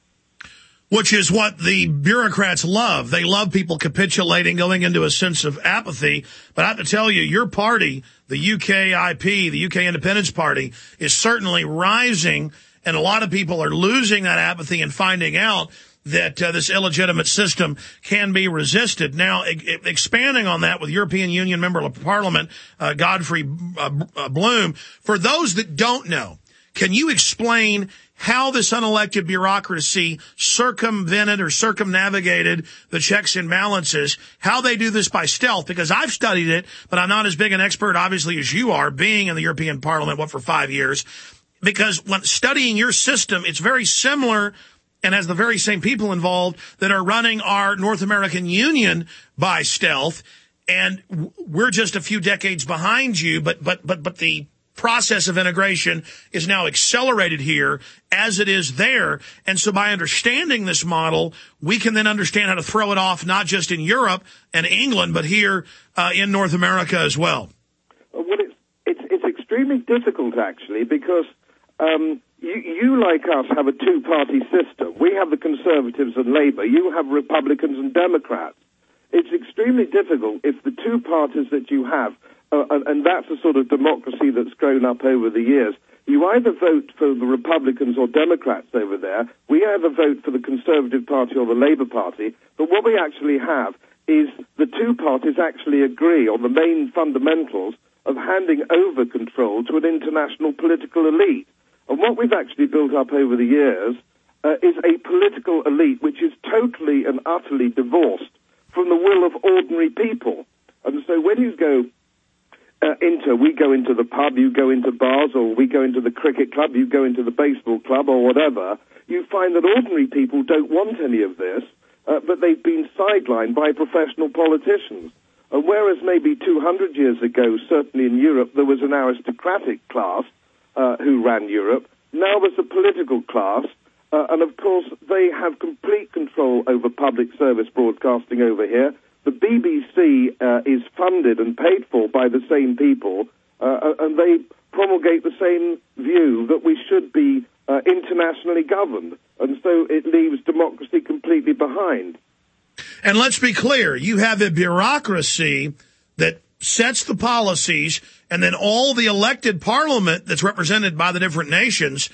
Which is what the bureaucrats love. They love people capitulating, going into a sense of apathy. But I have to tell you, your party, the U K I P, the U K Independence Party, is certainly rising, and a lot of people are losing that apathy and finding out that uh, this illegitimate system can be resisted. Now, e- expanding on that with European Union Member of Parliament, uh, Godfrey uh, Bloom, for those that don't know, Can you explain how this unelected bureaucracy circumvented or circumnavigated the checks and balances, how they do this by stealth? Because I've studied it, but I'm not as big an expert, obviously, as you are, being in the European Parliament, what, for five years. Because when studying your system, it's very similar and has the very same people involved that are running our North American Union by stealth. And we're just a few decades behind you, but, but, but, but the process of integration is now accelerated here as it is there. And so by understanding this model, we can then understand how to throw it off, not just in Europe and England, but here uh, in North America as well. Well, it's, it's, it's extremely difficult, actually, because um, you, you, like us, have a two-party system. We have the Conservatives and Labour. You have Republicans and Democrats. It's extremely difficult if the two parties that you have, uh, and, and that's a sort of democracy that's grown up over the years, you either vote for the Republicans or Democrats over there. We either vote for the Conservative Party or the Labour Party. But what we actually have is the two parties actually agree on the main fundamentals of handing over control to an international political elite. And what we've actually built up over the years uh, is a political elite which is totally and utterly divorced from the will of ordinary people. And so when you go uh, into, we go into the pub, you go into bars, or we go into the cricket club, you go into the baseball club, or whatever, you find that ordinary people don't want any of this, uh, but they've been sidelined by professional politicians. And whereas maybe two hundred years ago, certainly in Europe, there was an aristocratic class uh, who ran Europe, now there's a political class. Uh, and, of course, they have complete control over public service broadcasting over here. The B B C uh, is funded and paid for by the same people, uh, and they promulgate the same view that we should be uh, internationally governed. And so it leaves democracy completely behind. And let's be clear, you have a bureaucracy that sets the policies, and then all the elected parliament that's represented by the different nations,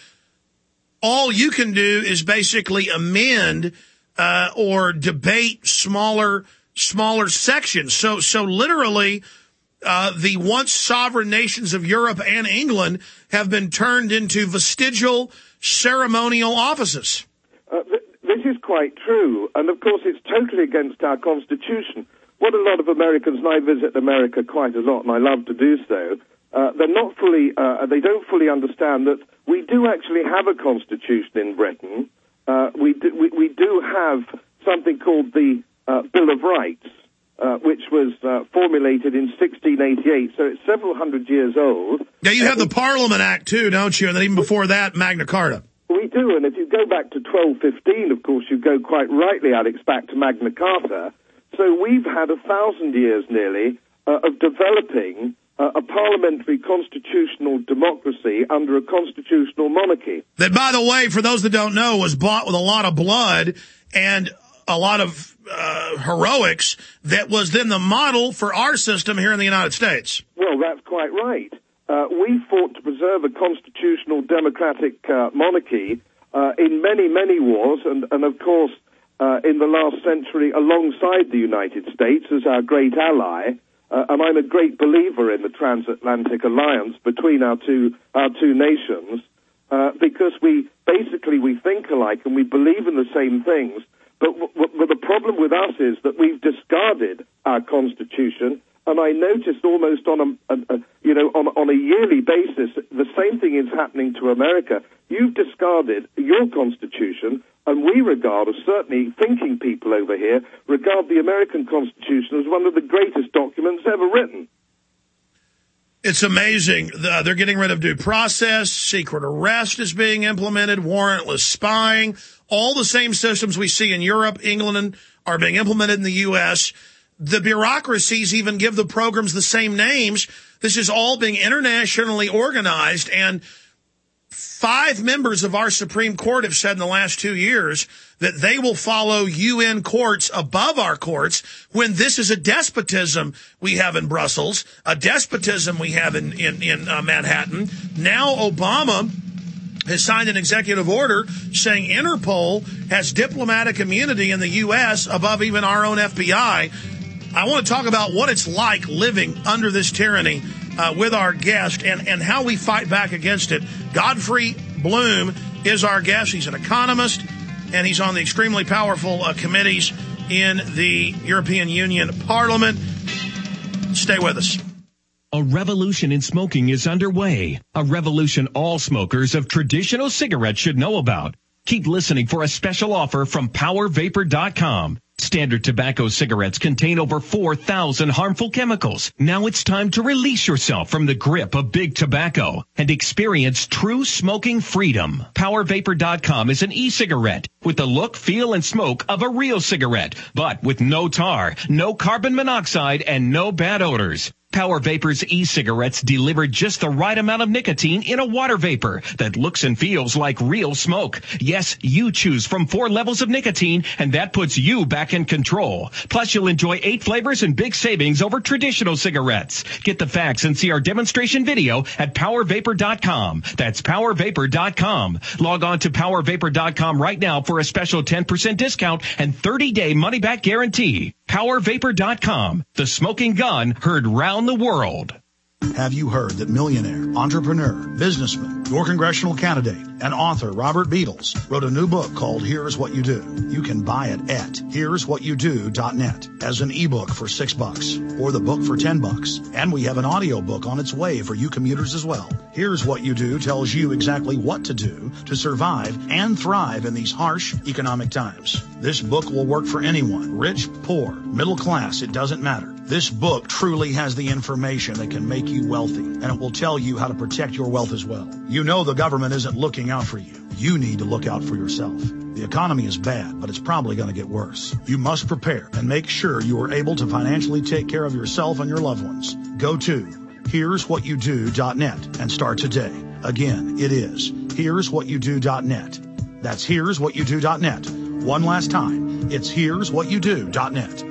all you can do is basically amend uh, or debate smaller smaller sections. So so literally, uh, the once sovereign nations of Europe and England have been turned into vestigial ceremonial offices. Uh, th- this is quite true. And, of course, it's totally against our Constitution. What a lot of Americans, and I visit America quite a lot, and I love to do so, Uh, they're not fully, uh, they don't fully understand that we do actually have a constitution in Britain. Uh, we, do, we, we do have something called the uh, Bill of Rights, uh, which was uh, formulated in sixteen eighty-eight, so it's several hundred years old. Yeah, you have the Parliament Act, too, don't you? And then even before that, Magna Carta. We do, and if you go back to twelve fifteen, of course, you go quite rightly, Alex, back to Magna Carta. So we've had a thousand years nearly uh, of developing Uh, a parliamentary constitutional democracy under a constitutional monarchy. That, by the way, for those that don't know, was bought with a lot of blood and a lot of uh, heroics that was then the model for our system here in the United States. Well, that's quite right. Uh, we fought to preserve a constitutional democratic uh, monarchy uh, in many, many wars, and, and of course, uh, in the last century, alongside the United States as our great ally. Uh, and I'm a great believer in the transatlantic alliance between our two our two nations uh, because we basically we think alike and we believe in the same things. But, w- w- but the problem with us is that we've discarded our constitution, and I noticed almost on a, a, a you know on, on a yearly basis the same thing is happening to America. You've discarded your constitution. And we regard, as certainly thinking people over here, regard the American Constitution as one of the greatest documents ever written. It's amazing. The, they're getting rid of due process. Secret arrest is being implemented. Warrantless spying. All the same systems we see in Europe, England, are being implemented in the U S. The bureaucracies even give the programs the same names. This is all being internationally organized, and five members of our Supreme Court have said in the last two years that they will follow U N courts above our courts when this is a despotism we have in Brussels, a despotism we have in, in, in uh, Manhattan. Now Obama has signed an executive order saying Interpol has diplomatic immunity in the U S above even our own F B I. I want to talk about what it's like living under this tyranny uh, with our guest and, and how we fight back against it. Godfrey Bloom is our guest. He's an economist, and he's on the extremely powerful uh, committees in the European Union Parliament. Stay with us. A revolution in smoking is underway. A revolution all smokers of traditional cigarettes should know about. Keep listening for a special offer from power vapor dot com. Standard tobacco cigarettes contain over four thousand harmful chemicals. Now it's time to release yourself from the grip of big tobacco and experience true smoking freedom. power vapor dot com is an e-cigarette with the look, feel, and smoke of a real cigarette, but with no tar, no carbon monoxide, and no bad odors. Power Vapor's e-cigarettes deliver just the right amount of nicotine in a water vapor that looks and feels like real smoke. Yes, you choose from four levels of nicotine, and that puts you back in control. Plus, you'll enjoy eight flavors and big savings over traditional cigarettes. Get the facts and see our demonstration video at power vapor dot com. That's power vapor dot com. Log on to power vapor dot com right now for a special ten percent discount and thirty-day money-back guarantee. power vapor dot com. The smoking gun heard round the world. Have you heard that millionaire, entrepreneur, businessman, your congressional candidate, and author Robert Beatles wrote a new book called Here's What You Do? You can buy it at here's what you do dot net as an ebook for six bucks or the book for ten bucks. And we have an audio book on its way for you commuters as well. Here's What You Do tells you exactly what to do to survive and thrive in these harsh economic times. This book will work for anyone, rich, poor, middle class, it doesn't matter. This book truly has the information that can make you wealthy, and it will tell you how to protect your wealth as well. You know the government isn't looking out for you. You need to look out for yourself. The economy is bad, but it's probably going to get worse. You must prepare and make sure you are able to financially take care of yourself and your loved ones. Go to here's what you do dot net and start today. Again, it is here's what you do dot net. That's here's what you do dot net. One last time, it's here's what you do dot net.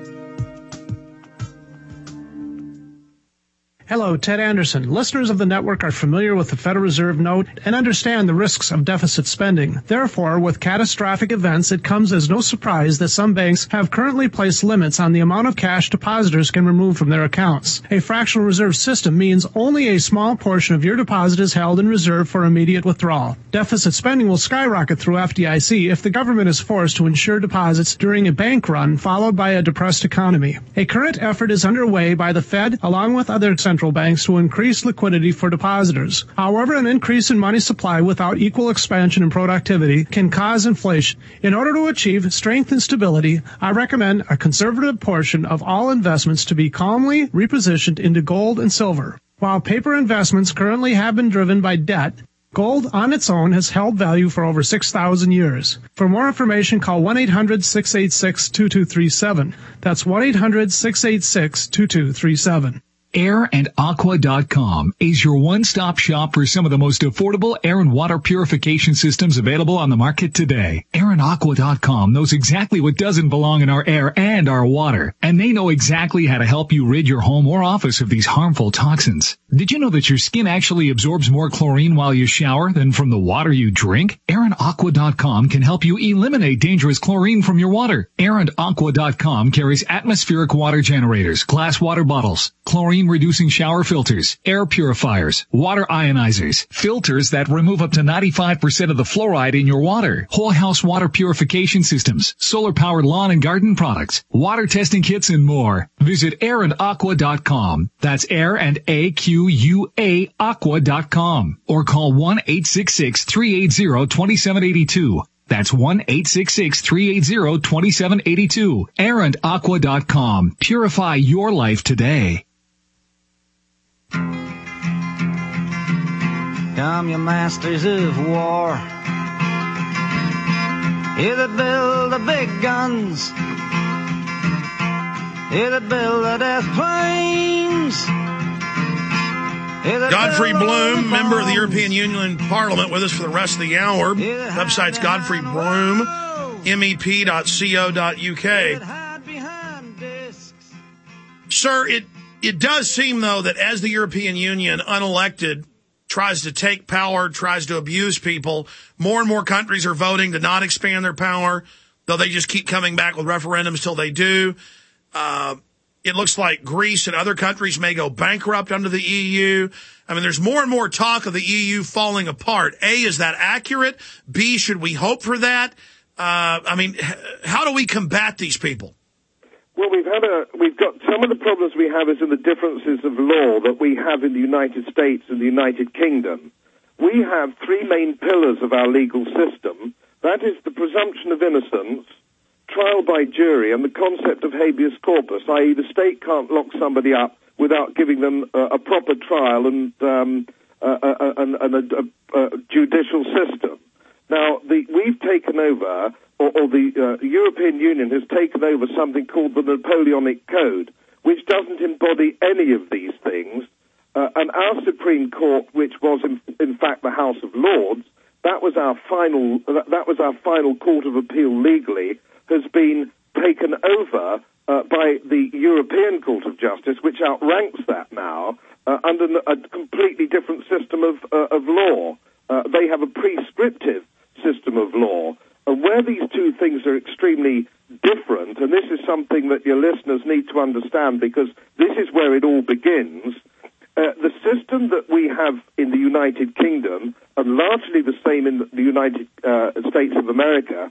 Hello, Ted Anderson. Listeners of the network are familiar with the Federal Reserve note and understand the risks of deficit spending. Therefore, with catastrophic events, it comes as no surprise that some banks have currently placed limits on the amount of cash depositors can remove from their accounts. A fractional reserve system means only a small portion of your deposit is held in reserve for immediate withdrawal. Deficit spending will skyrocket through F D I C if the government is forced to insure deposits during a bank run followed by a depressed economy. A current effort is underway by the Fed along with other central banks to increase liquidity for depositors. However, an increase in money supply without equal expansion and productivity can cause inflation. In order to achieve strength and stability, I recommend a conservative portion of all investments to be calmly repositioned into gold and silver. While paper investments currently have been driven by debt, gold on its own has held value for over six thousand years. For more information, call one eight hundred six eight six two two three seven. That's one eight hundred six eight six two two three seven. air and aqua dot com is your one-stop shop for some of the most affordable air and water purification systems available on the market today. air and aqua dot com knows exactly what doesn't belong in our air and our water, and they know exactly how to help you rid your home or office of these harmful toxins. Did you know that your skin actually absorbs more chlorine while you shower than from the water you drink? air and aqua dot com can help you eliminate dangerous chlorine from your water. air and aqua dot com carries atmospheric water generators, glass water bottles, chlorine reducing shower filters, air purifiers, water ionizers, filters that remove up to ninety-five percent of the fluoride in your water, whole house water purification systems, solar powered lawn and garden products, water testing kits, and more. Visit air and aqua dot com. That's air and A Q U A aqua dot com. Or call one eight six six three eight zero two seven eight two. That's one eight six six three eight zero two seven eight two. air and aqua dot com. Purify your life today. Come, you masters of war, you that build the big guns, you that build the death planes. Godfrey Bloom, member of the European Union Parliament, with us for the rest of the hour. Website's Godfrey Bloom, M E P dot co dot U K. Sir, it, it does seem, though, that as the European Union, unelected, tries to take power, tries to abuse people, more and more countries are voting to not expand their power, though they just keep coming back with referendums till they do. Uh, it looks like Greece and other countries may go bankrupt under the E U. I mean, there's more and more talk of the E U falling apart. A, is that accurate? B, should we hope for that? Uh, I mean, how do we combat these people? Well, we've had a, we've got, some of the problems we have is in the differences of law that we have in the United States and the United Kingdom. We have three main pillars of our legal system. That is the presumption of innocence, trial by jury, and the concept of habeas corpus, that is the state can't lock somebody up without giving them a, a proper trial and, um, uh, uh, and, and a, a, a judicial system. Now, the, we've taken over, or, or the uh, European Union has taken over something called the Napoleonic Code, which doesn't embody any of these things. Uh, and our Supreme Court, which was in, in fact the House of Lords, that was our final, that was our final court of appeal legally, has been taken over uh, by the European Court of Justice, which outranks that now uh, under a completely different system of, uh, of law. Uh, they have a prescriptive system of law. And where these two things are extremely different, and this is something that your listeners need to understand because this is where it all begins, uh, the system that we have in the United Kingdom, and largely the same in the United uh, States of America,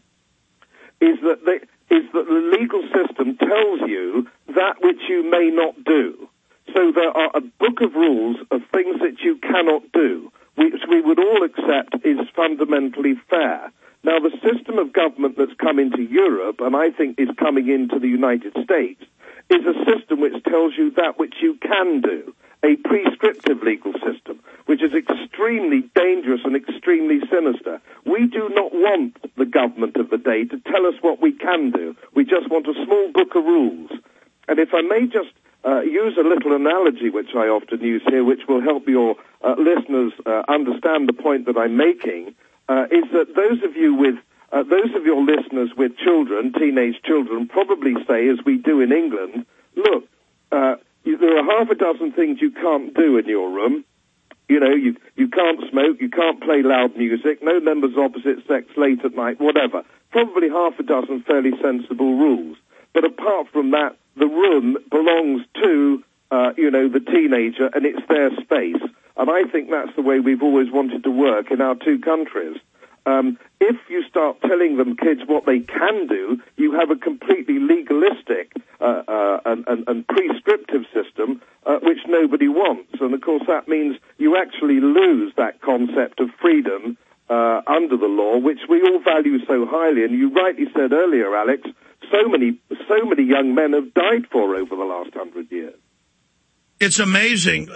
is that, they, is that the legal system tells you that which you may not do. So there are a book of rules of things that you cannot do, which we would all accept is fundamentally fair. Now, the system of government that's come into Europe, and I think is coming into the United States, is a system which tells you that which you can do, a prescriptive legal system, which is extremely dangerous and extremely sinister. We do not want the government of the day to tell us what we can do. We just want a small book of rules. And if I may just uh, use a little analogy, which I often use here, which will help your uh, listeners uh, understand the point that I'm making, uh, is that those of you with Uh, those of your listeners with children, teenage children, probably say, as we do in England, look, uh, you, there are half a dozen things you can't do in your room. You know, you, you can't smoke, you can't play loud music, no members of opposite sex late at night, whatever. Probably half a dozen fairly sensible rules. But apart from that, the room belongs to, uh, you know, the teenager, and it's their space. And I think that's the way we've always wanted to work in our two countries. Um, if you start telling them kids what they can do, you have a completely legalistic uh, uh, and, and, and prescriptive system uh, which nobody wants. And, of course, that means you actually lose that concept of freedom uh, under the law, which we all value so highly. And you rightly said earlier, Alex, so many, so many young men have died for over the last hundred years. It's amazing.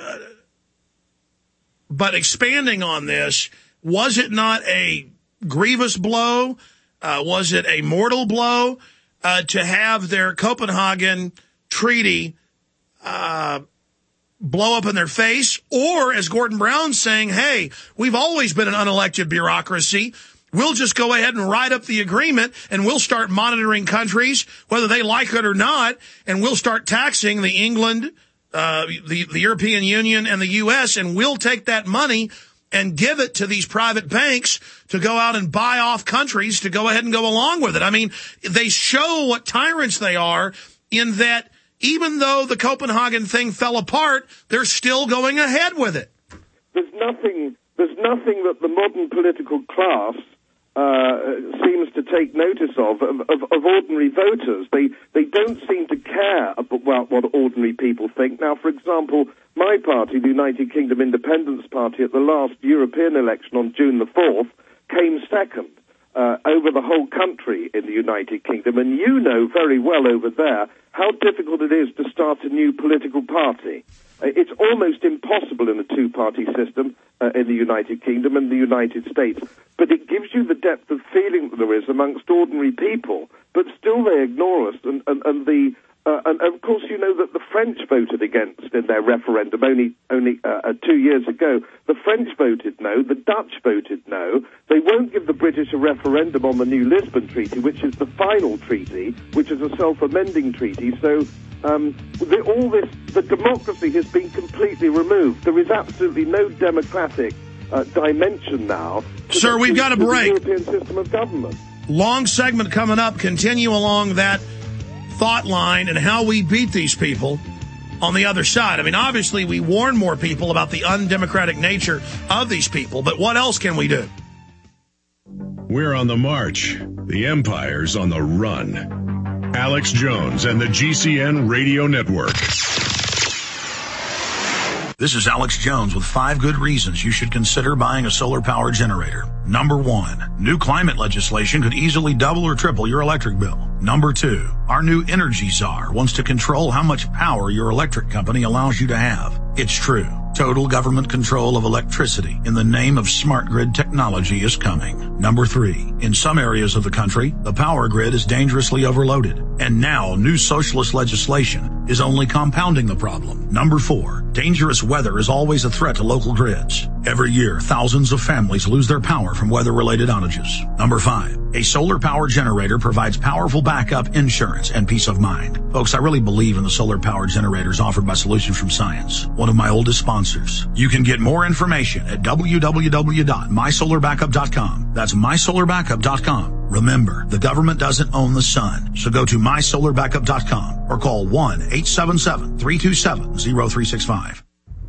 But expanding on this, was it not a grievous blow? Uh, was it a mortal blow uh, to have their Copenhagen Treaty uh, blow up in their face? Or, as Gordon Brown's saying, hey, we've always been an unelected bureaucracy. We'll just go ahead and write up the agreement, and we'll start monitoring countries, whether they like it or not, and we'll start taxing the England, uh, the, the European Union, and the U S, and we'll take that money and give it to these private banks to go out and buy off countries to go ahead and go along with it. I mean, they show what tyrants they are in that even though the Copenhagen thing fell apart, they're still going ahead with it. There's nothing, there's nothing that the modern political class uh, seems to take notice of, of, of, of ordinary voters. They, they don't seem to care about what ordinary people think. Now, for example, my party, the United Kingdom Independence Party, at the last European election on June the fourth, came second uh, over the whole country in the United Kingdom. And you know very well over there how difficult it is to start a new political party. Uh, it's almost impossible in a two-party system uh, in the United Kingdom and the United States. But it gives you the depth of feeling that there is amongst ordinary people. But still they ignore us. And, and, and the... Uh, and, of course, you know that the French voted against in their referendum only only uh, uh, two years ago. The French voted no. The Dutch voted no. They won't give the British a referendum on the new Lisbon Treaty, which is the final treaty, which is a self-amending treaty. So um, the, all this, the democracy has been completely removed. There is absolutely no democratic uh, dimension now. Sir, the, we've got a break. The European system of government. Long segment coming up. Continue along that thought line and how we beat these people on the other side. I mean, obviously, we warn more people about the undemocratic nature of these people, but what else can we do? We're on the march. The empire's on the run. Alex Jones and the G C N Radio Network. This is Alex Jones with five good reasons you should consider buying a solar power generator. Number one, new climate legislation could easily double or triple your electric bill. Number two, our new energy czar wants to control how much power your electric company allows you to have. It's true. Total government control of electricity in the name of smart grid technology is coming. Number three, in some areas of the country, the power grid is dangerously overloaded. And now new socialist legislation is only compounding the problem. Number four, dangerous weather is always a threat to local grids. Every year, thousands of families lose their power from weather-related outages. Number five, a solar power generator provides powerful backup insurance and peace of mind. Folks, I really believe in the solar power generators offered by Solutions from Science, one of my oldest sponsors. You can get more information at w w w dot my solar backup dot com. That's my solar backup dot com. Remember, the government doesn't own the sun, so go to my solar backup dot com or call one eight seven seven, three two seven, zero three six five.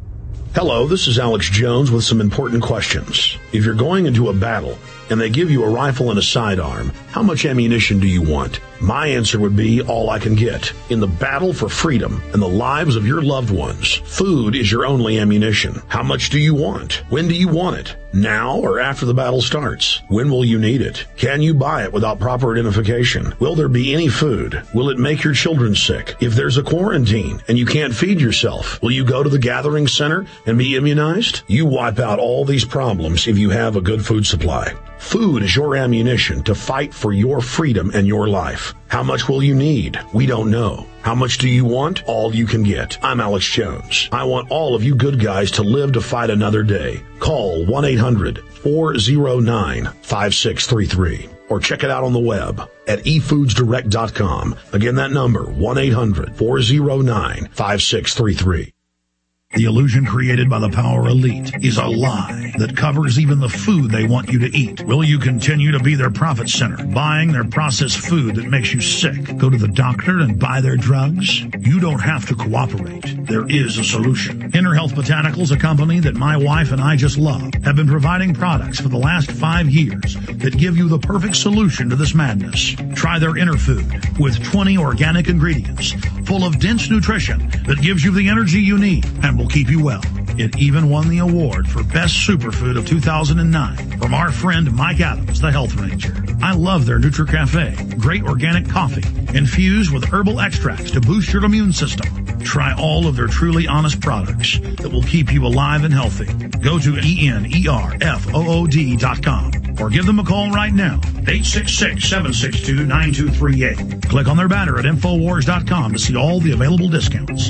Hello, this is Alex Jones with some important questions. If you're going into a battle and they give you a rifle and a sidearm, how much ammunition do you want? My answer would be all I can get. In the battle for freedom and the lives of your loved ones, food is your only ammunition. How much do you want? When do you want it? Now or after the battle starts? When will you need it? Can you buy it without proper identification? Will there be any food? Will it make your children sick? If there's a quarantine and you can't feed yourself, will you go to the gathering center and be immunized? You wipe out all these problems if you have a good food supply. Food is your ammunition to fight for your freedom and your life. How much will you need? We don't know. How much do you want? All you can get. I'm Alex Jones. I want all of you good guys to live to fight another day. Call one eight hundred, four oh nine, five six three three or check it out on the web at e foods direct dot com. Again, that number, one eight hundred, four oh nine, five six three three. The illusion created by the power elite is a lie that covers even the food they want you to eat. Will you continue to be their profit center, buying their processed food that makes you sick? Go to the doctor and buy their drugs? You don't have to cooperate. There is a solution. Inner Health Botanicals, a company that my wife and I just love, have been providing products for the last five years that give you the perfect solution to this madness. Try their Inner Food with twenty organic ingredients full of dense nutrition that gives you the energy you need and will keep you well. It even won the award for Best Superfood of two thousand nine from our friend Mike Adams, the Health Ranger. I love their NutriCafe, great organic coffee infused with herbal extracts to boost your immune system. Try all of their truly honest products that will keep you alive and healthy. Go to E N E R F O O D dot com or give them a call right now, eight six six, seven six two, nine two three eight. Click on their banner at infowars dot com to see all the available discounts.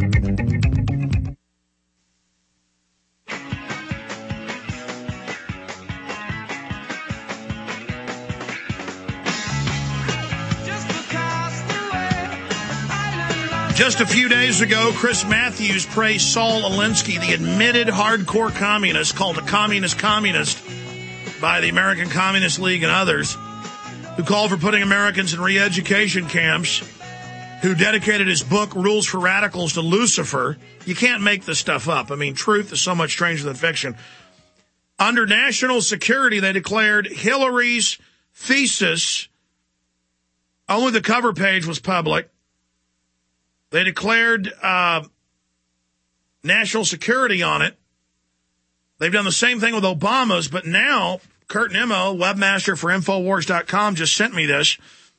Just a few days ago, Chris Matthews praised Saul Alinsky, the admitted hardcore communist, called a communist communist by the American Communist League and others, who called for putting Americans in re-education camps, who dedicated his book, Rules for Radicals, to Lucifer. You can't make this stuff up. I mean, truth is so much stranger than fiction. Under national security, they declared Hillary's thesis, only the cover page was public. They declared uh, national security on it. They've done the same thing with Obama's, but now Kurt Nimmo, webmaster for infowars dot com, just sent me this.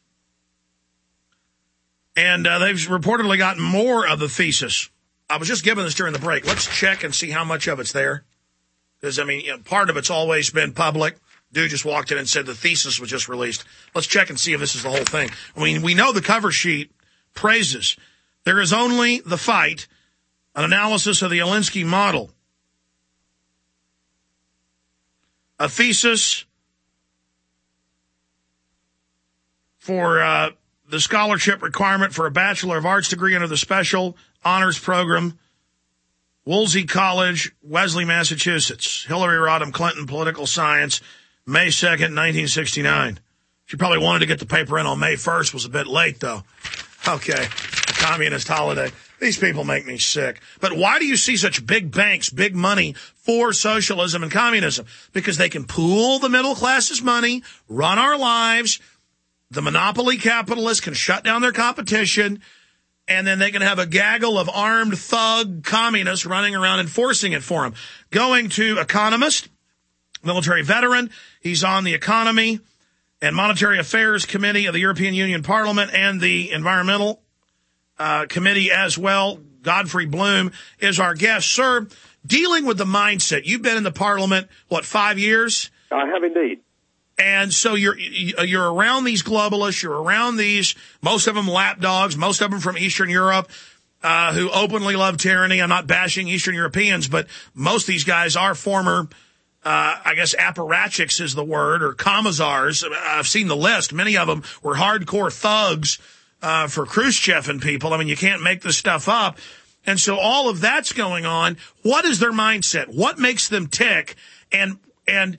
And uh, they've reportedly gotten more of the thesis. I was just given this during the break. Let's check and see how much of it's there. Because, I mean, you know, part of it's always been public. Dude just walked in and said the thesis was just released. Let's check and see if this is the whole thing. I mean, we know the cover sheet praises. There is only the fight, an analysis of the Alinsky model. A thesis for uh, the scholarship requirement for a Bachelor of Arts degree under the Special Honors Program, Wolsey College, Wellesley, Massachusetts. Hillary Rodham Clinton, Political Science, May second, nineteen sixty-nine. She probably wanted to get the paper in on May first, was a bit late, though. Okay, a communist holiday. These people make me sick. But why do you see such big banks, big money for socialism and communism? Because they can pool the middle class's money, run our lives. The monopoly capitalists can shut down their competition, and then they can have a gaggle of armed thug communists running around enforcing it for them. Going to Economist, military veteran. He's on the Economy and Monetary Affairs Committee of the European Union Parliament and the Environmental Uh, committee as well. Godfrey Bloom is our guest. Sir, dealing with the mindset, you've been in the parliament, what, five years? I have indeed. And so you're you're around these globalists, you're around these, most of them lapdogs, most of them from Eastern Europe, uh, who openly love tyranny. I'm not bashing Eastern Europeans, but most of these guys are former, uh, I guess apparatchiks is the word, or commissars. I've seen the list. Many of them were hardcore thugs Uh, for Khrushchev and people. I mean, you can't make this stuff up. And so all of that's going on. What is their mindset? What makes them tick? And, and,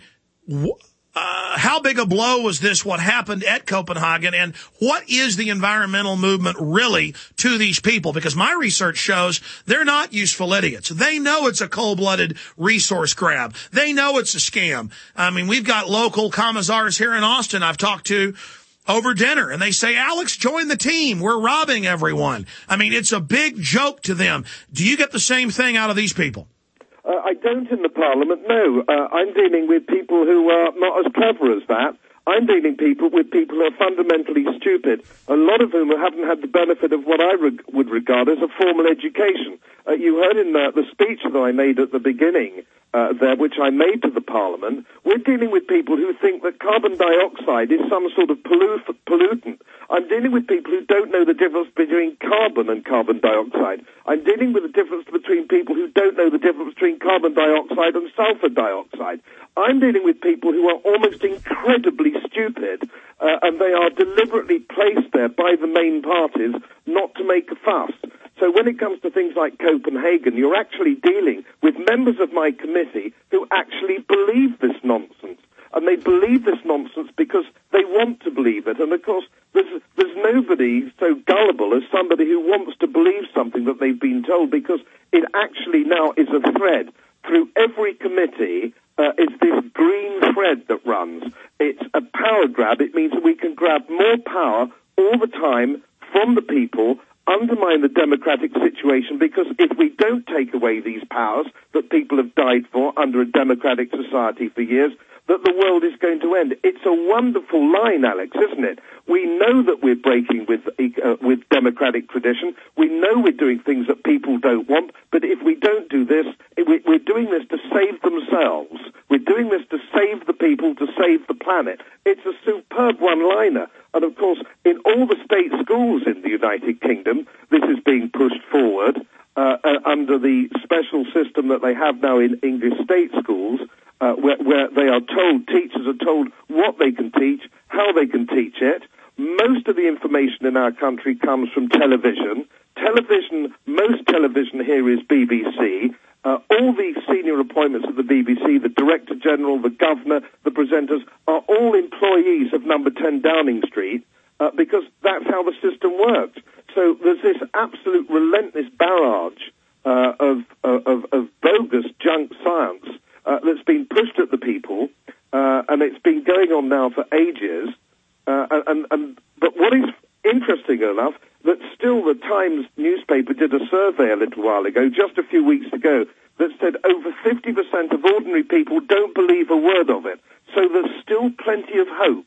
uh, how big a blow was this, what happened at Copenhagen? And what is the environmental movement really to these people? Because my research shows they're not useful idiots. They know it's a cold-blooded resource grab. They know it's a scam. I mean, we've got local commissars here in Austin I've talked to over dinner, and they say, Alex, join the team. We're robbing everyone. I mean, it's a big joke to them. Do you get the same thing out of these people? Uh, I don't in the Parliament, no. Uh, I'm dealing with people who are not as clever as that. I'm dealing people with people who are fundamentally stupid, a lot of whom haven't had the benefit of what I reg- would regard as a formal education. Uh, you heard in the, the speech that I made at the beginning uh, there, which I made to the Parliament, we're dealing with people who think that carbon dioxide is some sort of pollu- pollutant. I'm dealing with people who don't know the difference between carbon and carbon dioxide. I'm dealing with the difference between people who don't know the difference between carbon dioxide and sulfur dioxide. I'm dealing with people who are almost incredibly stupid, uh, and they are deliberately placed there by the main parties not to make a fuss. So when it comes to things like Copenhagen, you're actually dealing with members of my committee who actually believe this nonsense. And they believe this nonsense because they want to believe it. And, of course, there's, there's nobody so gullible as somebody who wants to believe something that they've been told, because it actually now is a thread through every committee. Uh, it's this green thread that runs. It's a power grab. It means that we can grab more power all the time from the people, undermine the democratic situation, because if we don't take away these powers that people have died for under a democratic society for years, that the world is going to end. It's a wonderful line, Alex, isn't it? We know that we're breaking with uh, with democratic tradition. We know we're doing things that people don't want, but if we don't do this, we're doing this to save themselves. We're doing this to save the people, to save the planet. It's a superb one-liner. And, of course, in all the state schools in the United Kingdom, this is being pushed forward uh, uh, under the special system that they have now in English state schools, Uh, where, where they are told, teachers are told what they can teach, how they can teach it. Most of the information in our country comes from television. Television, most television here is B B C. Uh, all the senior appointments of the B B C, the Director General, the Governor, the presenters, are all employees of number ten Downing Street, uh, because that's how the system works. So there's this absolute relentless barrage uh, of, of, of bogus junk science Uh, that's been pushed at the people, uh, and it's been going on now for ages. Uh, and, and but what is interesting enough, that still the Times newspaper did a survey a little while ago, just a few weeks ago, that said over fifty percent of ordinary people don't believe a word of it. So there's still plenty of hope.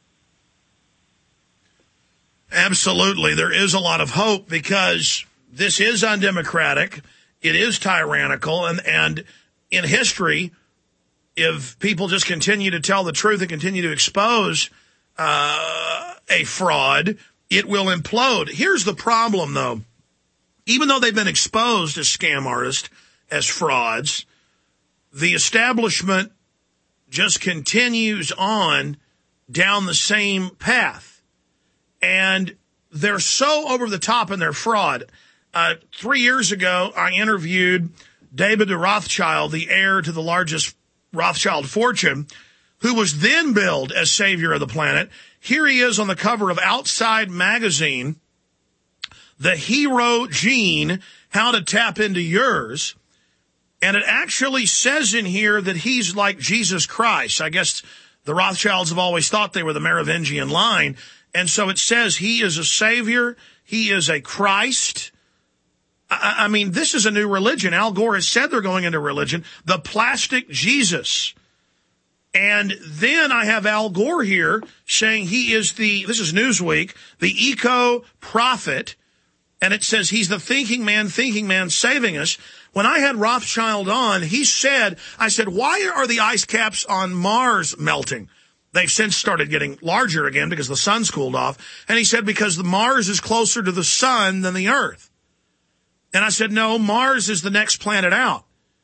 Absolutely. There is a lot of hope, because this is undemocratic. It is tyrannical, and, and in history, if people just continue to tell the truth and continue to expose uh, a fraud, it will implode. Here's the problem, though. Even though they've been exposed as scam artists, as frauds, the establishment just continues on down the same path. And they're so over the top in their fraud. Uh, three years ago, I interviewed David de Rothschild, the heir to the largest Rothschild fortune, who was then billed as savior of the planet. Here he is on the cover of Outside magazine The Hero Gene, How to Tap Into Yours. And it actually says in here that he's like Jesus Christ. I guess the Rothschilds have always thought they were the Merovingian line. And so it says he is a savior. He is a Christ. I, I mean, this is a new religion. Al Gore has said they're going into religion. The plastic Jesus. And then I have Al Gore here saying he is the, this is Newsweek, the eco-prophet. And it says he's the thinking man, thinking man, saving us. When I had Rothschild on, he said, I said, why are the ice caps on Mars melting? They've since started getting larger again because the sun's cooled off. And he said, because the Mars is closer to the sun than the Earth. And I said, no, Mars is the next planet out.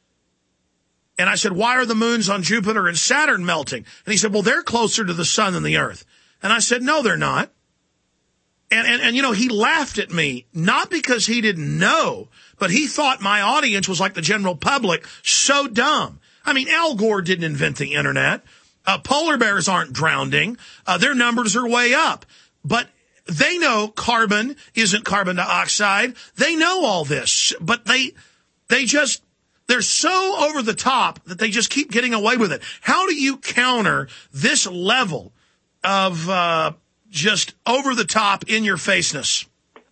And I said, why are the moons on Jupiter and Saturn melting? And he said, well, they're closer to the sun than the Earth. And I said, no, they're not. And, and, and, you know, he laughed at me, not because he didn't know, but he thought my audience was like the general public, so dumb. I mean, Al Gore didn't invent the internet. Uh, polar bears aren't drowning. Uh, their numbers are way up. But they know carbon isn't carbon dioxide. They know all this, but they, they just, they're so over the top that they just keep getting away with it. How do you counter this level of, uh, just over-the-top, in-your-faceness?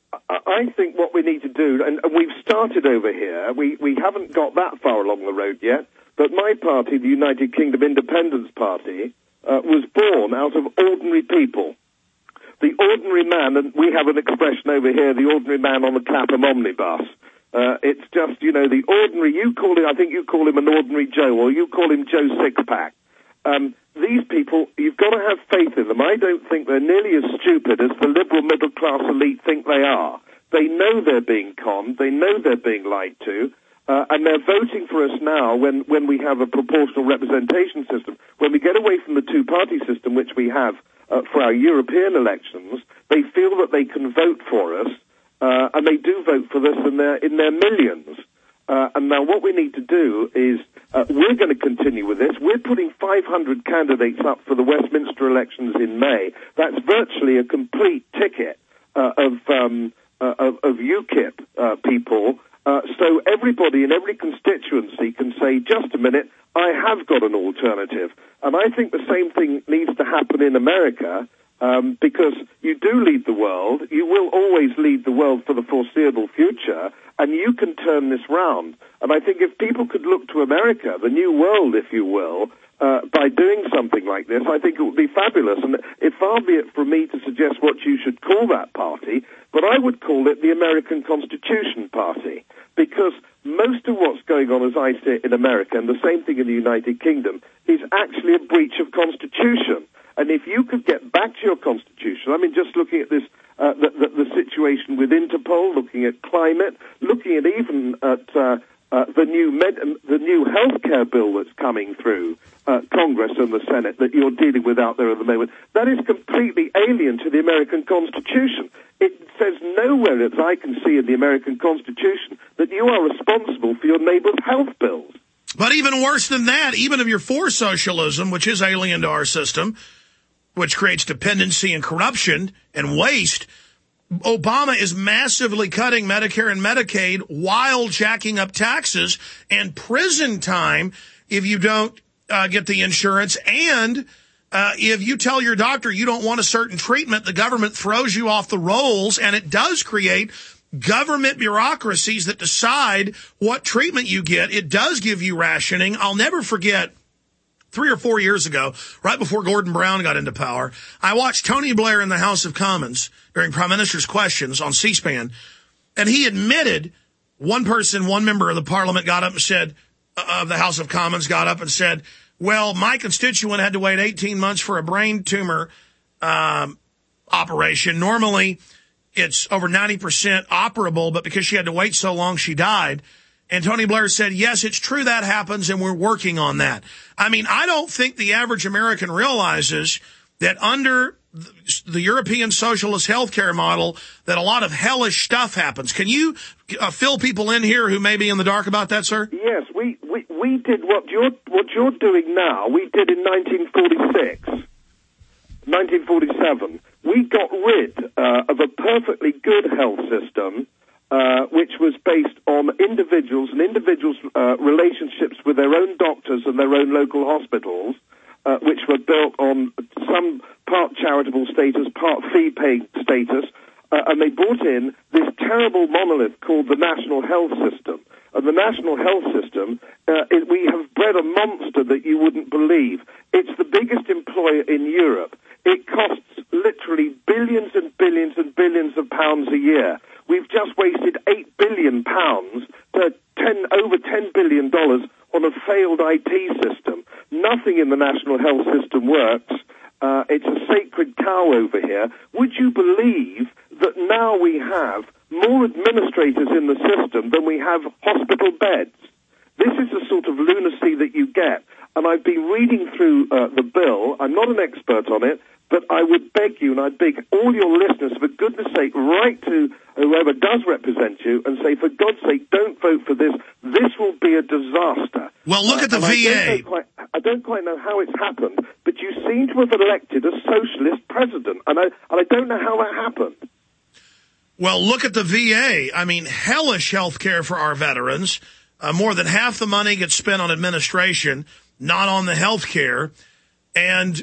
I think what we need to do, and we've started over here, we, we haven't got that far along the road yet, but my party, the United Kingdom Independence Party, uh, was born out of ordinary people. The ordinary man, and we have an expression over here, the ordinary man on the Clapham omnibus. Uh, it's just, you know, the ordinary, you call him, I think you call him an ordinary Joe, or you call him Joe Sixpack. Um, these people, you've got to have faith in them. I don't think they're nearly as stupid as the liberal middle-class elite think they are. They know they're being conned. They know they're being lied to. Uh, and they're voting for us now when, when we have a proportional representation system. When we get away from the two-party system, which we have uh, for our European elections, they feel that they can vote for us, uh, and they do vote for us in their, in their millions. Uh, and now what we need to do is uh, we're going to continue with this. We're putting five hundred candidates up for the Westminster elections in May. That's virtually a complete ticket uh, of, um, uh, of of UKIP uh, people. Uh, so everybody in every constituency can say, just a minute, I have got an alternative. And I think the same thing needs to happen in America. Um, because you do lead the world, you will always lead the world for the foreseeable future, and you can turn this round. And I think if people could look to America, the new world, if you will, uh, by doing something like this, I think it would be fabulous. And it far be it from me to suggest what you should call that party, but I would call it the American Constitution Party, because most of what's going on, as I see it, in America, and the same thing in the United Kingdom, is actually a breach of Constitution. And if you could get back to your Constitution, I mean, just looking at this, uh, the, the, the situation with Interpol, looking at climate, looking at even at uh, uh, the new med- the new healthcare bill that's coming through uh, Congress and the Senate that you're dealing with out there at the moment, that is completely alien to the American Constitution. It says nowhere, as I can see in the American Constitution, that you are responsible for your neighbor's health bills. But even worse than that, even if you're for socialism, which is alien to our system, which creates dependency and corruption and waste, Obama is massively cutting Medicare and Medicaid while jacking up taxes and prison time if you don't uh, get the insurance. And uh, if you tell your doctor you don't want a certain treatment, the government throws you off the rolls, and it does create government bureaucracies that decide what treatment you get. It does give you rationing. I'll never forget, three or four years ago, right before Gordon Brown got into power, I watched Tony Blair in the House of Commons during Prime Minister's Questions on C-SPAN, and he admitted, one person, one member of the parliament got up and said, uh, of the House of Commons got up and said, well, my constituent had to wait eighteen months for a brain tumor um, operation. Normally, it's over ninety percent operable, but because she had to wait so long, she died. And Tony Blair said, yes, it's true that happens, and we're working on that. I mean, I don't think the average American realizes that under the European socialist healthcare model that a lot of hellish stuff happens. Can you uh, fill people in here who may be in the dark about that, sir? Yes, we, we, we did what you're, what you're doing now, we did in nineteen forty-six, nineteen forty-seven. we got rid uh, of a perfectly good health system, uh, which was based on individuals and individuals' uh, relationships with their own doctors and their own local hospitals, uh, which were built on some part charitable status, part fee-paying status, uh, and they brought in this terrible monolith called the National Health System. And the National Health System, uh, it, we have bred a monster that you wouldn't believe. It's the biggest employer in Europe. It costs literally billions and billions and billions of pounds a year. We've just wasted eight billion pounds to ten, over ten billion dollars on a failed I T system. Nothing in the National Health System works. Uh, it's a sacred cow over here. Would you believe that now we have more administrators in the system than we have hospital beds? This is the sort of lunacy that you get. And I've been reading through uh, the bill. I'm not an expert on it, but I would beg you, and I beg all your listeners, for goodness sake, write to whoever does represent you and say, for God's sake, don't vote for this. This will be a disaster. Well, look uh, at the V A. I don't, quite, I don't quite know how it's happened, but you seem to have elected a socialist president, and I, and I don't know how that happened. Well, look at the V A. I mean, hellish health care for our veterans. Uh, more than half the money gets spent on administration, not on the health care. And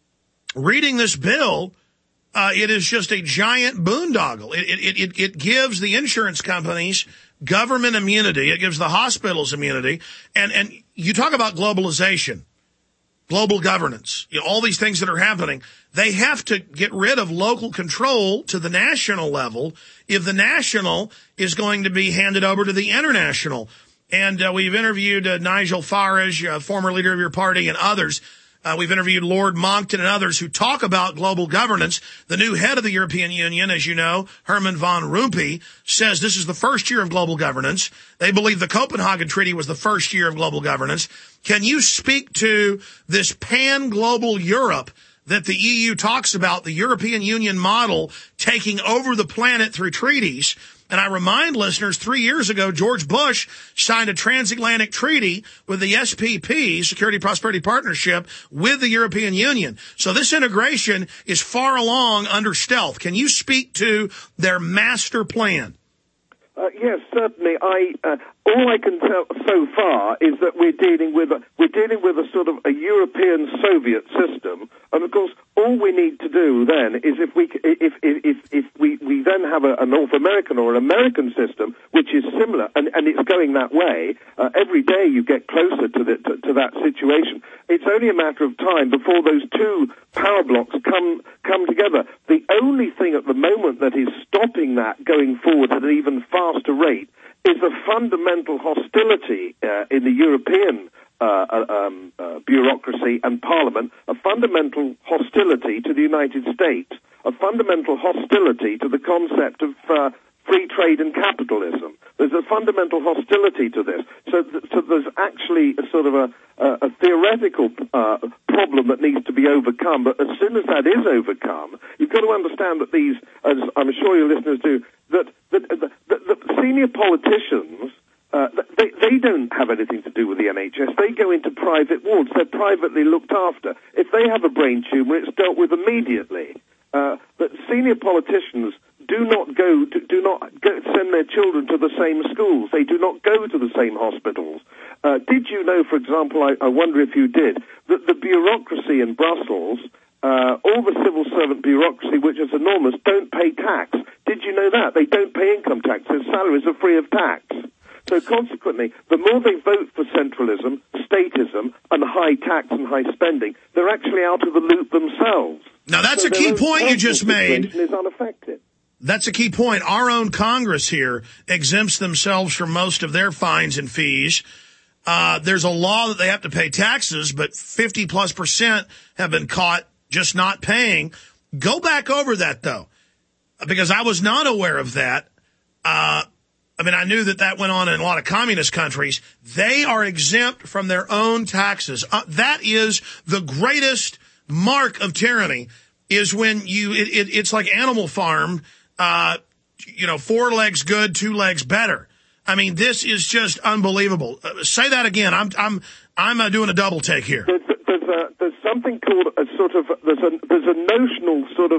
reading this bill, uh, it is just a giant boondoggle. It, it, it, it gives the insurance companies government immunity. It gives the hospitals immunity. And, and you talk about globalization, global governance, you know, all these things that are happening. They have to get rid of local control to the national level if the national is going to be handed over to the international. And uh, we've interviewed uh, Nigel Farage, uh, former leader of your party, and others. Uh, we've interviewed Lord Monckton and others who talk about global governance. The new head of the European Union, as you know, Herman van Rompuy, says this is the first year of global governance. They believe the Copenhagen Treaty was the first year of global governance. Can you speak to this pan-global Europe that the E U talks about, the European Union model taking over the planet through treaties? And I remind listeners, three years ago, George Bush signed a transatlantic treaty with the S P P, Security Prosperity Partnership, with the European Union. So this integration is far along under stealth. Can you speak to their master plan? Uh, yes, certainly. I uh, all I can tell so far is that we're dealing with a, we're dealing with a sort of a European Soviet system, and of course, all we need to do then is if we if if if, if we, we then have a, a North American or an American system which is similar, and, and it's going that way. Uh, every day you get closer to, the, to to that situation. It's only a matter of time before those two power blocks come come together. The only thing at the moment that is stopping that going forward at an even faster rate is a fundamental hostility uh, in the European uh, um, uh, bureaucracy and parliament, a fundamental hostility to the United States, a fundamental hostility to the concept of uh, free trade and capitalism. There's a fundamental hostility to this. So, th- so there's actually a sort of a, a, a theoretical uh, problem that needs to be overcome. But as soon as that is overcome, you've got to understand that these, as I'm sure your listeners do, that, that, that, that, that senior politicians, uh, they, they don't have anything to do with the N H S. They go into private wards. They're privately looked after. If they have a brain tumor, it's dealt with immediately. Uh, but senior politicians do not go, to, do not go, send their children to the same schools. They do not go to the same hospitals. Uh, did you know, for example, I, I wonder if you did, that the bureaucracy in Brussels, uh, all the civil servant bureaucracy, which is enormous, don't pay tax? Did you know that? They don't pay income tax. Their salaries are free of tax. So consequently, the more they vote for centralism, statism, and high tax and high spending, they're actually out of the loop themselves. Now, that's so a key point you just made. Is unaffected. That's a key point. Our own Congress here exempts themselves from most of their fines and fees. Uh, there's a law that they have to pay taxes, but fifty plus percent have been caught just not paying. Go back over that, though, because I was not aware of that. Uh, I mean, I knew that that went on in a lot of communist countries. They are exempt from their own taxes. Uh, that is the greatest mark of tyranny, is when you, it, it, it's like Animal Farm, uh, you know, four legs good, two legs better. I mean, this is just unbelievable. Uh, say that again. I'm, I'm, I'm uh, doing a double take here. There's, there's, a, there's something called a sort of, there's a, there's a notional sort of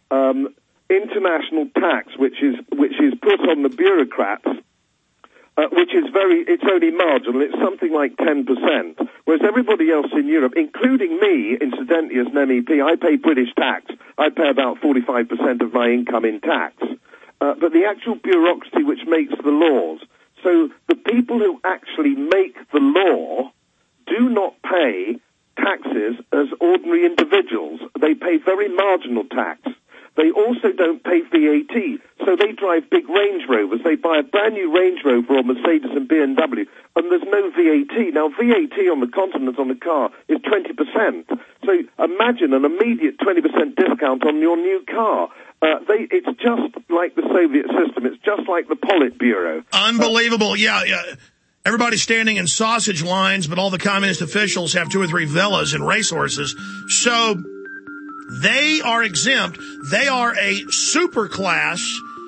um, international tax, which is which is put on the bureaucrats, uh, which is very, it's only marginal. It's something like ten percent. Whereas everybody else in Europe, including me, incidentally, as an M E P, I pay British tax. I pay about forty-five percent of my income in tax. Uh, but the actual bureaucracy which makes the laws, so the people who actually make the law do not pay taxes as ordinary individuals. They pay very marginal tax. They also don't pay V A T, so they drive big Range Rovers. They buy a brand new Range Rover or Mercedes and B M W, and there's no V A T. Now, V A T on the continent on the car is twenty percent. So imagine an immediate twenty percent discount on your new car. Uh, they, it's just like the Soviet system. It's just like the Politburo. Unbelievable. Yeah, yeah. Everybody's standing in sausage lines, but all the communist officials have two or three villas and racehorses. So they are exempt. They are a super class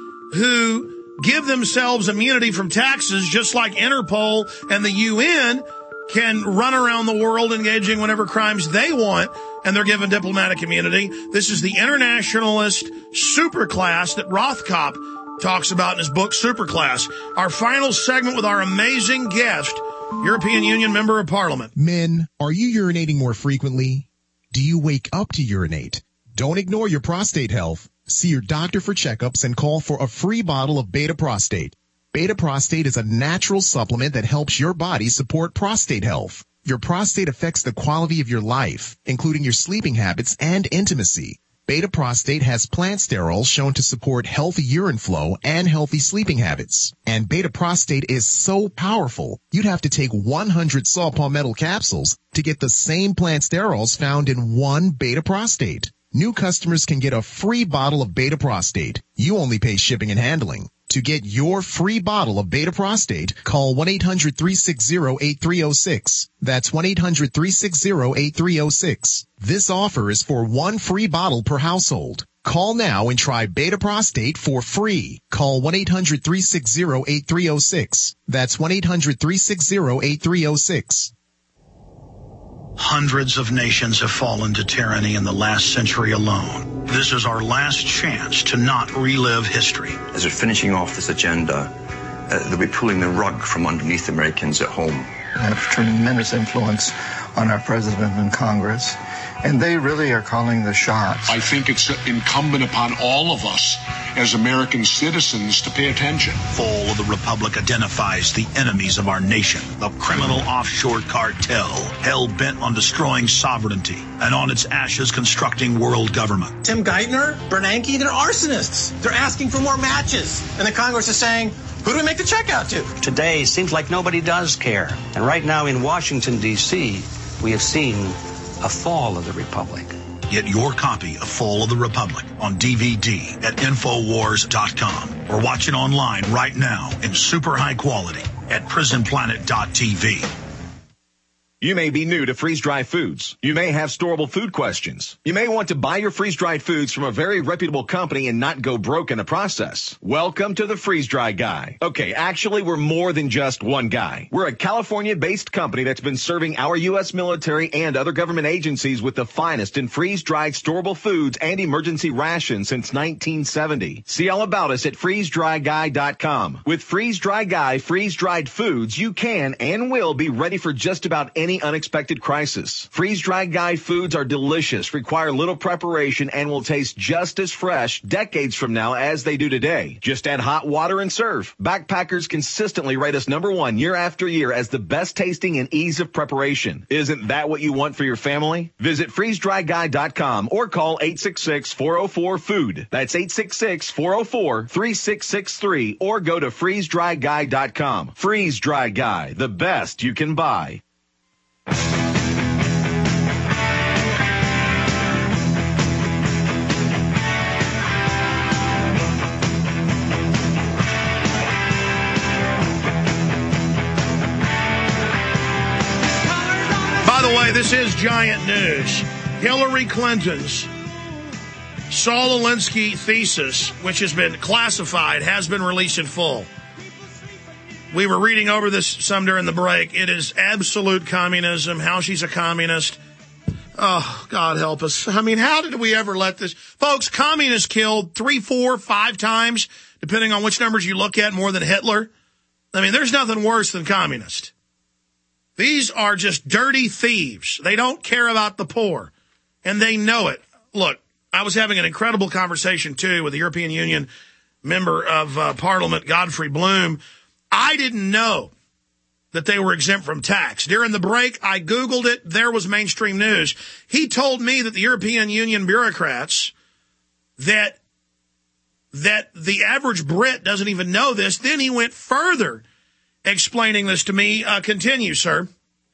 who give themselves immunity from taxes, just like Interpol and the U N can run around the world engaging whatever crimes they want, and they're given diplomatic immunity. This is the internationalist superclass that Rothkopf talks about in his book, Superclass. Our final segment with our amazing guest, European Union Member of Parliament. Men, are you urinating more frequently? Do you wake up to urinate? Don't ignore your prostate health. See your doctor for checkups and call for a free bottle of Beta Prostate. Beta Prostate is a natural supplement that helps your body support prostate health. Your prostate affects the quality of your life, including your sleeping habits and intimacy. Beta Prostate has plant sterols shown to support healthy urine flow and healthy sleeping habits. And Beta Prostate is so powerful, you'd have to take one hundred saw palmetto capsules to get the same plant sterols found in one Beta Prostate. New customers can get a free bottle of Beta Prostate. You only pay shipping and handling. To get your free bottle of Beta Prostate, call one eight hundred three six zero eight three zero six. That's one eight hundred three six zero eight three zero six. This offer is for one free bottle per household. Call now and try Beta Prostate for free. Call one eight hundred three six zero eight three zero six. That's one eight hundred three six zero eight three zero six. Hundreds of nations have fallen to tyranny in the last century alone. This is our last chance to not relive history. As they're finishing off this agenda, uh, they'll be pulling the rug from underneath Americans at home. I have tremendous influence on our president and Congress, and they really are calling the shots. I think it's incumbent upon all of us as American citizens to pay attention. Fall of the Republic identifies the enemies of our nation, the criminal offshore cartel, hell-bent on destroying sovereignty, and on its ashes constructing world government. Tim Geithner, Bernanke, they're arsonists. They're asking for more matches. And the Congress is saying, who do we make the check out to? Today seems like nobody does care. And right now in Washington, D C, we have seen a fall of the Republic. Get your copy of Fall of the Republic on D V D at Infowars dot com or watch it online right now in super high quality at Prison Planet dot T V. You may be new to freeze-dried foods. You may have storable food questions. You may want to buy your freeze-dried foods from a very reputable company and not go broke in the process. Welcome to the Freeze-Dry Guy. Okay, actually, we're more than just one guy. We're a California-based company that's been serving our U S military and other government agencies with the finest in freeze-dried storable foods and emergency rations since nineteen seventy. See all about us at freeze dry guy dot com. With Freeze-Dry Guy freeze-dried foods, you can and will be ready for just about any unexpected crisis. Freeze-Dried Guy foods are delicious, require little preparation, and will taste just as fresh decades from now as they do today. Just add hot water and serve. Backpackers consistently rate us number one year after year as the best tasting and ease of preparation. Isn't that what you want for your family? Visit freeze dry guy dot com or call eight six six, four oh four, food. That's eight six six, four oh four, three six six three or go to freeze dry guy dot com. Freeze-Dry Guy, the best you can buy. By the way, this is giant news. Hillary Clinton's Saul Alinsky thesis, which has been classified, has been released in full. We were reading over this some during the break. It is absolute communism, how she's a communist, Oh, God help us. I mean, how did we ever let this? Folks, communists killed three, four, five times, depending on which numbers you look at, more than Hitler. I mean, there's nothing worse than communists. These are just dirty thieves. They don't care about the poor, and they know it. Look, I was having an incredible conversation, too, with the European Union member of uh, Parliament, Godfrey Bloom. I didn't know that they were exempt from tax. During the break, I Googled it. There was mainstream news. He told me that the European Union bureaucrats, that, that the average Brit doesn't even know this. Then he went further explaining this to me. Uh, continue, sir.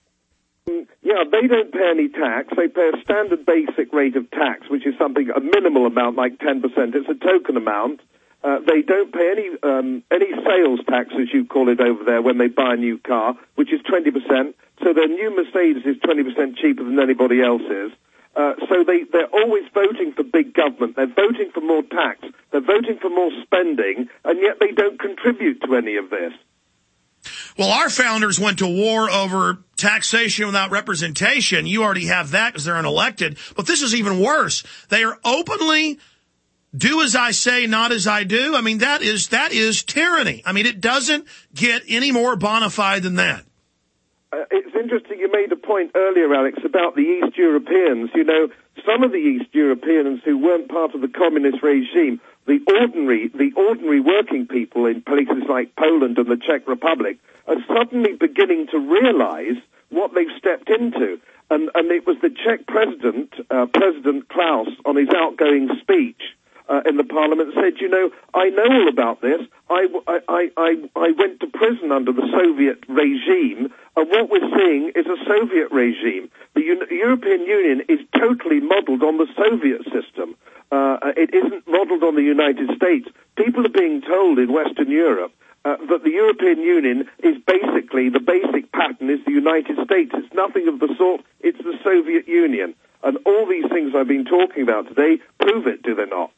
Yeah, they don't pay any tax. They pay a standard basic rate of tax, which is something, a minimal amount, like ten percent. It's a token amount. Uh, they don't pay any um, any sales tax, as you call it over there, when they buy a new car, which is twenty percent. So their new Mercedes is twenty percent cheaper than anybody else's. Uh, so they, they're always voting for big government. They're voting for more tax. They're voting for more spending, and yet they don't contribute to any of this. Well, our founders went to war over taxation without representation. You already have that because they're unelected. But this is even worse. They are openly do as I say, not as I do. I mean, that is that is tyranny. I mean, it doesn't get any more bona fide than that. Uh, it's interesting you made a point earlier, Alex, about the East Europeans. You know, some of the East Europeans who weren't part of the communist regime, the ordinary, the ordinary working people in places like Poland and the Czech Republic, are suddenly beginning to realize what they've stepped into. And, and it was the Czech president, uh, President Klaus, on his outgoing speech uh, in the parliament, said, you know, I know all about this. I, I, I, I went to prison under the Soviet regime, and what we're seeing is a Soviet regime. The U- European Union is totally modeled on the Soviet system. Uh, it isn't modeled on the United States. People are being told in Western Europe Uh, that the European Union is basically, the basic pattern is the United States. It's nothing of the sort. It's the Soviet Union. And all these things I've been talking about today prove it, do they not?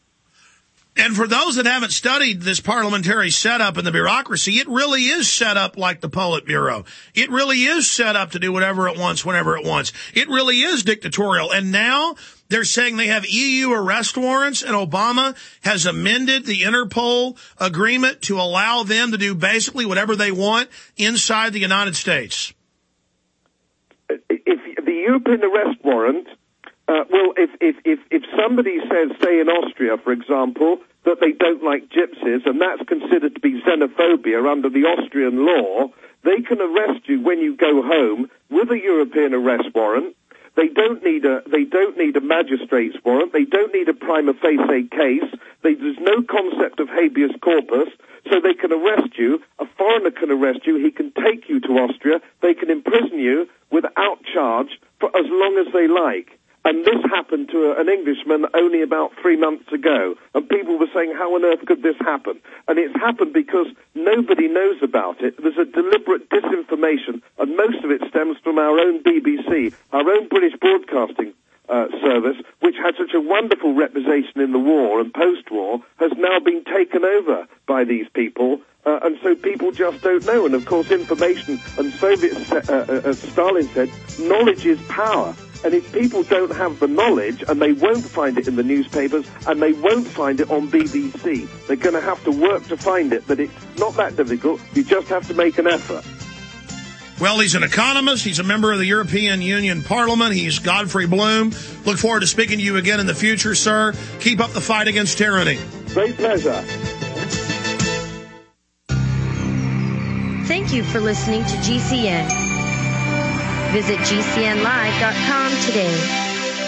And for those that haven't studied this parliamentary setup and the bureaucracy, it really is set up like the Politburo. It really is set up to do whatever it wants, whenever it wants. It really is dictatorial. And now they're saying they have E U arrest warrants, and Obama has amended the Interpol agreement to allow them to do basically whatever they want inside the United States. If the European arrest warrant, uh, well, if, if, if, if somebody says, say in Austria, for example, that they don't like gypsies, and that's considered to be xenophobia under the Austrian law, they can arrest you when you go home with a European arrest warrant. They don't need a they don't need a magistrate's warrant. They don't need a prima facie case. They, there's no concept of habeas corpus, so they can arrest you. A foreigner can arrest you. He can take you to Austria. They can imprison you without charge for as long as they like. And this happened to a, an Englishman only about three months ago. And people were saying, how on earth could this happen? And it's happened because nobody knows about it. There's a deliberate disinformation, and most of it stems from our own B B C, our own British Broadcasting uh, Service, which had such a wonderful reputation in the war and post-war, has now been taken over by these people. Uh, and so people just don't know. And, of course, information, and Soviet, uh, uh, as Stalin said, knowledge is power. And if people don't have the knowledge, and they won't find it in the newspapers, and they won't find it on B B C, they're going to have to work to find it. But it's not that difficult. You just have to make an effort. Well, he's an economist. He's a member of the European Union Parliament. He's Godfrey Bloom. Look forward to speaking to you again in the future, sir. Keep up the fight against tyranny. Great pleasure. Thank you for listening to G C N. Visit G C N live dot com today.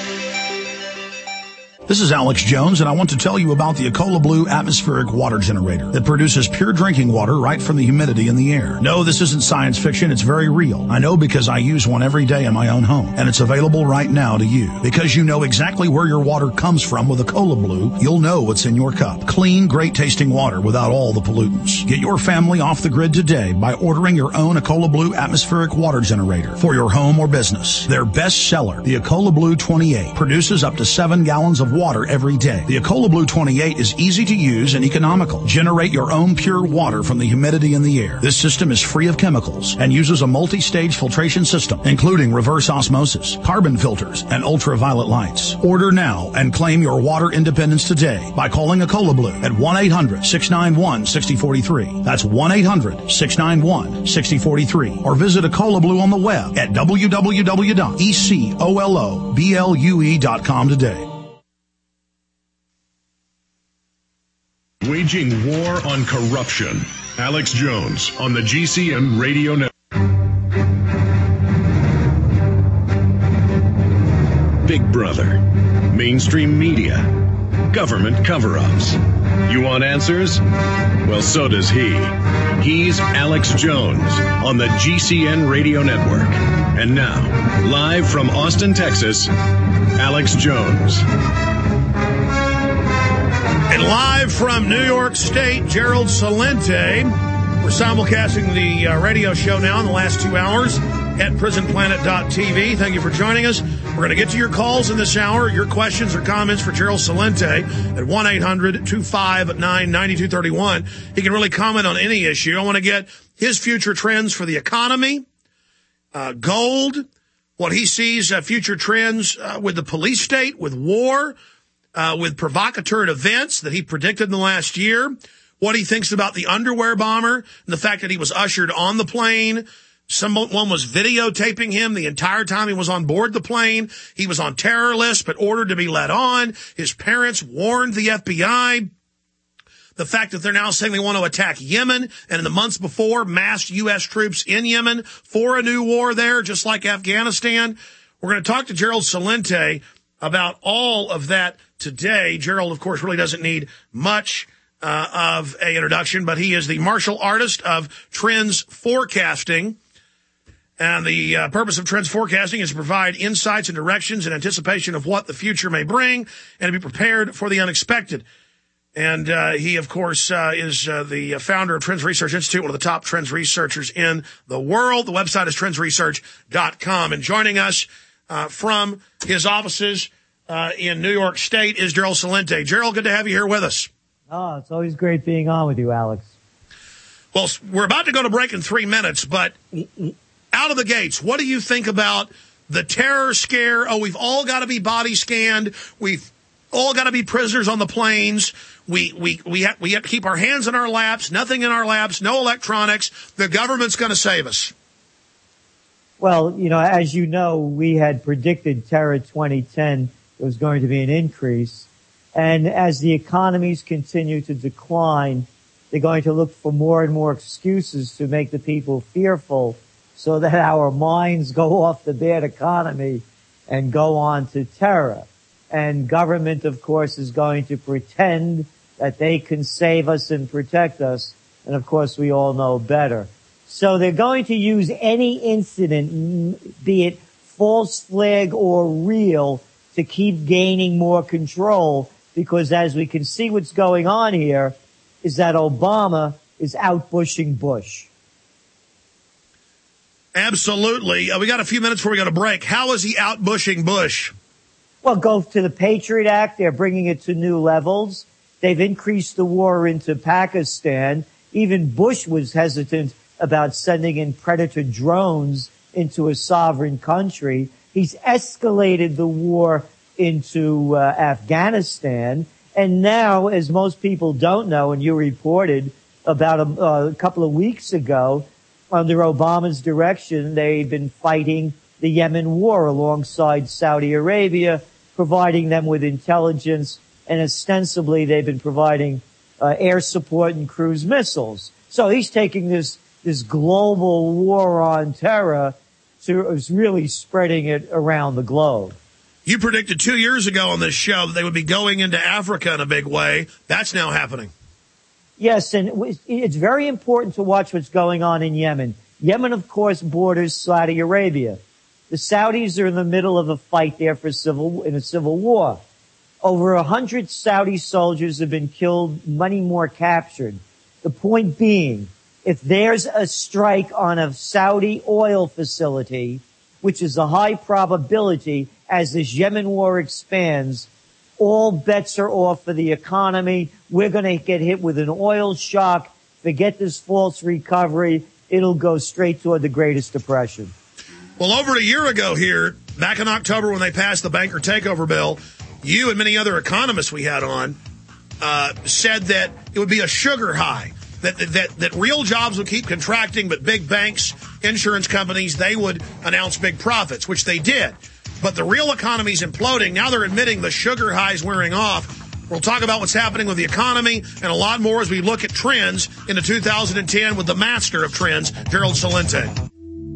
This is Alex Jones, and I want to tell you about the Ecola Blue atmospheric water generator that produces pure drinking water right from the humidity in the air. No, this isn't science fiction. It's very real. I know because I use one every day in my own home, and it's available right now to you. Because you know exactly where your water comes from with Ecola Blue, you'll know what's in your cup. Clean, great-tasting water without all the pollutants. Get your family off the grid today by ordering your own Ecola Blue atmospheric water generator for your home or business. Their best seller, the Ecola Blue twenty-eight, produces up to seven gallons of water every day. The Ecola Blue twenty-eight is easy to use and economical. Generate your own pure water from the humidity in the air. This system is free of chemicals and uses a multi-stage filtration system, including reverse osmosis, carbon filters, and ultraviolet lights. Order now and claim your water independence today by calling Ecola Blue at one eight hundred six nine one six zero four three. That's one eight hundred six nine one six zero four three. Or visit Ecola Blue on the web at w w w dot ecola blue dot com today. Waging war on corruption. Alex Jones on the G C N Radio Network. Big Brother, mainstream media, government cover-ups. You want answers? Well, so does he. He's Alex Jones on the G C N Radio Network. And now, live from Austin, Texas, Alex Jones. And live from New York State, Gerald Celente. We're simulcasting the uh, radio show now in the last two hours at prison planet dot t v. Thank you for joining us. We're going to get to your calls in this hour, your questions or comments for Gerald Celente at one eight hundred two five nine nine two three one. He can really comment on any issue. I want to get his future trends for the economy, uh, gold, what he sees uh, future trends uh, with the police state, with war, uh, with provocateur events that he predicted in the last year, what he thinks about the underwear bomber and the fact that he was ushered on the plane. Someone was videotaping him the entire time he was on board the plane. He was on terror list, but ordered to be let on. His parents warned the F B I. The fact that they're now saying they want to attack Yemen, and in the months before, massed U S troops in Yemen for a new war there, just like Afghanistan. We're going to talk to Gerald Celente about all of that today. Gerald, of course, really doesn't need much uh, of an introduction, but he is the martial artist of trends forecasting. And the uh, purpose of trends forecasting is to provide insights and directions in anticipation of what the future may bring and to be prepared for the unexpected. And uh, he, of course, uh, is uh, the founder of Trends Research Institute, one of the top trends researchers in the world. The website is trends research dot com. And joining us uh, from his offices uh, in New York State is Gerald Celente. Gerald, good to have you here with us. Oh, it's always great being on with you, Alex. Well, we're about to go to break in three minutes, but out of the gates, what do you think about the terror scare? Oh, we've all got to be body scanned. We've all got to be prisoners on the planes. We we we have, we have to keep our hands in our laps, nothing in our laps, no electronics. The government's going to save us. Well, you know, as you know, we had predicted Terror twenty ten there was going to be an increase. And as the economies continue to decline, they're going to look for more and more excuses to make the people fearful, so that our minds go off the bad economy and go on to terror. And government, of course, is going to pretend that they can save us and protect us. And, of course, we all know better. So they're going to use any incident, be it false flag or real, to keep gaining more control. Because as we can see, what's going on here is that Obama is out-bushing Bush. Absolutely. Uh, we got a few minutes before we go to break. How is he out-bushing Bush? Well, go to the Patriot Act. They're bringing it to new levels. They've increased the war into Pakistan. Even Bush was hesitant about sending in Predator drones into a sovereign country. He's escalated the war into uh, Afghanistan. And now, as most people don't know, and you reported about a, uh, a couple of weeks ago, under Obama's direction, they've been fighting the Yemen war alongside Saudi Arabia, providing them with intelligence, and ostensibly they've been providing uh, air support and cruise missiles. So he's taking this this global war on terror to is really spreading it around the globe. You predicted two years ago on this show that they would be going into Africa in a big way. That's now happening. Yes, and it's very important to watch what's going on in Yemen. Yemen, of course, borders Saudi Arabia. The Saudis are in the middle of a fight there for civil in a civil war. Over a hundred Saudi soldiers have been killed, many more captured. The point being, if there's a strike on a Saudi oil facility, which is a high probability as this Yemen war expands, all bets are off for the economy. We're going to get hit with an oil shock. Forget this false recovery. It'll go straight toward the greatest depression. Well, over a year ago here, back in October when they passed the banker takeover bill, you and many other economists we had on uh, said that it would be a sugar high, that, that that real jobs would keep contracting, but big banks, insurance companies, they would announce big profits, which they did. But the real economy's imploding. Now they're admitting the sugar high's wearing off. We'll talk about what's happening with the economy and a lot more as we look at trends into two thousand ten with the master of trends, Gerald Celente.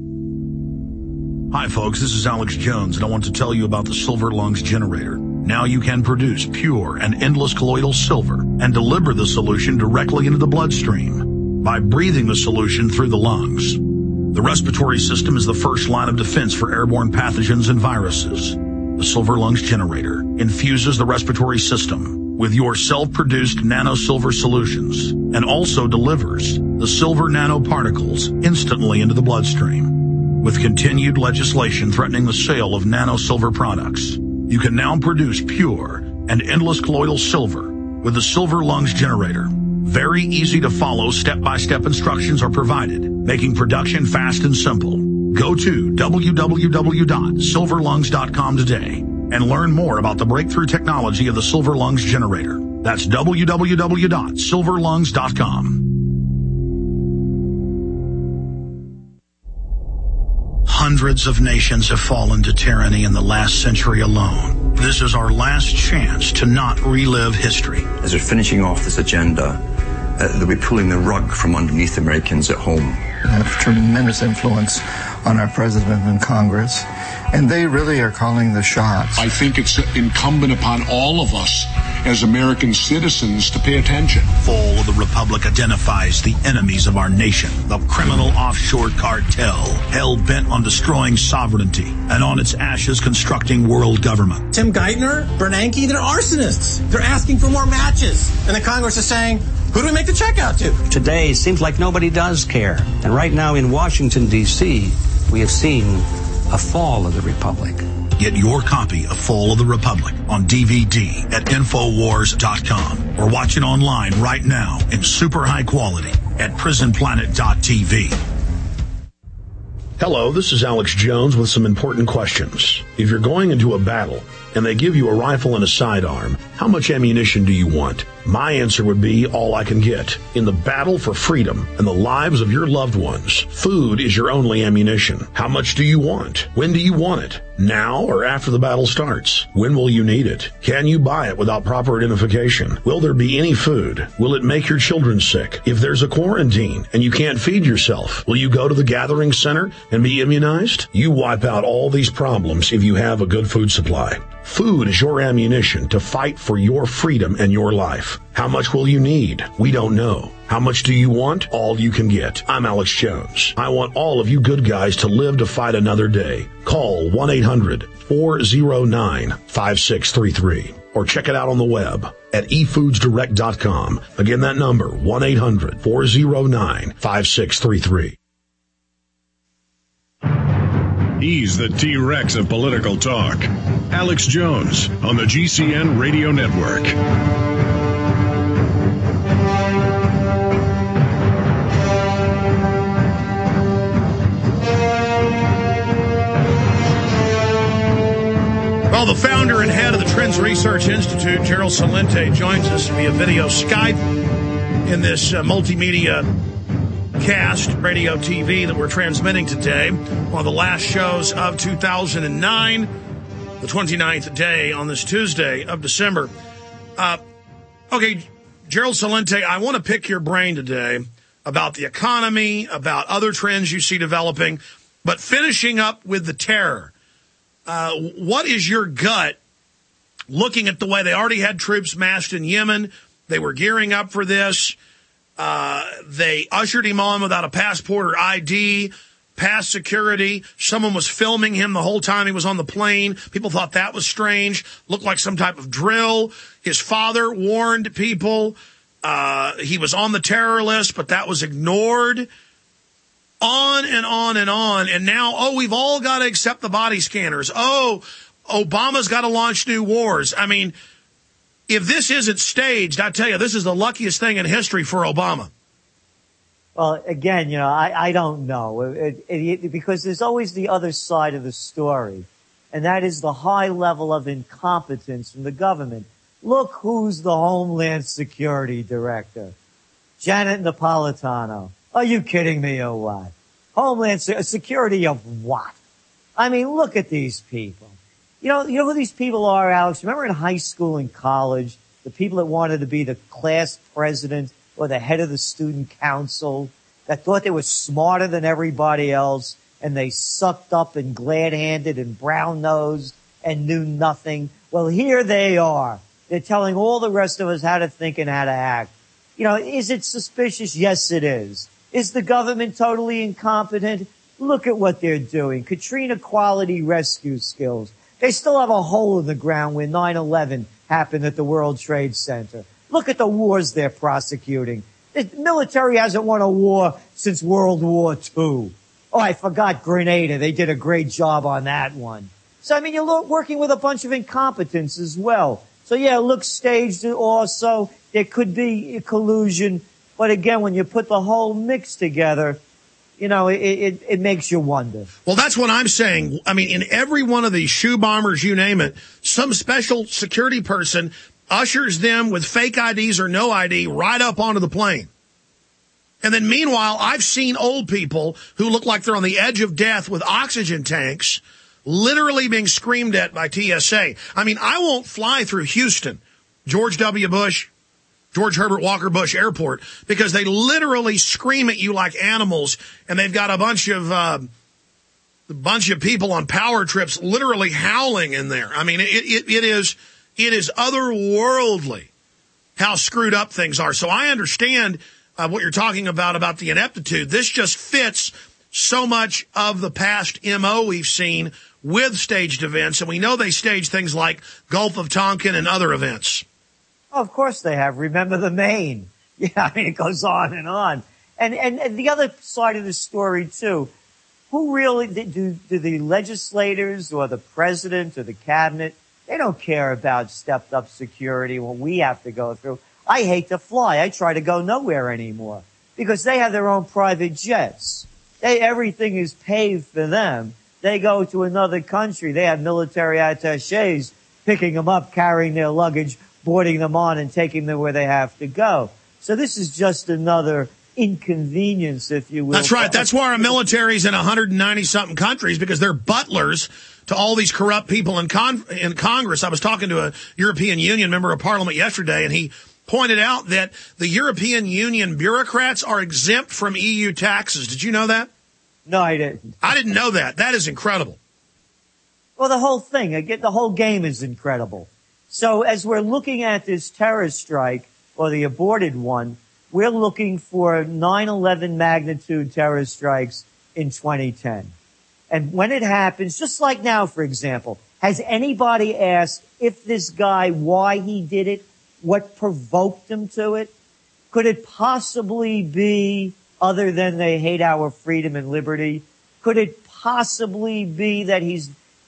Hi, folks. This is Alex Jones, and I want to tell you about the Silver Lungs generator. Now you can produce pure and endless colloidal silver and deliver the solution directly into the bloodstream by breathing the solution through the lungs. The respiratory system is the first line of defense for airborne pathogens and viruses. The Silver Lungs generator infuses the respiratory system with your self-produced nano-silver solutions and also delivers the silver nanoparticles instantly into the bloodstream. With continued legislation threatening the sale of nano-silver products, you can now produce pure and endless colloidal silver with the Silver Lungs generator. Very easy to follow step-by-step instructions are provided, making production fast and simple. Go to w w w dot silver lungs dot com today and learn more about the breakthrough technology of the Silver Lungs generator. That's w w w dot silver lungs dot com. Hundreds of nations have fallen to tyranny in the last century alone. This is our last chance to not relive history. As they're finishing off this agenda, uh, they'll be pulling the rug from underneath Americans at home. They have tremendous influence on our president and Congress, and they really are calling the shots. I think it's incumbent upon all of us as American citizens to pay attention. Fall of the Republic identifies the enemies of our nation, the criminal offshore cartel, hell-bent on destroying sovereignty, and on its ashes constructing world government. Tim Geithner, Bernanke, they're arsonists. They're asking for more matches. And the Congress is saying, who do we make the check out to? Today, seems like nobody does care. And right now in Washington, D C, we have seen a fall of the Republic. Get your copy of Fall of the Republic on D V D at infowars dot com or watch it online right now in super high quality at prison planet dot t v. Hello, this is Alex Jones with some important questions. If you're going into a battle and they give you a rifle and a sidearm, how much ammunition do you want? My answer would be all I can get. In the battle for freedom and the lives of your loved ones, food is your only ammunition. How much do you want? When do you want it? Now or after the battle starts? When will you need it? Can you buy it without proper identification? Will there be any food? Will it make your children sick? If there's a quarantine and you can't feed yourself, will you go to the gathering center and be immunized? You wipe out all these problems if you have a good food supply. Food is your ammunition to fight for your freedom and your life. How much will you need? We don't know. How much do you want? All you can get. I'm Alex Jones. I want all of you good guys to live to fight another day. Call one eight hundred four oh nine five six three three or check it out on the web at e foods direct dot com. Again, that number, one eight hundred four oh nine five six three three. He's the T-Rex of political talk. Alex Jones on the G C N Radio Network. Well, the founder and head of the Trends Research Institute, Gerald Celente, joins us via video Skype in this uh, multimedia cast, radio T V that we're transmitting today. One of the last shows of two thousand nine, the twenty-ninth day on this Tuesday of December. Uh, okay, Gerald Celente, I want to pick your brain today about the economy, about other trends you see developing, but finishing up with the terror. Uh, what is your gut looking at the way they already had troops massed in Yemen? They were gearing up for this. Uh, they ushered him on without a passport or I D, past security. Someone was filming him the whole time he was on the plane. People thought that was strange. Looked like some type of drill. His father warned people. Uh, he was on the terror list, but that was ignored. On and on and on. And now, oh, we've all got to accept the body scanners. Oh, Obama's got to launch new wars. I mean, if this isn't staged, I tell you, this is the luckiest thing in history for Obama. Well, again, you know, I, I don't know it, it, it, because there's always the other side of the story, and that is the high level of incompetence from the government. Look who's the Homeland Security Director. Janet Napolitano. Are you kidding me or what? Homeland Security of what? I mean, look at these people. You know, you know who these people are, Alex? Remember in high school and college, the people that wanted to be the class president or the head of the student council, that thought they were smarter than everybody else, and they sucked up and glad-handed and brown-nosed and knew nothing. Well, here they are. They're telling all the rest of us how to think and how to act. You know, is it suspicious? Yes, it is. Is the government totally incompetent? Look at what they're doing. Katrina quality rescue skills. They still have a hole in the ground where nine eleven happened at the World Trade Center. Look at the wars they're prosecuting. The military hasn't won a war since World War Two. Oh, I forgot Grenada. They did a great job on that one. So, I mean, you're working with a bunch of incompetence as well. So, yeah, it looks staged also. There could be collusion. But again, when you put the whole mix together, you know, it, it, it makes you wonder. Well, that's what I'm saying. I mean, in every one of these shoe bombers, you name it, some special security person ushers them with fake I Ds or no I D right up onto the plane. And then meanwhile, I've seen old people who look like they're on the edge of death with oxygen tanks literally being screamed at by T S A. I mean, I won't fly through Houston, George W. Bush, George Herbert Walker Bush Airport, because they literally scream at you like animals, and they've got a bunch of uh, a bunch of people on power trips literally howling in there. I mean, it, it, it is it is otherworldly how screwed up things are. So I understand uh, what you're talking about about the ineptitude. This just fits so much of the past M O we've seen with staged events, and we know they stage things like Gulf of Tonkin and other events. Oh, of course they have. Remember the Maine. Yeah, I mean, it goes on and on. And, and, and the other side of the story, too, who really, do, do the legislators or the president or the cabinet, they don't care about stepped up security, what we have to go through. I hate to fly. I try to go nowhere anymore because they have their own private jets. They, everything is paved for them. They go to another country. They have military attachés picking them up, carrying their luggage, boarding them on and taking them where they have to go. So this is just another inconvenience, if you will. That's right. That's why our military's in one hundred ninety something countries, because they're butlers to all these corrupt people in con- in Congress. I was talking to a European Union member of parliament yesterday, and he pointed out that the European Union bureaucrats are exempt from E U taxes. Did you know that? No, I didn't. I didn't know that. That is incredible. Well, the whole thing, again, the whole game is incredible. So as we're looking at this terror strike, or the aborted one, we're looking for nine eleven magnitude terror strikes in twenty ten. And when it happens, just like now, for example, has anybody asked if this guy, why he did it, what provoked him to it? Could it possibly be other than they hate our freedom and liberty? Could it possibly be that he's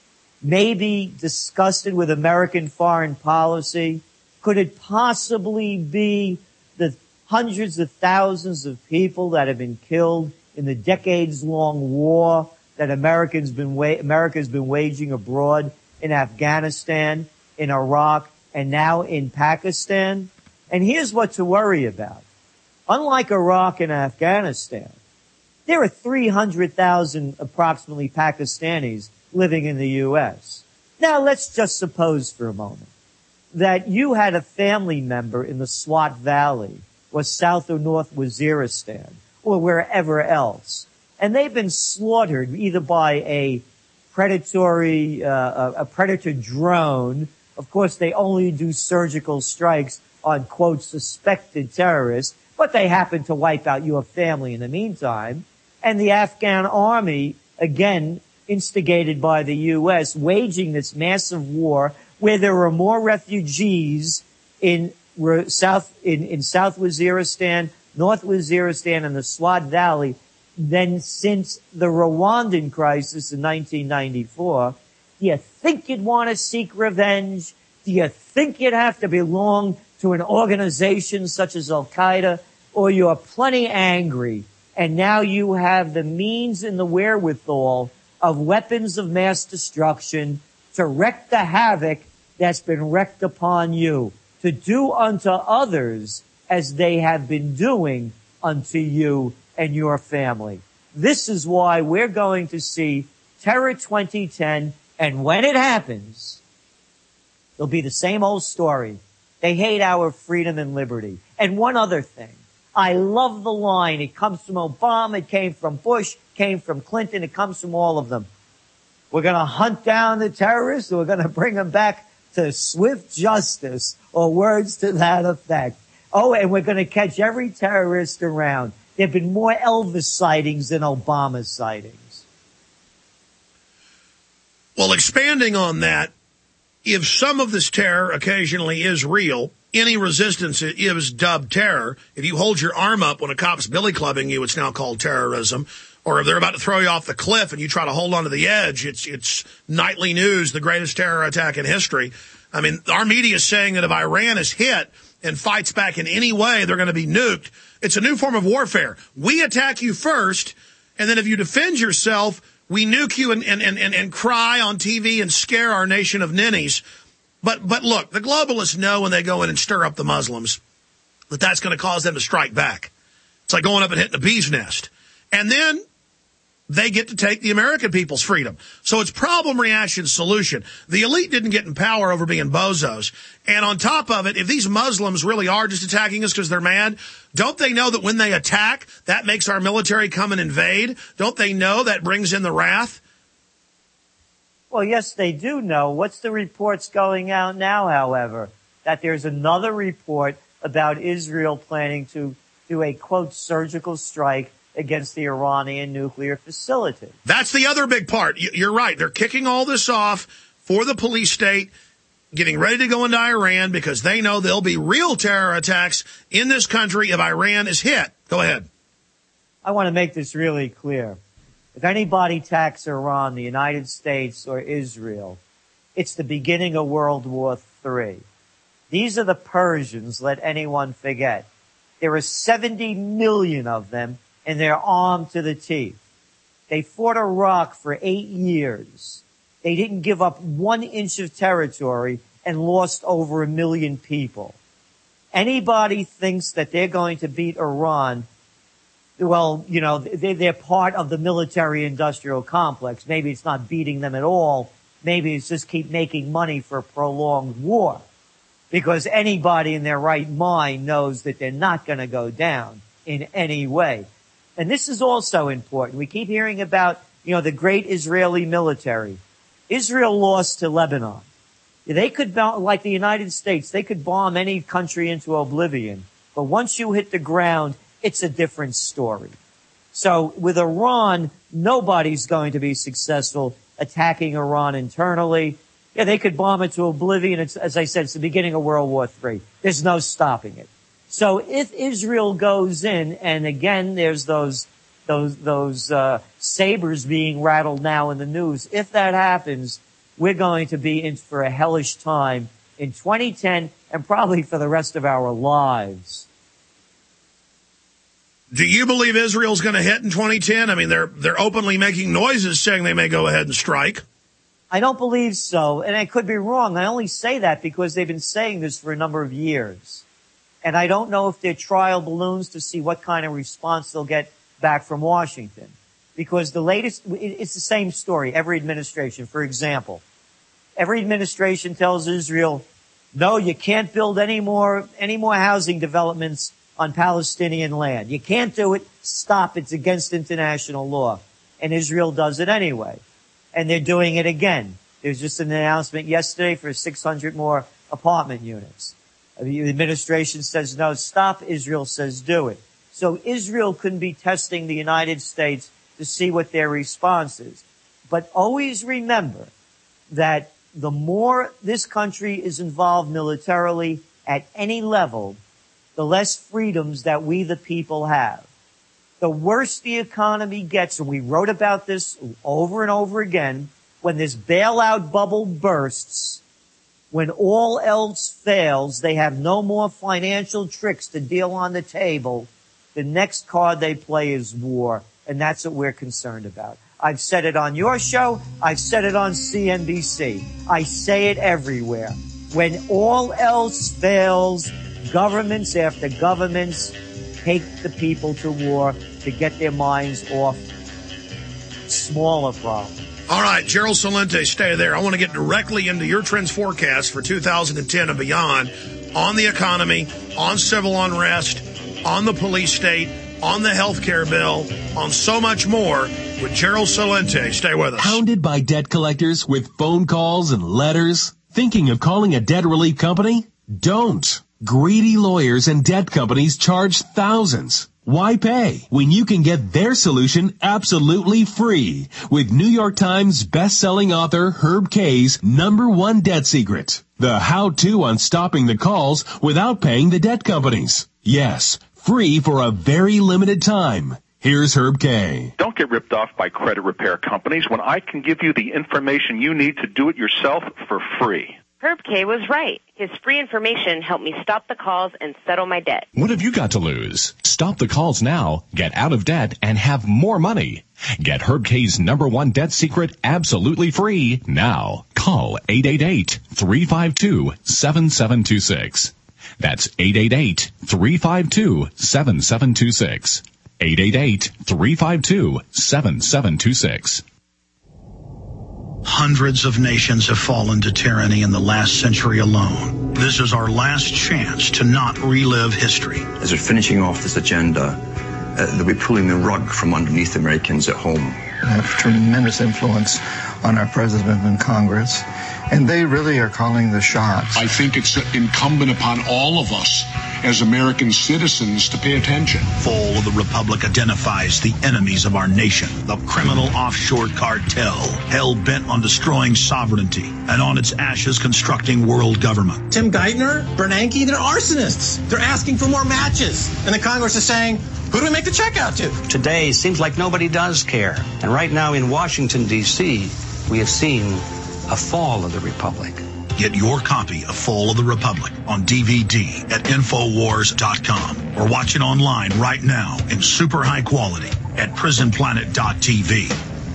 maybe disgusted with American foreign policy? Could it possibly be the hundreds of thousands of people that have been killed in the decades-long war that Americans been wa- America's been waging abroad in Afghanistan, in Iraq, and now in Pakistan? And here's what to worry about. Unlike Iraq and Afghanistan, there are three hundred thousand approximately Pakistanis living in the U S. Now, let's just suppose for a moment that you had a family member in the Swat Valley or South or North Waziristan or wherever else, and they've been slaughtered either by a predatory, uh, a predator drone. Of course, they only do surgical strikes on, quote, suspected terrorists, but they happen to wipe out your family in the meantime. And the Afghan army, again, instigated by the U S, waging this massive war where there are more refugees in South, in, in South Waziristan, North Waziristan, and the Swat Valley than since the Rwandan crisis in nineteen ninety-four. Do you think you'd want to seek revenge? Do you think you'd have to belong to an organization such as Al-Qaeda, or you're plenty angry and now you have the means and the wherewithal of weapons of mass destruction to wreak the havoc that's been wreaked upon you, to do unto others as they have been doing unto you and your family. This is why we're going to see Terror twenty ten, and when it happens, it'll be the same old story. They hate our freedom and liberty. And one other thing. I love the line. It comes from Obama. It came from Bush. Came from Clinton. It comes from all of them. We're going to hunt down the terrorists, or we're going to bring them back to swift justice, or words to that effect. Oh, and we're going to catch every terrorist around. There have been more Elvis sightings than Obama sightings. Well, expanding on that, if some of this terror occasionally is real, any resistance is dubbed terror. If you hold your arm up when a cop's billy clubbing you, it's now called terrorism. Or if they're about to throw you off the cliff and you try to hold onto the edge, it's it's nightly news, the greatest terror attack in history. I mean, our media is saying that if Iran is hit and fights back in any way, they're going to be nuked. It's a new form of warfare. We attack you first, and then if you defend yourself, we nuke you and, and, and, and cry on T V and scare our nation of ninnies. But, but look, the globalists know when they go in and stir up the Muslims that that's going to cause them to strike back. It's like going up and hitting a bee's nest. And then they get to take the American people's freedom. So it's problem, reaction, solution. The elite didn't get in power over being bozos. And on top of it, if these Muslims really are just attacking us because they're mad, don't they know that when they attack, that makes our military come and invade? Don't they know that brings in the wrath? Well, yes, they do know. What's the reports going out now, however? That there's another report about Israel planning to do a, quote, surgical strike against the Iranian nuclear facility. That's the other big part. You're right. They're kicking all this off for the police state, getting ready to go into Iran because they know there'll be real terror attacks in this country if Iran is hit. Go ahead. I want to make this really clear. If anybody attacks Iran, the United States, or Israel, it's the beginning of World War Three. These are the Persians, let anyone forget. There are seventy million of them, and they're armed to the teeth. They fought Iraq for eight years. They didn't give up one inch of territory and lost over a million people. Anybody thinks that they're going to beat Iran, well, you know, they're part of the military-industrial complex. Maybe it's not beating them at all. Maybe it's just keep making money for a prolonged war. Because anybody in their right mind knows that they're not going to go down in any way. And this is also important. We keep hearing about, you know, the great Israeli military. Israel lost to Lebanon. They could, like the United States, they could bomb any country into oblivion. But once you hit the ground, it's a different story. So with Iran, nobody's going to be successful attacking Iran internally. Yeah, they could bomb it to oblivion. It's, as I said, it's the beginning of World War Three. There's no stopping it. So if Israel goes in, and again, there's those those those uh, sabers being rattled now in the news. If that happens, we're going to be in for a hellish time in twenty ten and probably for the rest of our lives. Do you believe Israel's going to hit in twenty ten? I mean, they're they're openly making noises saying they may go ahead and strike. I don't believe so, and I could be wrong. I only say that because they've been saying this for a number of years. And I don't know if they're trial balloons to see what kind of response they'll get back from Washington. Because the latest, it's the same story, every administration. For example, every administration tells Israel, no, you can't build any more, any more housing developments on Palestinian land. You can't do it. Stop. It's against international law. And Israel does it anyway. And they're doing it again. There's just an announcement yesterday for six hundred more apartment units. The administration says no, stop. Israel says do it. So Israel couldn't be testing the United States to see what their response is. But always remember that the more this country is involved militarily at any level, the less freedoms that we the people have. The worse the economy gets, and we wrote about this over and over again, when this bailout bubble bursts, When all else fails, they have no more financial tricks to deal on the table. The next card they play is war, and that's what we're concerned about. I've said it on your show. I've said it on C N B C. I say it everywhere. When all else fails, governments after governments take the people to war to get their minds off smaller problems. All right, Gerald Celente, stay there. I want to get directly into your trends forecast for two thousand ten and beyond on the economy, on civil unrest, on the police state, on the health care bill, on so much more with Gerald Celente. Stay with us. Hounded by debt collectors with phone calls and letters? Thinking of calling a debt relief company? Don't. Greedy lawyers and debt companies charge thousands. Why pay when you can get their solution absolutely free with New York Times best-selling author Herb Kay's number one debt secret, the how-to on stopping the calls without paying the debt companies. Yes, free for a very limited time. Here's Herb Kay. Don't get ripped off by credit repair companies when I can give you the information you need to do it yourself for free. Herb Kay was right. His free information helped me stop the calls and settle my debt. What have you got to lose? Stop the calls now, get out of debt, and have more money. Get Herb Kay's number one debt secret absolutely free now. Call eight eight eight, three five two, seven seven two six. That's eight eight eight, three five two, seven seven two six. eight eight eight, three five two, seven seven two six. Hundreds of nations have fallen to tyranny in the last century alone. This is our last chance to not relive history. As we're finishing off this agenda, uh, they'll be pulling the rug from underneath Americans at home. They have tremendous influence on our president and Congress, and they really are calling the shots. I think it's incumbent upon all of us as American citizens to pay attention. Fall of the Republic identifies the enemies of our nation, the criminal offshore cartel, hell-bent on destroying sovereignty, and on its ashes constructing world government. Tim Geithner, Bernanke, they're arsonists. They're asking for more matches. And the Congress is saying, who do we make the check out to? Today seems like nobody does care. And right now in Washington, D C, we have seen a fall of the Republic. Get your copy of Fall of the Republic on D V D at Infowars dot com or watch it online right now in super high quality at Prison Planet dot T V.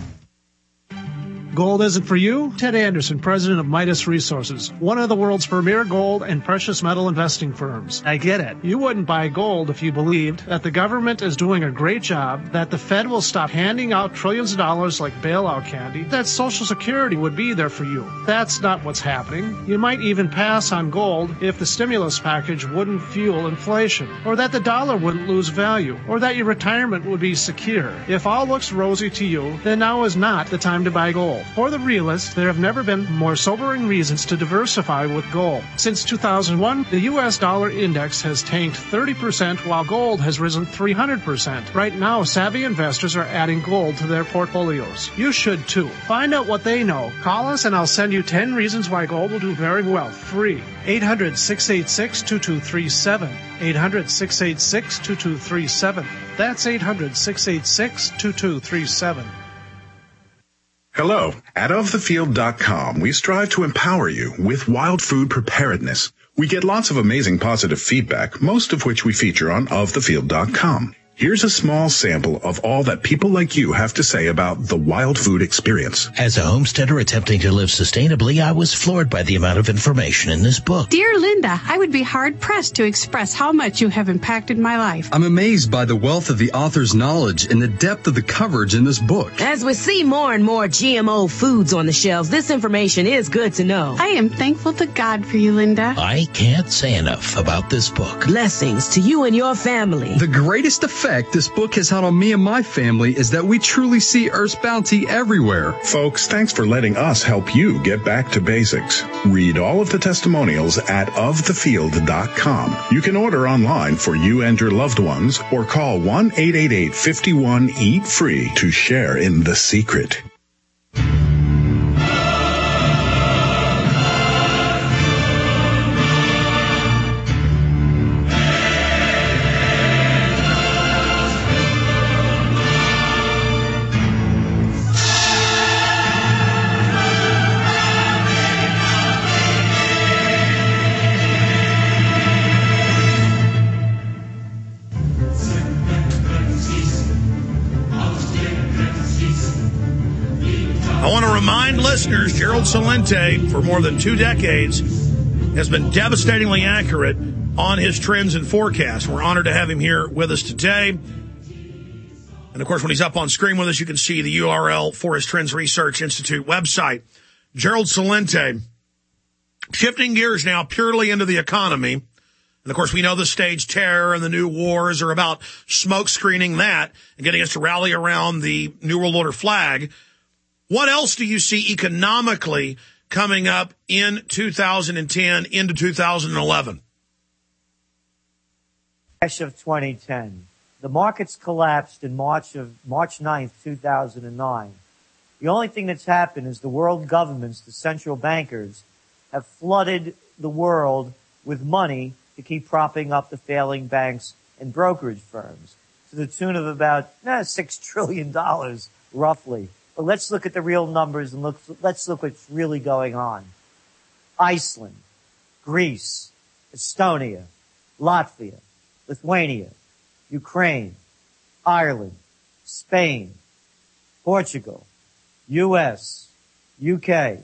Gold isn't for you? Ted Anderson, president of Midas Resources, one of the world's premier gold and precious metal investing firms. I get it. You wouldn't buy gold if you believed that the government is doing a great job, that the Fed will stop handing out trillions of dollars like bailout candy, that Social Security would be there for you. That's not what's happening. You might even pass on gold if the stimulus package wouldn't fuel inflation, or that the dollar wouldn't lose value, or that your retirement would be secure. If all looks rosy to you, then now is not the time to buy gold. For the realist, there have never been more sobering reasons to diversify with gold. Since two thousand one, the U S dollar index has tanked thirty percent while gold has risen three hundred percent. Right now, savvy investors are adding gold to their portfolios. You should too. Find out what they know. Call us and I'll send you ten reasons why gold will do very well, free. eight hundred, six eight six, two two three seven. eight hundred, six eight six, two two three seven. That's eight hundred, six eight six, two two three seven. Hello. At of the field dot com, we strive to empower you with wild food preparedness. We get lots of amazing positive feedback, most of which we feature on of the field dot com. Here's a small sample of all that people like you have to say about the wild food experience. As a homesteader attempting to live sustainably, I was floored by the amount of information in this book. Dear Linda, I would be hard-pressed to express how much you have impacted my life. I'm amazed by the wealth of the author's knowledge and the depth of the coverage in this book. As we see more and more G M O foods on the shelves, this information is good to know. I am thankful to God for you, Linda. I can't say enough about this book. Blessings to you and your family. The greatest effect this book has had on me and my family is that we truly see Earth's bounty everywhere. Folks, thanks for letting us help you get back to basics. Read all of the testimonials at of the field dot com. You can order online for you and your loved ones or call one eight eight eight, five one, eat free to share in the secret. listeners, Gerald Celente, for more than two decades, has been devastatingly accurate on his trends and forecasts. We're honored to have him here with us today. And, of course, when he's up on screen with us, you can see the U R L for his Trends Research Institute website. Gerald Celente, shifting gears now purely into the economy. And, of course, we know the staged terror and the new wars are about smoke screening that and getting us to rally around the New World Order flag. What else do you see economically coming up in two thousand ten into two thousand eleven? Crash of twenty ten. The markets collapsed in March of March ninth, two thousand nine. The only thing that's happened is the world governments, the central bankers, have flooded the world with money to keep propping up the failing banks and brokerage firms to the tune of about eh, six trillion dollars, roughly. But let's look at the real numbers and look, let's look what's really going on. Iceland, Greece, Estonia, Latvia, Lithuania, Ukraine, Ireland, Spain, Portugal, U S, U K.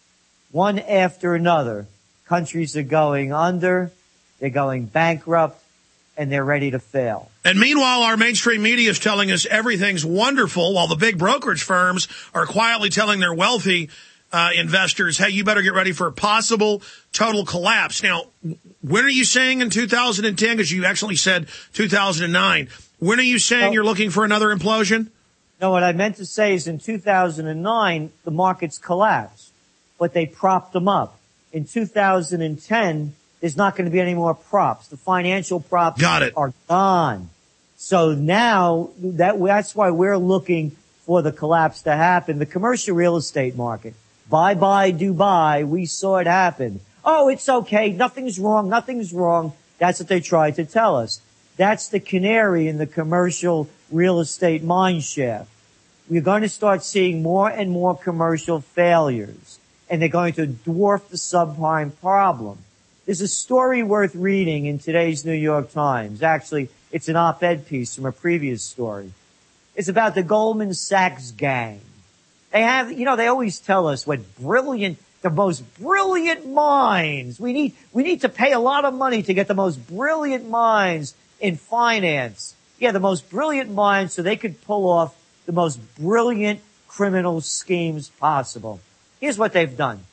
One after another, countries are going under, they're going bankrupt, and they're ready to fail. And meanwhile, our mainstream media is telling us everything's wonderful, while the big brokerage firms are quietly telling their wealthy uh, investors, hey, you better get ready for a possible total collapse. Now, when are you saying in two thousand ten, because you actually said two thousand nine, when are you saying well, you're looking for another implosion? No, what I meant to say is in two thousand nine, the markets collapsed, but they propped them up. In two thousand ten, there's not going to be any more props. The financial props Got it. are gone. So now that that's why we're looking for the collapse to happen. The commercial real estate market. Bye-bye Dubai. We saw it happen. Oh, it's okay. Nothing's wrong. Nothing's wrong. That's what they tried to tell us. That's the canary in the commercial real estate mine shaft. We're going to start seeing more and more commercial failures, and they're going to dwarf the subprime problem. There's a story worth reading in today's New York Times. Actually, it's an op-ed piece from a previous story. It's about the Goldman Sachs gang. They have, you know, they always tell us what brilliant, the most brilliant minds. We need, we need to pay a lot of money to get the most brilliant minds in finance. Yeah, the most brilliant minds so they could pull off the most brilliant criminal schemes possible. Here's what they've done.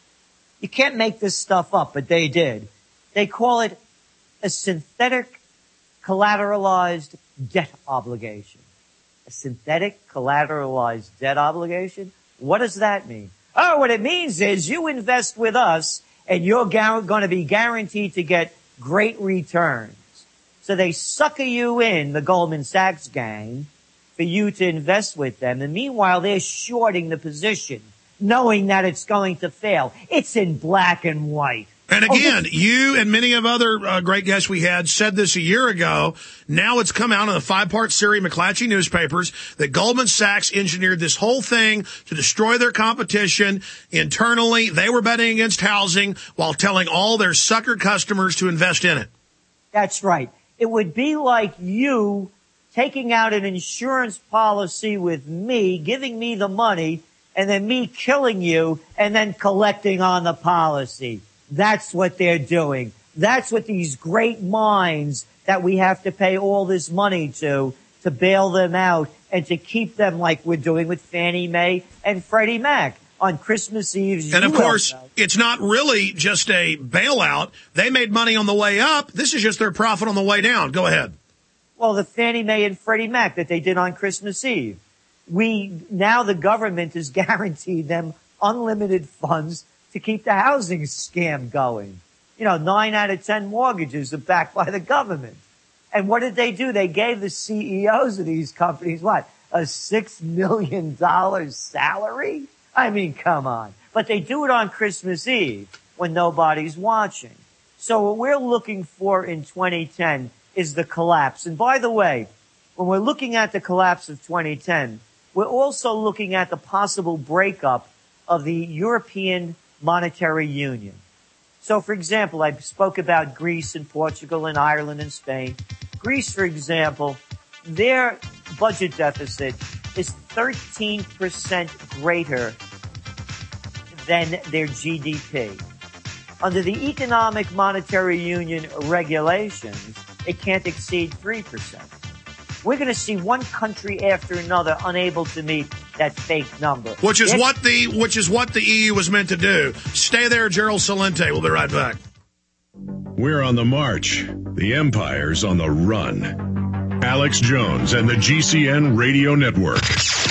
You can't make this stuff up, but they did. They call it a synthetic collateralized debt obligation. A synthetic collateralized debt obligation? What does that mean? Oh, what it means is you invest with us and you're gar- going to be guaranteed to get great returns. So they sucker you in, the Goldman Sachs gang, for you to invest with them. And meanwhile, they're shorting the position, knowing that it's going to fail. It's in black and white. And again, oh, you and many of other uh, great guests we had said this a year ago. Now it's come out in the five-part series, McClatchy newspapers, that Goldman Sachs engineered this whole thing to destroy their competition internally. They were betting against housing while telling all their sucker customers to invest in it. That's right. It would be like you taking out an insurance policy with me, giving me the money, and then me killing you and then collecting on the policy. That's what they're doing. That's what these great minds that we have to pay all this money to, to bail them out and to keep them like we're doing with Fannie Mae and Freddie Mac on Christmas Eve. And of course, it's not really just a bailout. They made money on the way up. This is just their profit on the way down. Go ahead. Well, the Fannie Mae and Freddie Mac that they did on Christmas Eve. We, now the government has guaranteed them unlimited funds to keep the housing scam going. You know, nine out of ten mortgages are backed by the government. And what did they do? They gave the C E Os of these companies, what, a six million dollars salary? I mean, come on. But they do it on Christmas Eve when nobody's watching. So what we're looking for in twenty ten is the collapse. And by the way, when we're looking at the collapse of twenty ten, we're also looking at the possible breakup of the European Monetary Union. So, for example, I spoke about Greece and Portugal and Ireland and Spain. Greece, for example, their budget deficit is thirteen percent greater than their G D P. Under the Economic Monetary Union regulations, it can't exceed three percent. We're going to see one country after another unable to meet that fake number. Which is Next- what the which is what the E U was meant to do. Stay there, Gerald Celente. We'll be right back. We're on the march. The empire's on the run. Alex Jones and the G C N Radio Network.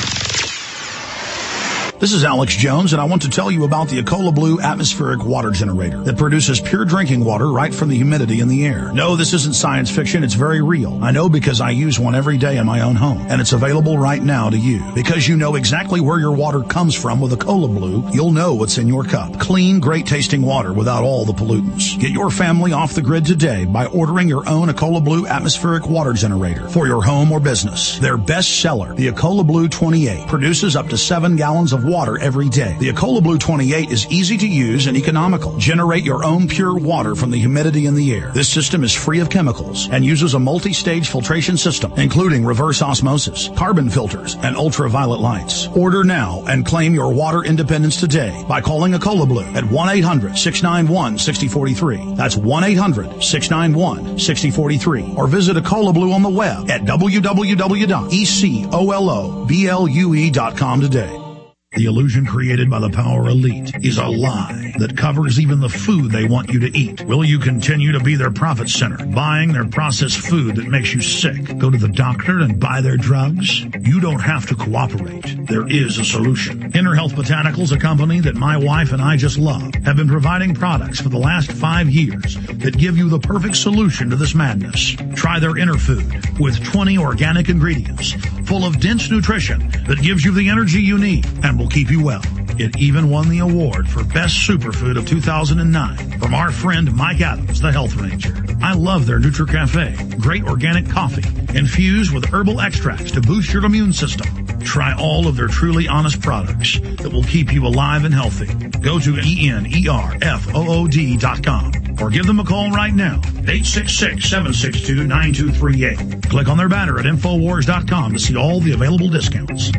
This is Alex Jones, and I want to tell you about the Ecola Blue atmospheric water generator that produces pure drinking water right from the humidity in the air. No, this isn't science fiction. It's very real. I know because I use one every day in my own home, and it's available right now to you. Because you know exactly where your water comes from with Ecola Blue, you'll know what's in your cup. Clean, great-tasting water without all the pollutants. Get your family off the grid today by ordering your own Ecola Blue atmospheric water generator for your home or business. Their best seller, the Ecola Blue twenty-eight, produces up to seven gallons of water every day. The Ecola Blue twenty-eight is easy to use and economical. Generate your own pure water from the humidity in the air. This system is free of chemicals and uses a multi-stage filtration system, including reverse osmosis, carbon filters, and ultraviolet lights. Order now and claim your water independence today by calling Ecola Blue at one eight hundred six nine one six zero four three. That's one eight hundred six nine one six zero four three. Or visit Ecola Blue on the web at w w w dot ecoloblu dot com today. The illusion created by the power elite is a lie that covers even the food they want you to eat. Will you continue to be their profit center, buying their processed food that makes you sick? Go to the doctor and buy their drugs? You don't have to cooperate. There is a solution. Inner Health Botanicals, a company that my wife and I just love, have been providing products for the last five years that give you the perfect solution to this madness. Try their Inner Food with twenty organic ingredients full of dense nutrition that gives you the energy you need and will keep you well. It even won the award for Best Superfood of two thousand nine from our friend Mike Adams, the Health Ranger. I love their NutriCafe. Great organic coffee infused with herbal extracts to boost your immune system. Try all of their truly honest products that will keep you alive and healthy. Go to E N E R F O O D dot com or give them a call right now, eight six six, seven six two, nine two three eight. Click on their banner at Infowars dot com to see all the available discounts.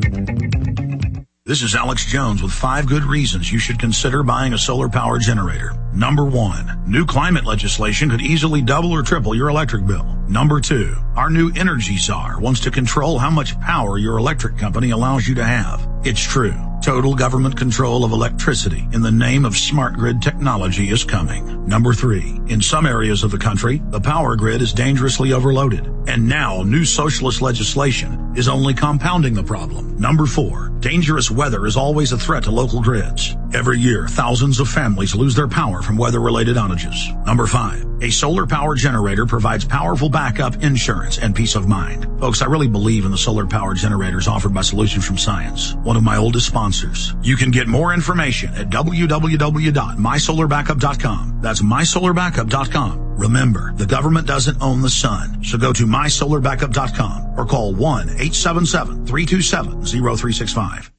This is Alex Jones with five good reasons you should consider buying a solar power generator. Number one, new climate legislation could easily double or triple your electric bill. Number two, our new Energy Czar wants to control how much power your electric company allows you to have. It's true. Total government control of electricity in the name of smart grid technology is coming. Number three, in some areas of the country, the power grid is dangerously overloaded. And now new socialist legislation is only compounding the problem. Number four, dangerous weather is always a threat to local grids. Every year, thousands of families lose their power from weather-related outages. Number five, a solar power generator provides powerful backup, insurance, and peace of mind. Folks, I really believe in the solar power generators offered by Solutions from Science, one of my oldest sponsors. You can get more information at w w w dot my solar backup dot com. That's my solar backup dot com. Remember, the government doesn't own the sun, so go to my solar backup dot com or call one eight seven seven, three two seven, zero three six five.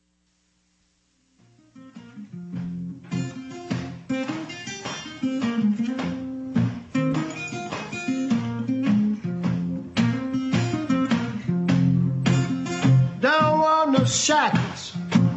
Don't want no shackles.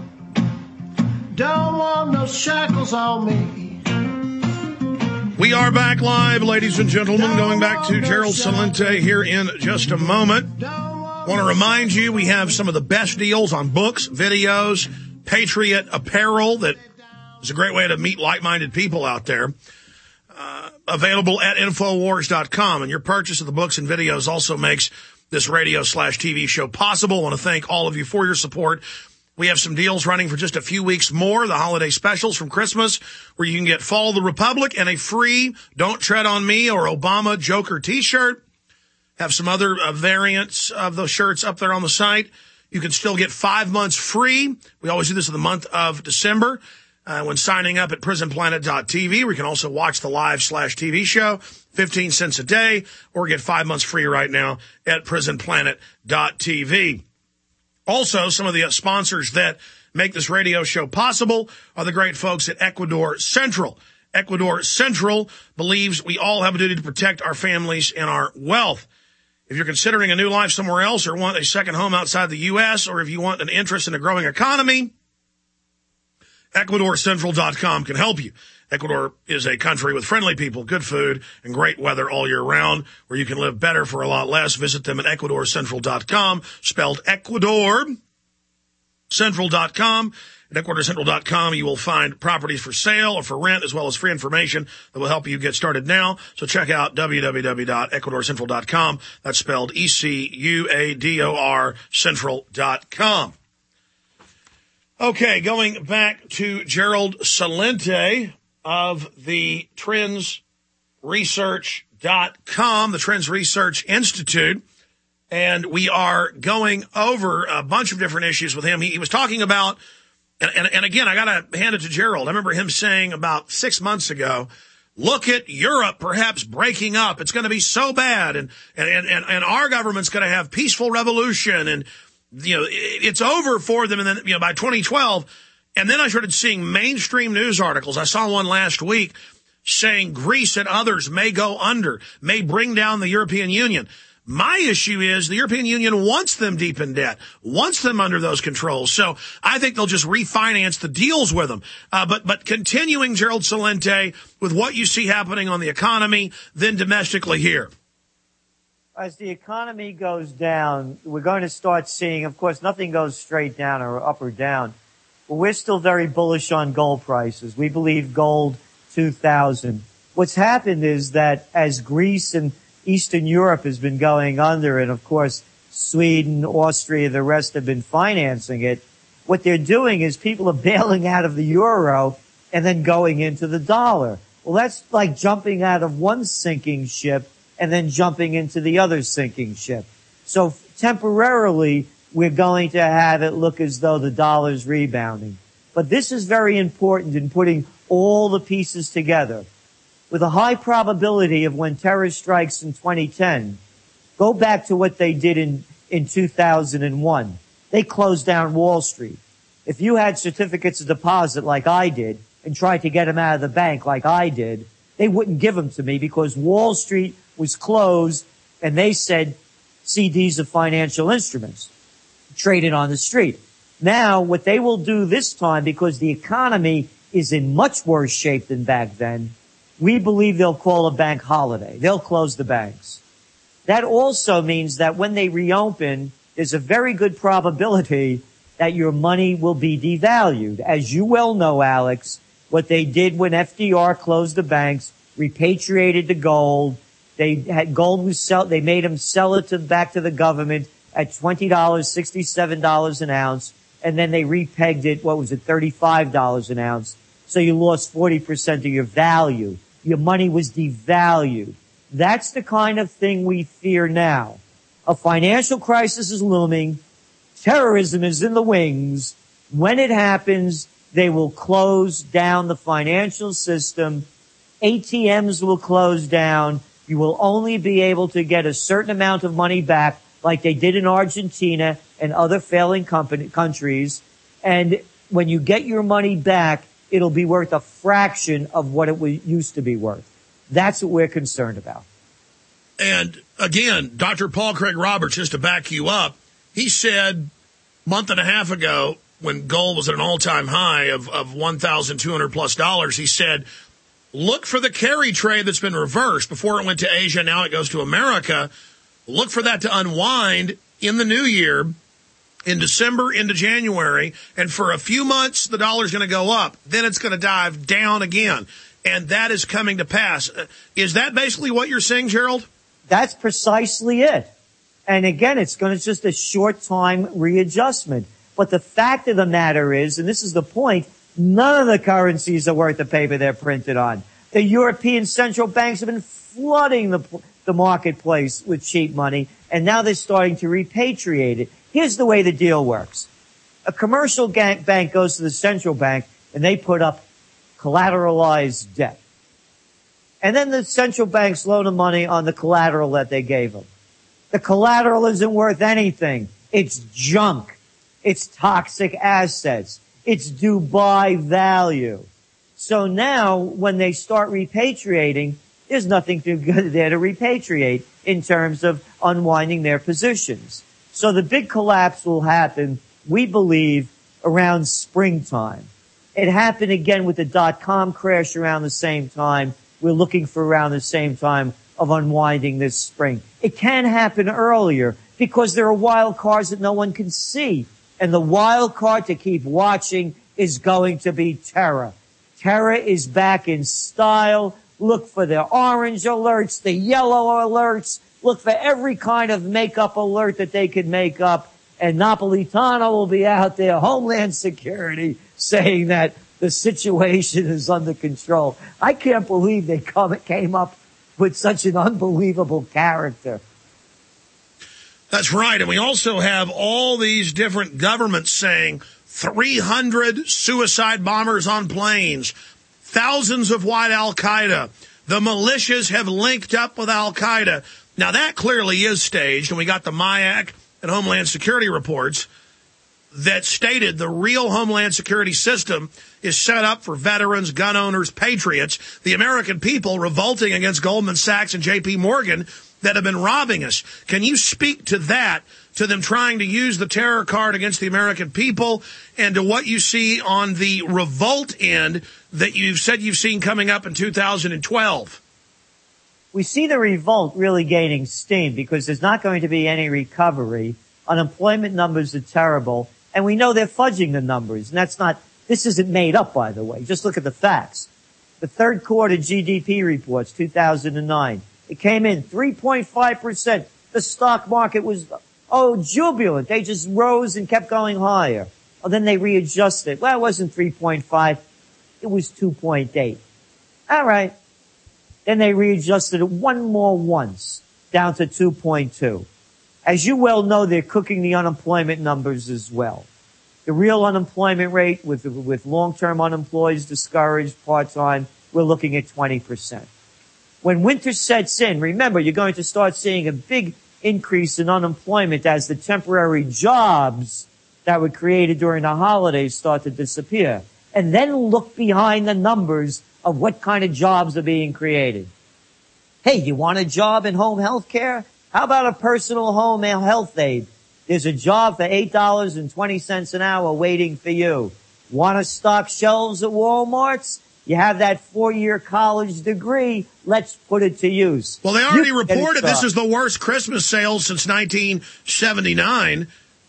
Don't want no shackles on me. We are back live, ladies and gentlemen. Going back to Gerald Celente here in just a moment. I want to remind you we have some of the best deals on books, videos, Patriot apparel that is a great way to meet like-minded people out there. Uh, available at Infowars dot com. And your purchase of the books and videos also makes this radio slash T V show possible. I want to thank all of you for your support. We have some deals running for just a few weeks more, the holiday specials from Christmas, where you can get Fall of the Republic and a free Don't Tread on Me or Obama Joker t-shirt. Have some other uh, variants of those shirts up there on the site. You can still get five months free. We always do this in the month of December uh, when signing up at prison planet dot t v. We can also watch the live slash T V show, fifteen cents a day, or get five months free right now at prison planet dot t v. Also, some of the sponsors that make this radio show possible are the great folks at Ecuador Central. Ecuador Central believes we all have a duty to protect our families and our wealth. If you're considering a new life somewhere else or want a second home outside the U S, or if you want an interest in a growing economy, Ecuador Central dot com can help you. Ecuador is a country with friendly people, good food, and great weather all year round, where you can live better for a lot less. Visit them at Ecuador Central dot com, spelled Ecuador Central dot com. At Ecuador Central dot com, you will find properties for sale or for rent, as well as free information that will help you get started now. So check out w w w dot Ecuador Central dot com. That's spelled E C U A D O R Central dot com. Okay, going back to Gerald Celente of the Trends Research dot com, the Trends Research Institute. And we are going over a bunch of different issues with him. He, he was talking about, and, and, and again, I got to hand it to Gerald. I remember him saying about six months ago, look at Europe perhaps breaking up. It's going to be so bad. And, and, and, and our government's going to have peaceful revolution. And, you know, it's over for them. And then, you know, by twenty twelve. And then I started seeing mainstream news articles. I saw one last week saying Greece and others may go under, may bring down the European Union. My issue is the European Union wants them deep in debt, wants them under those controls. So I think they'll just refinance the deals with them. Uh, but, but continuing, Gerald Celente, with what you see happening on the economy, then domestically here. As the economy goes down, we're going to start seeing, of course, nothing goes straight down or up or down. But we're still very bullish on gold prices. We believe gold two thousand. What's happened is that as Greece and Eastern Europe has been going under, and of course Sweden, Austria, the rest have been financing it, what they're doing is people are bailing out of the euro and then going into the dollar. Well, that's like jumping out of one sinking ship and then jumping into the other sinking ship. So temporarily, we're going to have it look as though the dollar's rebounding. But this is very important in putting all the pieces together. With a high probability of when terror strikes in twenty ten, go back to what they did in, in two thousand one. They closed down Wall Street. If you had certificates of deposit like I did and tried to get them out of the bank like I did, they wouldn't give them to me because Wall Street was closed and they said C Ds of financial instruments traded on the street. Now, what they will do this time, because the economy is in much worse shape than back then, we believe they'll call a bank holiday. They'll close the banks. That also means that when they reopen, there's a very good probability that your money will be devalued. As you well know, Alex, what they did when F D R closed the banks, repatriated the gold, they had gold was sell, they made them sell it to, back to the government at twenty dollars, sixty-seven dollars an ounce, and then they repegged it, what was it, thirty-five dollars an ounce. So you lost forty percent of your value. Your money was devalued. That's the kind of thing we fear now. A financial crisis is looming. Terrorism is in the wings. When it happens, they will close down the financial system. A T Ms will close down. You will only be able to get a certain amount of money back, like they did in Argentina and other failing company, countries. And when you get your money back, it'll be worth a fraction of what it used to be worth. That's what we're concerned about. And again, Doctor Paul Craig Roberts, just to back you up, he said a month and a half ago when gold was at an all-time high of, of one thousand two hundred plus dollars, he said, look for the carry trade that's been reversed. Before it went to Asia, now it goes to America. Look for that to unwind in the new year, in December into January, and for a few months, the dollar's going to go up. Then it's going to dive down again, and that is coming to pass. Is that basically what you're saying, Gerald? That's precisely it. And again, it's going to just a short time readjustment. But the fact of the matter is, and this is the point, none of the currencies are worth the paper they're printed on. The European central banks have been flooding the, the marketplace with cheap money, and now they're starting to repatriate it. Here's the way the deal works. A commercial bank goes to the central bank, and they put up collateralized debt. And then the central banks loan them money on the collateral that they gave them. The collateral isn't worth anything. It's junk. It's toxic assets. It's Dubai value. So now, when they start repatriating, there's nothing to, there to repatriate in terms of unwinding their positions. So the big collapse will happen, we believe, around springtime. It happened again with the dot-com crash around the same time. We're looking for around the same time of unwinding this spring. It can happen earlier because there are wild cards that no one can see. And the wild card to keep watching is going to be Terra. Terra is back in style. Look for the orange alerts, the yellow alerts. Look for every kind of makeup alert that they can make up. And Napolitano will be out there, Homeland Security, saying that the situation is under control. I can't believe they come, came up with such an unbelievable character. That's right. And we also have all these different governments saying three hundred suicide bombers on planes, thousands of white Al-Qaeda. The militias have linked up with Al-Qaeda. Now, that clearly is staged, and we got the MIAC and Homeland Security reports that stated the real Homeland Security system is set up for veterans, gun owners, patriots, the American people revolting against Goldman Sachs and J P Morgan that have been robbing us. Can you speak to that, to them trying to use the terror card against the American people, and to what you see on the revolt end that you've said you've seen coming up in two thousand twelve? We see the revolt really gaining steam because there's not going to be any recovery. Unemployment numbers are terrible, and we know they're fudging the numbers. And that's not, this isn't made up, by the way. Just look at the facts. The third quarter G D P reports, two thousand nine. It came in three point five percent. The stock market was, oh, jubilant. They just rose and kept going higher. Oh, then they readjusted. Well, it wasn't three point five. It was two point eight. All right. Then they readjusted it one more once, down to two point two. As you well know, they're cooking the unemployment numbers as well. The real unemployment rate with, with long-term unemployed, discouraged, part-time, we're looking at twenty percent. When winter sets in, remember, you're going to start seeing a big increase in unemployment as the temporary jobs that were created during the holidays start to disappear. And then look behind the numbers of what kind of jobs are being created. Hey, you want a job in home health care? How about a personal home health aide? There's a job for eight dollars and twenty cents an hour waiting for you. Want to stock shelves at Walmart's? You have that four-year college degree. Let's put it to use. Well, they already reported this is the worst Christmas sales since nineteen seventy-nine.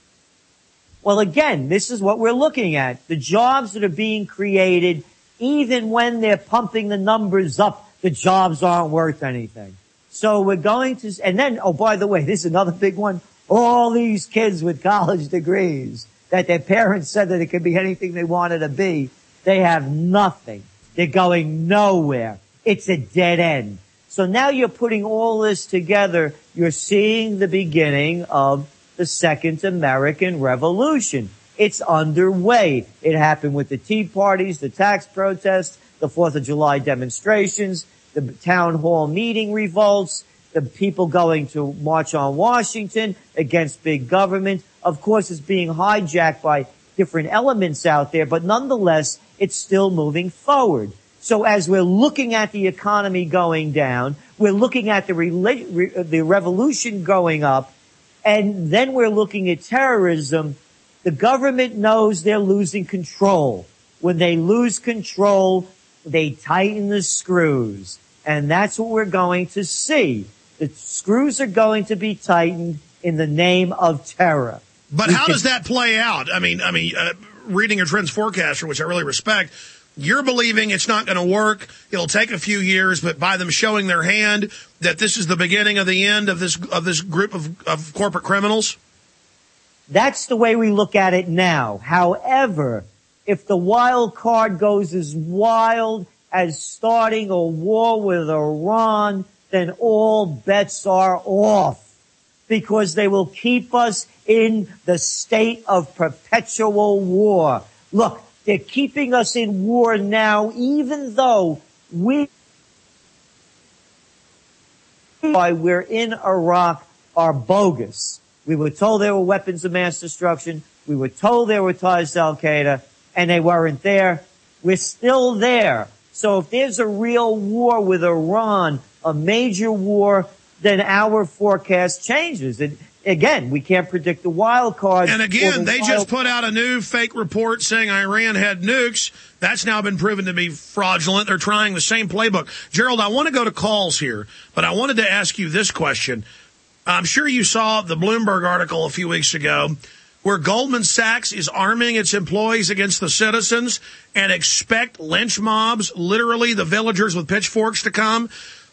Well, again, this is what we're looking at. The jobs that are being created, even when they're pumping the numbers up, the jobs aren't worth anything. So we're going to, and then, oh, by the way, this is another big one. All these kids with college degrees that their parents said that it could be anything they wanted to be, they have nothing. They're going nowhere. It's a dead end. So now you're putting all this together. You're seeing the beginning of the Second American Revolution. It's underway. It happened with the Tea Parties, the tax protests, the Fourth of July demonstrations, the town hall meeting revolts, the people going to march on Washington against big government. Of course, it's being hijacked by different elements out there, but nonetheless, it's still moving forward. So as we're looking at the economy going down, we're looking at the, re- re- the revolution going up, and then we're looking at terrorism. The government knows they're losing control. When they lose control, they tighten the screws. And that's what we're going to see. The screws are going to be tightened in the name of terror. But how does that play out? I mean, I mean, uh, reading your trends forecaster, which I really respect, you're believing it's not going to work. It'll take a few years, but by them showing their hand that this is the beginning of the end of this of this group of, of corporate criminals? That's the way we look at it now. However, if the wild card goes as wild as starting a war with Iran, then all bets are off, because they will keep us in the state of perpetual war. Look, they're keeping us in war now, even though we, why we're in Iraq, are bogus. We were told there were weapons of mass destruction. We were told there were ties to Al-Qaeda, and they weren't there. We're still there. So if there's a real war with Iran, a major war, then our forecast changes. And again, we can't predict the wild cards. And again, the they just put out a new fake report saying Iran had nukes. That's now been proven to be fraudulent. They're trying the same playbook. Gerald, I want to go to calls here, but I wanted to ask you this question. I'm sure you saw the Bloomberg article a few weeks ago where Goldman Sachs is arming its employees against the citizens and expect lynch mobs, literally the villagers with pitchforks, to come.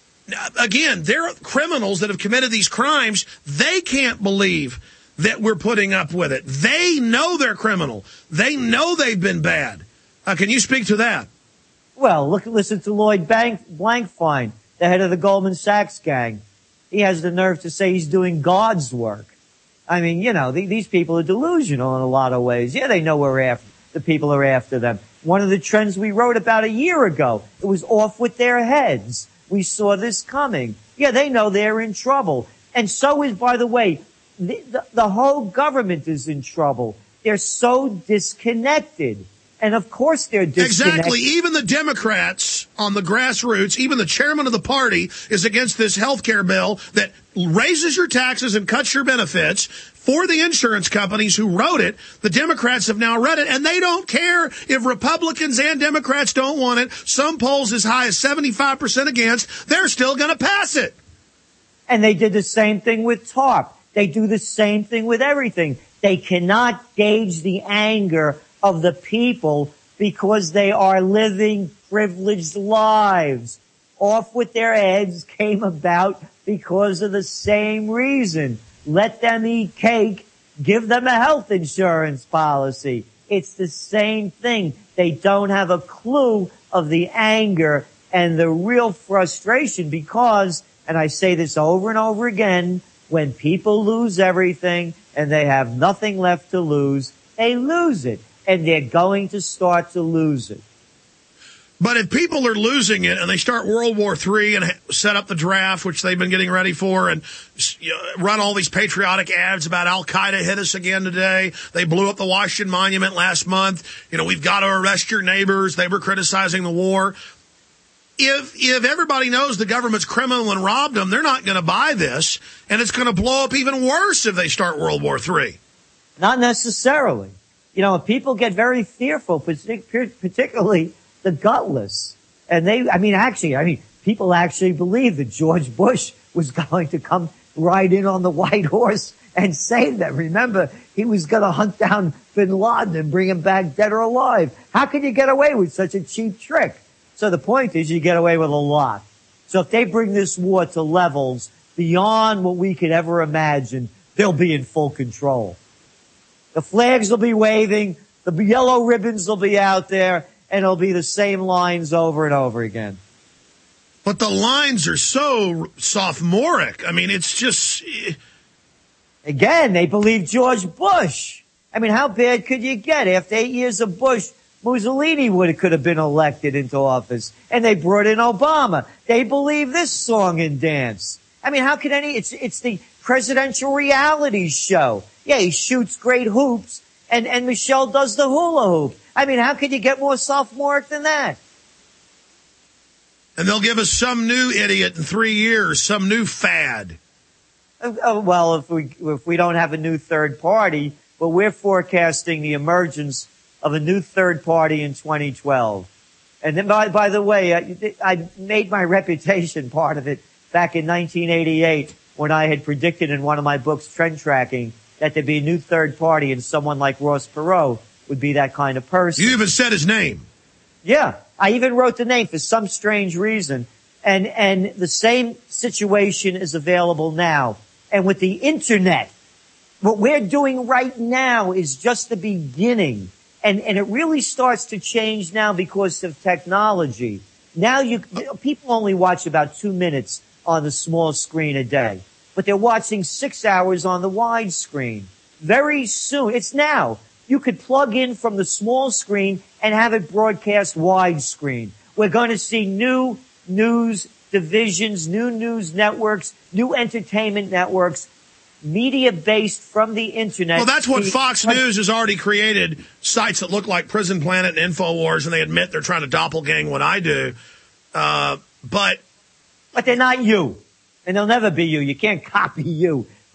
Again, they're criminals that have committed these crimes. They can't believe that we're putting up with it. They know they're criminal. They know they've been bad. Uh, can you speak to that? Well, look, listen to Lloyd Bank, Blankfein, the head of the Goldman Sachs gang. He has the nerve to say he's doing God's work. I mean, you know, the, these people are delusional in a lot of ways. Yeah, they know we're after, the people are after them. One of the trends we wrote about a year ago, it was off with their heads. We saw this coming. Yeah, they know they're in trouble. And so is, by the way, the, the, the whole government is in trouble. They're so disconnected. And of course they're disconnected. Exactly. Even the Democrats on the grassroots, even the chairman of the party is against this health care bill that raises your taxes and cuts your benefits for the insurance companies who wrote it. The Democrats have now read it, and they don't care if Republicans and Democrats don't want it. Some polls as high as seventy-five percent against. They're still going to pass it. And they did the same thing with TARP. They do the same thing with everything. They cannot gauge the anger of the people because they are living privileged lives. Off with their heads came about because of the same reason. Let them eat cake, give them a health insurance policy. It's the same thing. They don't have a clue of the anger and the real frustration because, and I say this over and over again, when people lose everything and they have nothing left to lose, they lose it. And they're going to start to lose it. But if people are losing it and they start World War Three and set up the draft, which they've been getting ready for, and you know, run all these patriotic ads about Al-Qaeda hit us again today. They blew up the Washington Monument last month. You know, we've got to arrest your neighbors. They were criticizing the war. If if everybody knows the government's criminal and robbed them, they're not going to buy this. And it's going to blow up even worse if they start World War Three. Not necessarily. You know, people get very fearful, particularly the gutless. And they, I mean, actually, I mean, people actually believe that George Bush was going to come ride in on the white horse and save them. Remember, he was going to hunt down bin Laden and bring him back dead or alive. How can you get away with such a cheap trick? So the point is you get away with a lot. So if they bring this war to levels beyond what we could ever imagine, they'll be in full control. The flags will be waving, the yellow ribbons will be out there, and it'll be the same lines over and over again. But the lines are so sophomoric. I mean, it's just... Again, they believe George Bush. I mean, how bad could you get? After eight years of Bush, Mussolini would could have been elected into office, and they brought in Obama. They believe this song and dance. I mean, how could any... It's, it's the presidential reality show. Yeah, he shoots great hoops, and, and Michelle does the hula hoop. I mean, how could you get more sophomoric than that? And they'll give us some new idiot in three years, some new fad. Uh, well, if we if we don't have a new third party, well, we're forecasting the emergence of a new third party in twenty twelve. And then, by, by the way, I, I made my reputation part of it back in nineteen eighty-eight when I had predicted in one of my books, Trend Tracking, that there'd be a new third party and someone like Ross Perot would be that kind of person. You even said his name. Yeah. I even wrote the name for some strange reason. And, and the same situation is available now. And with the internet, what we're doing right now is just the beginning. And, and it really starts to change now because of technology. Now you, people only watch about two minutes on the small screen a day, but they're watching six hours on the wide screen. Very soon, it's now. You could plug in from the small screen and have it broadcast widescreen. We're going to see new news divisions, new news networks, new entertainment networks, media based from the internet. Well, that's what Fox News has already created, sites that look like Prison Planet and InfoWars, and they admit they're trying to doppelgang what I do. Uh, but But they're not you. And they'll never be you. You can't copy you. But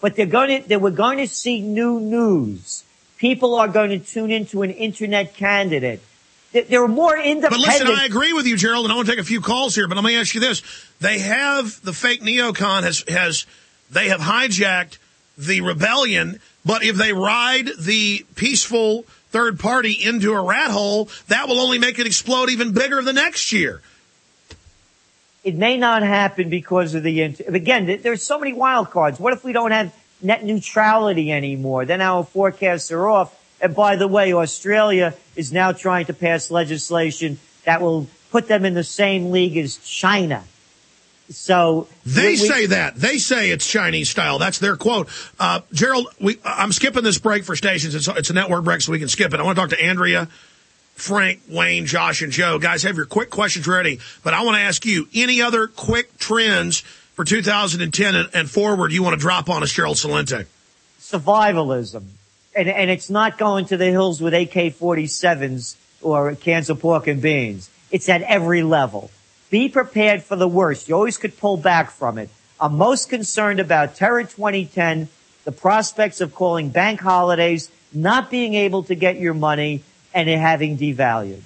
but they're going to, they we're going to see new news. People are going to tune into an internet candidate. There are more independent. But listen, I agree with you, Gerald, and I want to take a few calls here, but let me ask you this. They have, the fake neocon has, has, they have hijacked the rebellion, but if they ride the peaceful third party into a rat hole, that will only make it explode even bigger the next year. It may not happen because of the, again, there's so many wild cards. What if we don't have net neutrality anymore? Then our forecasts are off. And by the way, Australia is now trying to pass legislation that will put them in the same league as China. So they we, say that they say it's Chinese style. That's their quote. Uh, Gerald, we, I'm skipping this break for stations. It's, it's a network break, so we can skip it. I want to talk to Andrea, Frank, Wayne, Josh, and Joe. Guys, have your quick questions ready. But I want to ask you, any other quick trends for two thousand ten and, and forward you want to drop on us, Gerald Celente? Survivalism. And, and it's not going to the hills with A K forty-sevens or cans of pork and beans. It's at every level. Be prepared for the worst. You always could pull back from it. I'm most concerned about Terror twenty ten, the prospects of calling bank holidays, not being able to get your money, and it having devalued.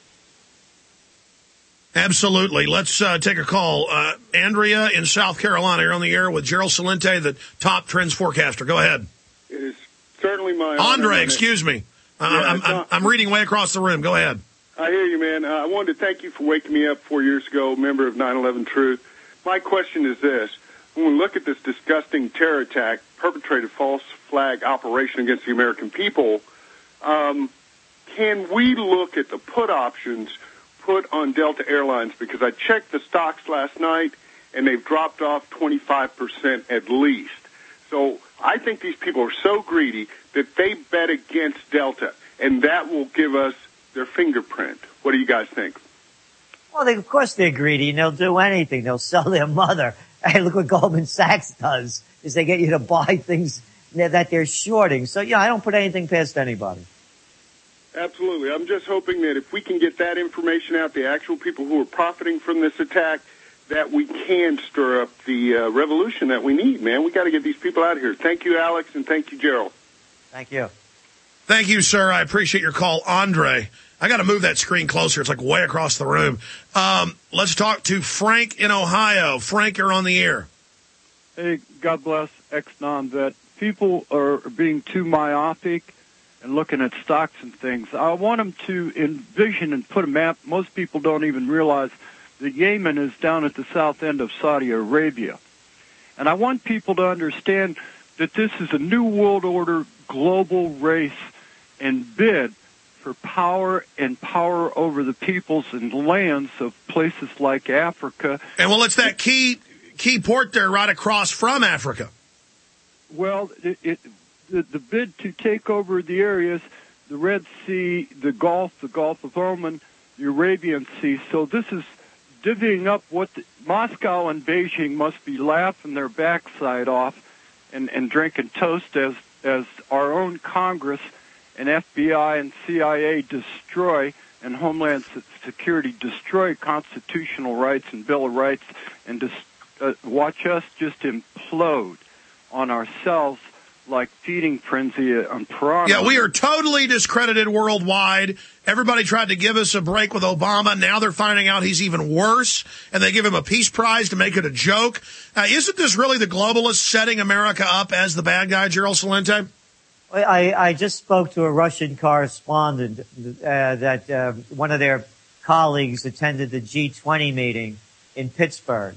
Absolutely. Let's uh, take a call. Uh, Andrea in South Carolina, you're on the air with Gerald Celente, the top trends forecaster. Go ahead. It is certainly my Andre, honor, excuse me. Uh, yeah, I'm, I'm, I'm reading way across the room. Go ahead. I hear you, man. Uh, I wanted to thank you for waking me up four years ago, member of nine eleven Truth. My question is this. When we look at this disgusting terror attack, perpetrated false flag operation against the American people, um, can we look at the put options put on Delta Airlines? Because I checked the stocks last night, and they've dropped off twenty-five percent at least. So I think these people are so greedy that they bet against Delta, and that will give us their fingerprint. What do you guys think? Well, they, of course they're greedy, and they'll do anything. They'll sell their mother. Hey, look what Goldman Sachs does, is they get you to buy things that they're shorting. So, yeah, I don't put anything past anybody. Absolutely. I'm just hoping that if we can get that information out, the actual people who are profiting from this attack, that we can stir up the uh, revolution that we need, man. We got to get these people out of here. Thank you, Alex, and thank you, Gerald. Thank you. Thank you, sir. I appreciate your call. Andre, I got to move that screen closer. It's like way across the room. Um, let's talk to Frank in Ohio. Frank, you're on the air. Hey, God bless, ex-non-vet. People are being too myopic and looking at stocks and things. I want them to envision and put a map. Most people don't even realize that Yemen is down at the south end of Saudi Arabia. And I want people to understand that this is a new world order global race and bid for power and power over the peoples and lands of places like Africa. And well, it's that key key port there right across from Africa. Well, it, it, the, the bid to take over the areas, the Red Sea, the Gulf, the Gulf of Oman, the Arabian Sea. So this is divvying up what the, Moscow and Beijing must be laughing their backside off and, and drinking toast as, as our own Congress and F B I and C I A destroy and Homeland Security destroy constitutional rights and Bill of Rights and dis, uh, watch us just implode on ourselves like feeding frenzy on piranha. Yeah, we are totally discredited worldwide. Everybody tried to give us a break with Obama. Now they're finding out he's even worse, and they give him a peace prize to make it a joke. Uh, isn't this really the globalists setting America up as the bad guy, Gerald Celente? I, I just spoke to a Russian correspondent uh, that uh, one of their colleagues attended the G twenty meeting in Pittsburgh.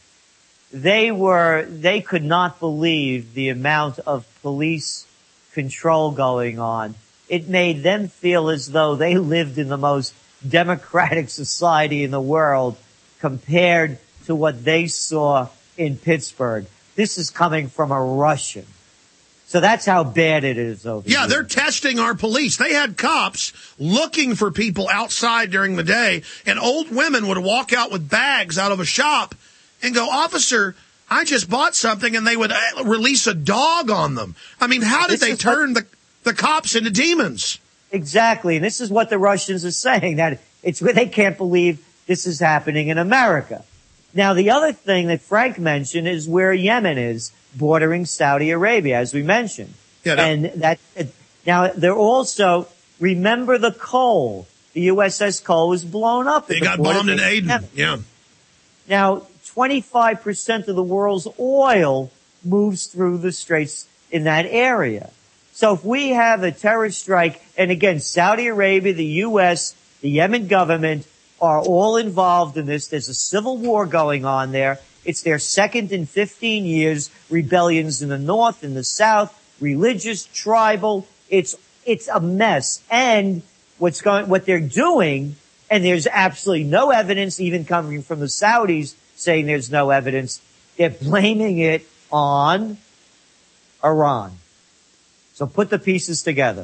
They were, they could not believe the amount of police control going on. It made them feel as though they lived in the most democratic society in the world compared to what they saw in Pittsburgh. This is coming from a Russian. So that's how bad it is over Yeah, here. they're testing our police. They had cops looking for people outside during the day, and old women would walk out with bags out of a shop and go, "Officer, I just bought something," and they would release a dog on them. I mean, how did This they turn what, the, the cops into demons? Exactly. And this is what the Russians are saying, that it's where they can't believe this is happening in America. Now, the other thing that Frank mentioned is where Yemen is. bordering Saudi Arabia, as we mentioned. Yeah, no. And that, now they're also, remember the Cole. The U S S Cole was blown up. They got bombed in Aden. Yeah. Now, twenty-five percent of the world's oil moves through the straits in that area. So if we have a terrorist strike, and again, Saudi Arabia, the U S, the Yemen government are all involved in this. There's a civil war going on there. It's their second in fifteen years, rebellions in the north, in the south, religious, tribal. It's, it's a mess. And what's going, what they're doing, and there's absolutely no evidence even coming from the Saudis saying there's no evidence. They're blaming it on Iran. So put the pieces together.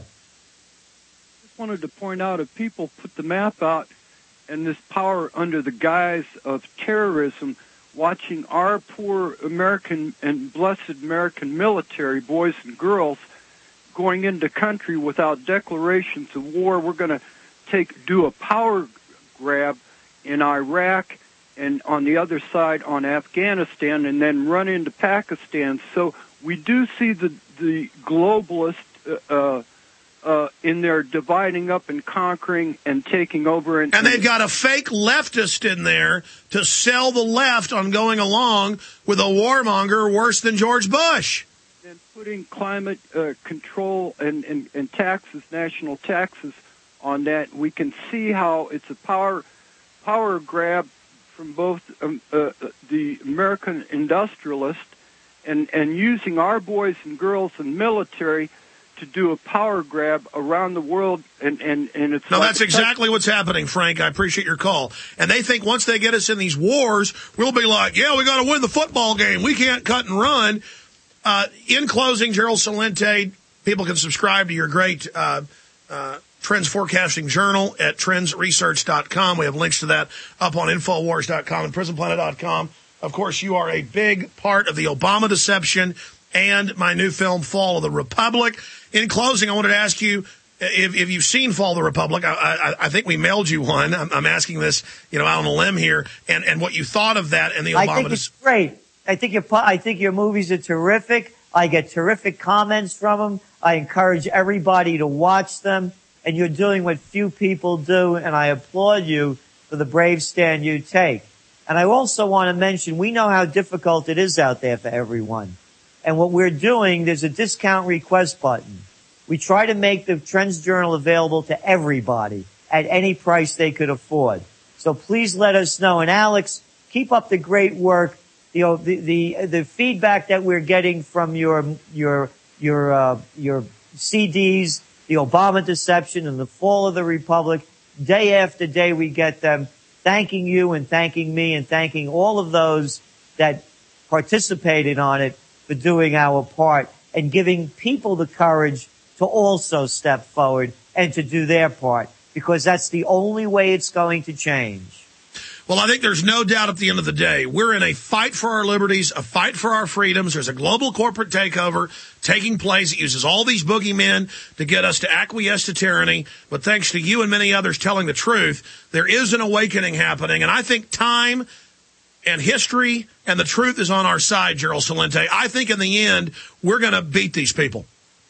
I just wanted to point out, if people put the map out and this power under the guise of terrorism, watching our poor American and blessed American military, boys and girls, going into country without declarations of war, we're going to take do a power grab in Iraq and on the other side on Afghanistan, and then run into Pakistan. So we do see the the globalists uh, uh, in there dividing up and conquering and taking over. And, and they've got a fake leftist in there to sell the left on going along with a warmonger worse than George Bush. And putting climate uh, control and, and, and taxes, national taxes on that. We can see how it's a power power grab from both um, uh, the American industrialist and, and using our boys and girls and military to do a power grab around the world. And, and, and it's no, like that's exactly what's happening, Frank. I appreciate your call. And they think once they get us in these wars, we'll be like, yeah, we got to win the football game. We can't cut and run. Uh, in closing, Gerald Celente, people can subscribe to your great uh, uh, Trends Forecasting Journal at trends research dot com. We have links to that up on infowars dot com and prison planet dot com. Of course, you are a big part of the Obama deception and my new film, Fall of the Republic. In closing, I wanted to ask you if, if you've seen Fall of the Republic. I, I, I think we mailed you one. I'm, I'm asking this, you know, out on a limb here, and, and what you thought of that and the Obama. I think it's great. I think your I think your movies are terrific. I get terrific comments from them. I encourage everybody to watch them. And you're doing what few people do, and I applaud you for the brave stand you take. And I also want to mention, we know how difficult it is out there for everyone. And what we're doing, there's a discount request button. We try to make the Trends Journal available to everybody at any price they could afford. So please let us know. And Alex, keep up the great work. You know, the, the, the feedback that we're getting from your, your, your, uh, your C Ds, the Obama deception and the fall of the Republic, day after day we get them thanking you and thanking me and thanking all of those that participated on it for doing our part and giving people the courage to also step forward and to do their part, because that's the only way it's going to change. Well, I think there's no doubt at the end of the day, we're in a fight for our liberties, a fight for our freedoms. There's a global corporate takeover taking place. It uses all these boogeymen to get us to acquiesce to tyranny. But thanks to you and many others telling the truth, there is an awakening happening. And I think time and history and the truth is on our side, Gerald Celente. I think in the end, we're going to beat these people.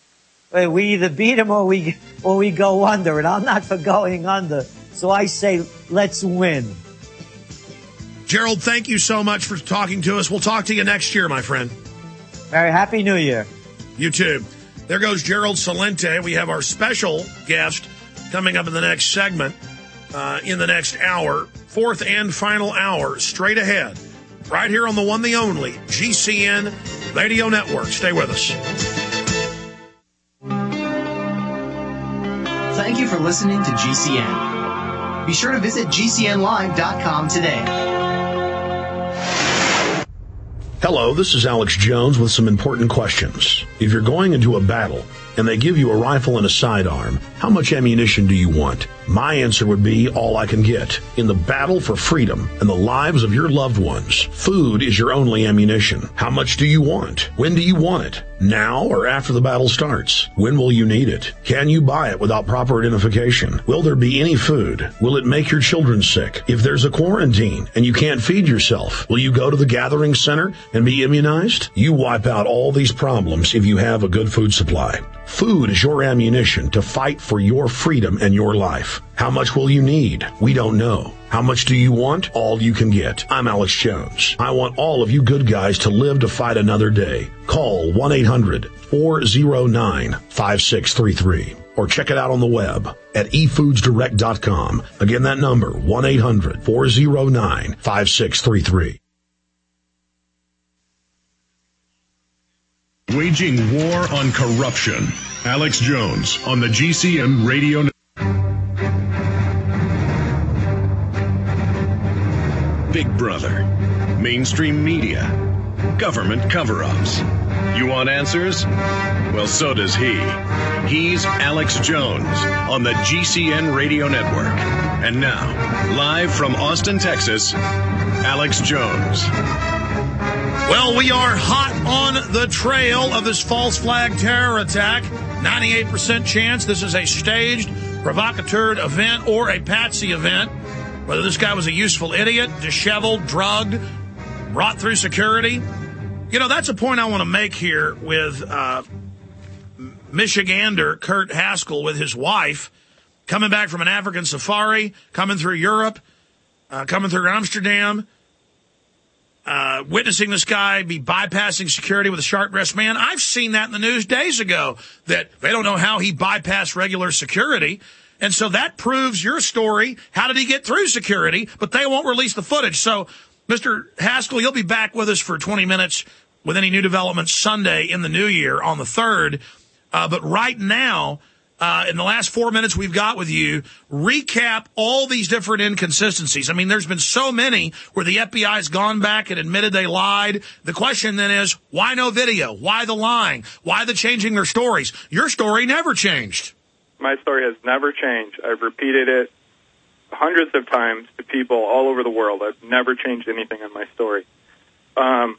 We either beat them or we, or we go under. And I'm not for going under. So I say, let's win. Gerald, thank you so much for talking to us. We'll talk to you next year, my friend. Very happy New Year. You too. There goes Gerald Celente. We have our special guest coming up in the next segment, uh, in the next hour, fourth and final hour, straight ahead, right here on the one, the only G C N Radio Network. Stay with us. Thank you for listening to G C N. Be sure to visit G C N live dot com today. Hello, this is Alex Jones with some important questions. If you're going into a battle, and they give you a rifle and a sidearm, how much ammunition do you want? My answer would be all I can get. In the battle for freedom and the lives of your loved ones, food is your only ammunition. How much do you want? When do you want it? Now or after the battle starts? When will you need it? Can you buy it without proper identification? Will there be any food? Will it make your children sick? If there's a quarantine and you can't feed yourself, will you go to the gathering center and be immunized? You wipe out all these problems if you have a good food supply. Food is your ammunition to fight for your freedom and your life. How much will you need? We don't know. How much do you want? All you can get. I'm Alex Jones. I want all of you good guys to live to fight another day. Call one eight hundred four oh nine five six three three or check it out on the web at e foods direct dot com. Again, that number, one eight hundred four oh nine five six three three. Waging war on corruption. Alex Jones on the G C N Radio Network. Big Brother, mainstream media, government cover-ups. You want answers? Well, so does he. He's Alex Jones on the G C N Radio Network. And now, live from Austin, Texas, Alex Jones. Well, we are hot on the trail of this false flag terror attack. ninety-eight percent chance this is a staged, provocateur event or a patsy event. Whether this guy was a useful idiot, disheveled, drugged, brought through security. You know, that's a point I want to make here with uh, Michigander Kurt Haskell with his wife coming back from an African safari, coming through Europe, uh, coming through Amsterdam, uh, witnessing this guy be bypassing security with a sharp-dressed man. I've seen that in the news days ago, that they don't know how he bypassed regular security. And so that proves your story. How did he get through security? But they won't release the footage. So, Mister Haskell, you'll be back with us for twenty minutes with any new developments Sunday in the new year on the third. Uh, but right now, uh, in the last four minutes we've got with you, recap all these different inconsistencies. I mean, there's been so many where the F B I has gone back and admitted they lied. The question then is, why no video? Why the lying? Why the changing their stories? Your story never changed. My story has never changed. I've repeated it hundreds of times to people all over the world. I've never changed anything on my story. Um,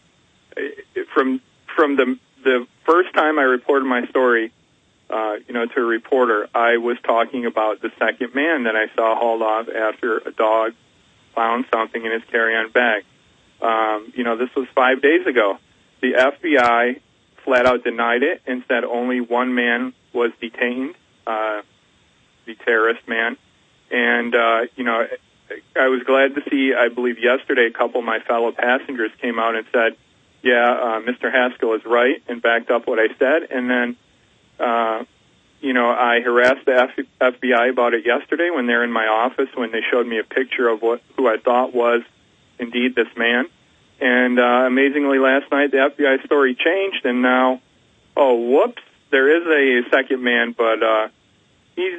from from the the first time I reported my story, uh, you know, to a reporter, I was talking about the second man that I saw hauled off after a dog found something in his carry-on bag. Um, you know, this was five days ago. The F B I flat out denied it and said only one man was detained. Uh, the terrorist man. And, uh, you know, I was glad to see, I believe yesterday, a couple of my fellow passengers came out and said, yeah, uh, Mister Haskell is right, and backed up what I said. And then, uh, you know, I harassed the F- FBI about it yesterday when they were in my office, when they showed me a picture of what who I thought was indeed this man. And uh, amazingly, last night, the F B I story changed, and now, oh, whoops, there is a second man, but uh, he's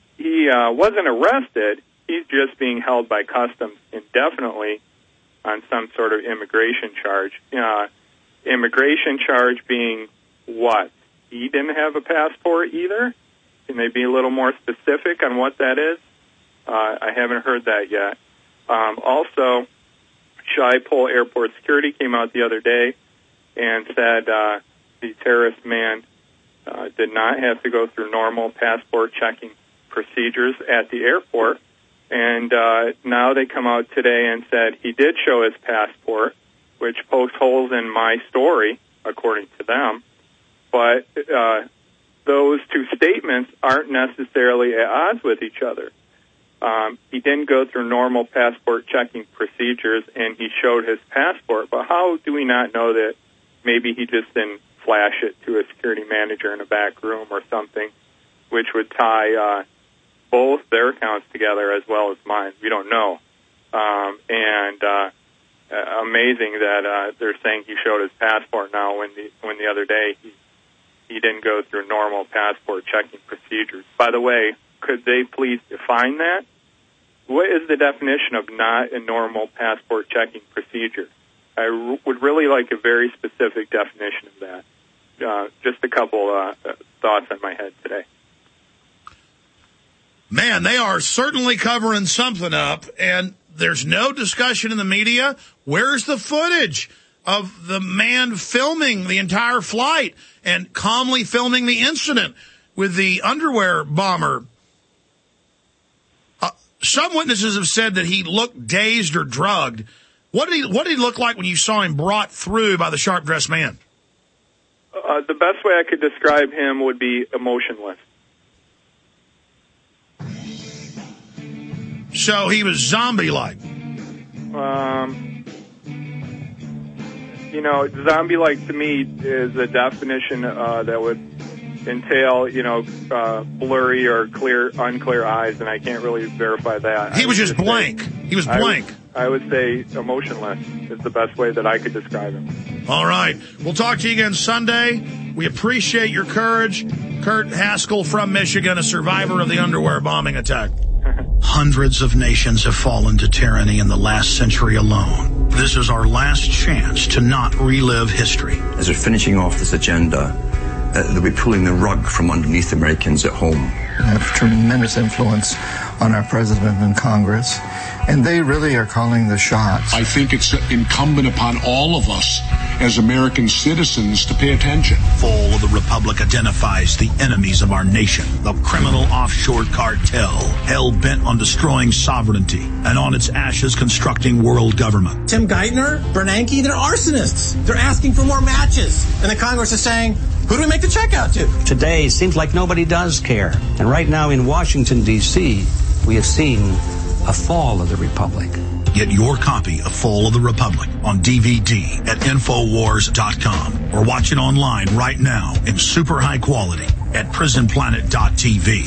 he uh, wasn't arrested. He's just being held by customs indefinitely on some sort of immigration charge. Uh, immigration charge being what? He didn't have a passport either? Can they be a little more specific on what that is? Uh, I haven't heard that yet. Um, also, Schiphol Airport Security came out the other day and said uh, the terrorist man uh, did not have to go through normal passport checking procedures at the airport. And uh, now they come out today and said he did show his passport, which pokes holes in my story, according to them. But uh, those two statements aren't necessarily at odds with each other. Um, he didn't go through normal passport checking procedures, and he showed his passport. But how do we not know that maybe he just didn't flash it to a security manager in a back room or something, which would tie uh, both their accounts together as well as mine? We don't know. Um, and uh, amazing that uh, they're saying he showed his passport now when the when the other day he he didn't go through normal passport checking procedures. By the way, could they please define that? What is the definition of not a normal passport checking procedure? I r- would really like a very specific definition of that. uh, just a couple uh, thoughts in my head today. Man, they are certainly covering something up, and there's no discussion in the media. Where's the footage of the man filming the entire flight and calmly filming the incident with the underwear bomber? Uh, some witnesses have said that he looked dazed or drugged. What did he, what did he look like when you saw him brought through by the sharp-dressed man? Uh, the best way I could describe him would be emotionless. So he was zombie-like. Um, you know, zombie-like to me is a definition uh, that would entail, you know, uh, blurry or clear, unclear eyes, and I can't really verify that. He was just blank. He was blank. I would, I would say emotionless is the best way that I could describe him. All right. We'll talk to you again Sunday. We appreciate your courage. Kurt Haskell from Michigan, a survivor of the underwear bombing attack. Hundreds of nations have fallen to tyranny in the last century alone. This is our last chance to not relive history. As they're finishing off this agenda, uh, they'll be pulling the rug from underneath Americans at home. They have tremendous influence on our president and Congress, and they really are calling the shots. I think it's incumbent upon all of us as American citizens to pay attention. Fall of the Republic identifies the enemies of our nation, the criminal offshore cartel, hell-bent on destroying sovereignty, and on its ashes constructing world government. Tim Geithner, Bernanke, they're arsonists. They're asking for more matches. And the Congress is saying, who do we make the check out to? Today seems like nobody does care. And right now in Washington, D C, we have seen a fall of the Republic. Get your copy of Fall of the Republic on D V D at Infowars dot com or watch it online right now in super high quality at Prison Planet dot T V.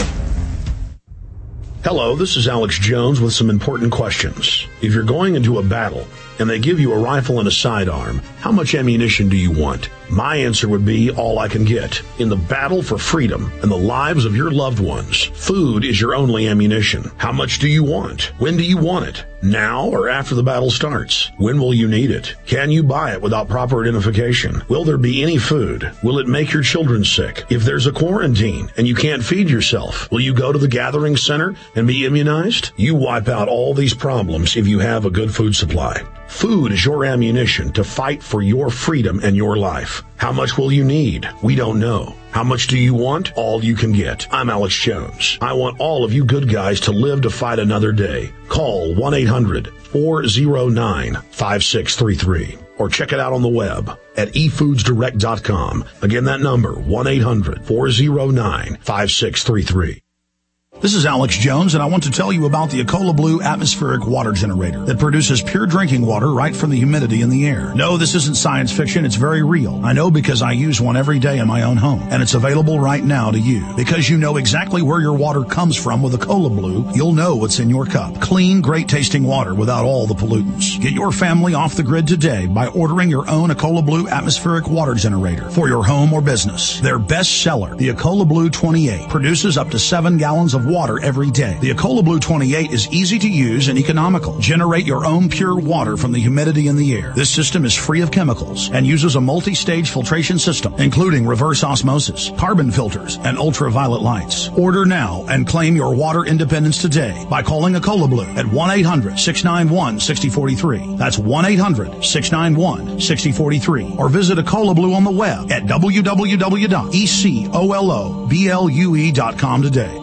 Hello, this is Alex Jones with some important questions. If you're going into a battle and they give you a rifle and a sidearm, how much ammunition do you want? My answer would be all I can get. In the battle for freedom and the lives of your loved ones, food is your only ammunition. How much do you want? When do you want it? Now or after the battle starts? When will you need it? Can you buy it without proper identification? Will there be any food? Will it make your children sick? If there's a quarantine and you can't feed yourself, will you go to the gathering center and be immunized? You wipe out all these problems if you have a good food supply. Food is your ammunition to fight for your freedom and your life. How much will you need? We don't know. How much do you want? All you can get. I'm Alex Jones. I want all of you good guys to live to fight another day. Call one eight hundred four oh nine five six three three or check it out on the web at e foods direct dot com. Again, that number, one eight hundred four oh nine five six three three. This is Alex Jones, and I want to tell you about the Ecola Blue atmospheric water generator that produces pure drinking water right from the humidity in the air. No, this isn't science fiction. It's very real. I know because I use one every day in my own home, and it's available right now to you. Because you know exactly where your water comes from with Ecola Blue, you'll know what's in your cup. Clean, great-tasting water without all the pollutants. Get your family off the grid today by ordering your own Ecola Blue atmospheric water generator for your home or business. Their best seller, the Ecola Blue twenty-eight, produces up to seven gallons of water every day. The Ecola Blue twenty-eight is easy to use and economical. Generate your own pure water from the humidity in the air. This system is free of chemicals and uses a multi-stage filtration system, including reverse osmosis, carbon filters, and ultraviolet lights. Order now and claim your water independence today by calling Ecola Blue at one eight hundred six nine one six oh four three. That's one eight hundred six nine one six oh four three. Or visit Ecola Blue on the web at w w w dot ecola blue dot com today.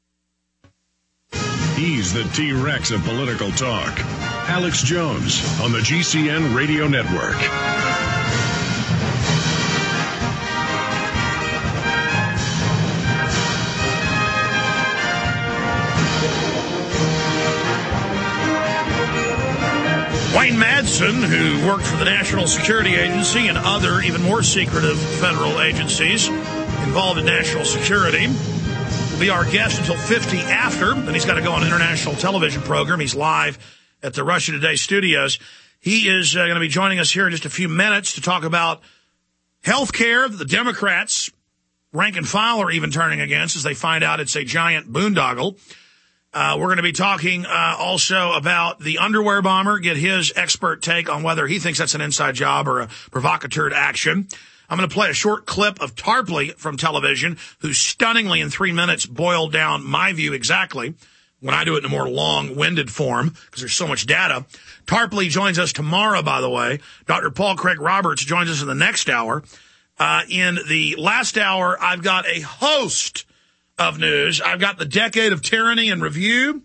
He's the T-Rex of political talk. Alex Jones on the G C N Radio Network. Wayne Madsen, who worked for the National Security Agency and other even more secretive federal agencies involved in national security, be our guest until fifty after. Then he's got to go on an international television program. He's live at the Russia Today studios. He is uh, going to be joining us here in just a few minutes to talk about health care that the Democrats, rank and file, are even turning against as they find out it's a giant boondoggle. Uh, we're going to be talking uh, also about the underwear bomber, get his expert take on whether he thinks that's an inside job or a provocateur action. I'm going to play a short clip of Tarpley from television, who stunningly in three minutes boiled down my view exactly when I do it in a more long-winded form because there's so much data. Tarpley joins us tomorrow, by the way. Doctor Paul Craig Roberts joins us in the next hour. Uh, in the last hour, I've got a host of news. I've got the Decade of Tyranny in review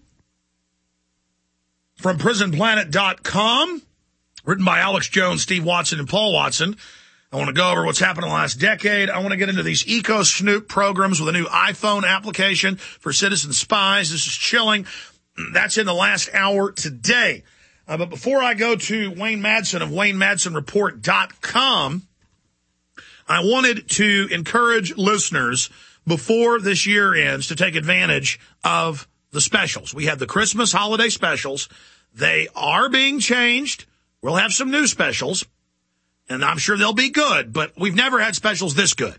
from prison planet dot com, written by Alex Jones, Steve Watson, and Paul Watson. I want to go over what's happened in the last decade. I want to get into these Eco-Snoop programs with a new iPhone application for citizen spies. This is chilling. That's in the last hour today. Uh, but before I go to Wayne Madsen of Wayne Madsen Report dot com, I wanted to encourage listeners before this year ends to take advantage of the specials. We have the Christmas holiday specials. They are being changed. We'll have some new specials, and I'm sure they'll be good, but we've never had specials this good.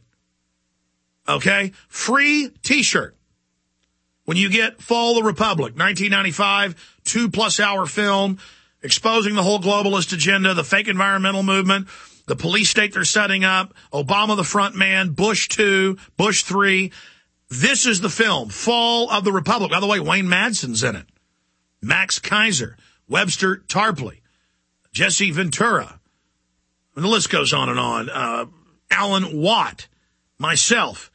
Okay? Free T-shirt. When you get Fall of the Republic, nineteen ninety-five, two-plus hour film, exposing the whole globalist agenda, the fake environmental movement, the police state they're setting up, Obama the front man, Bush two, Bush three. This is the film, Fall of the Republic. By the way, Wayne Madsen's in it. Max Kaiser, Webster Tarpley, Jesse Ventura. And the list goes on and on. Uh, Alan Watt, myself.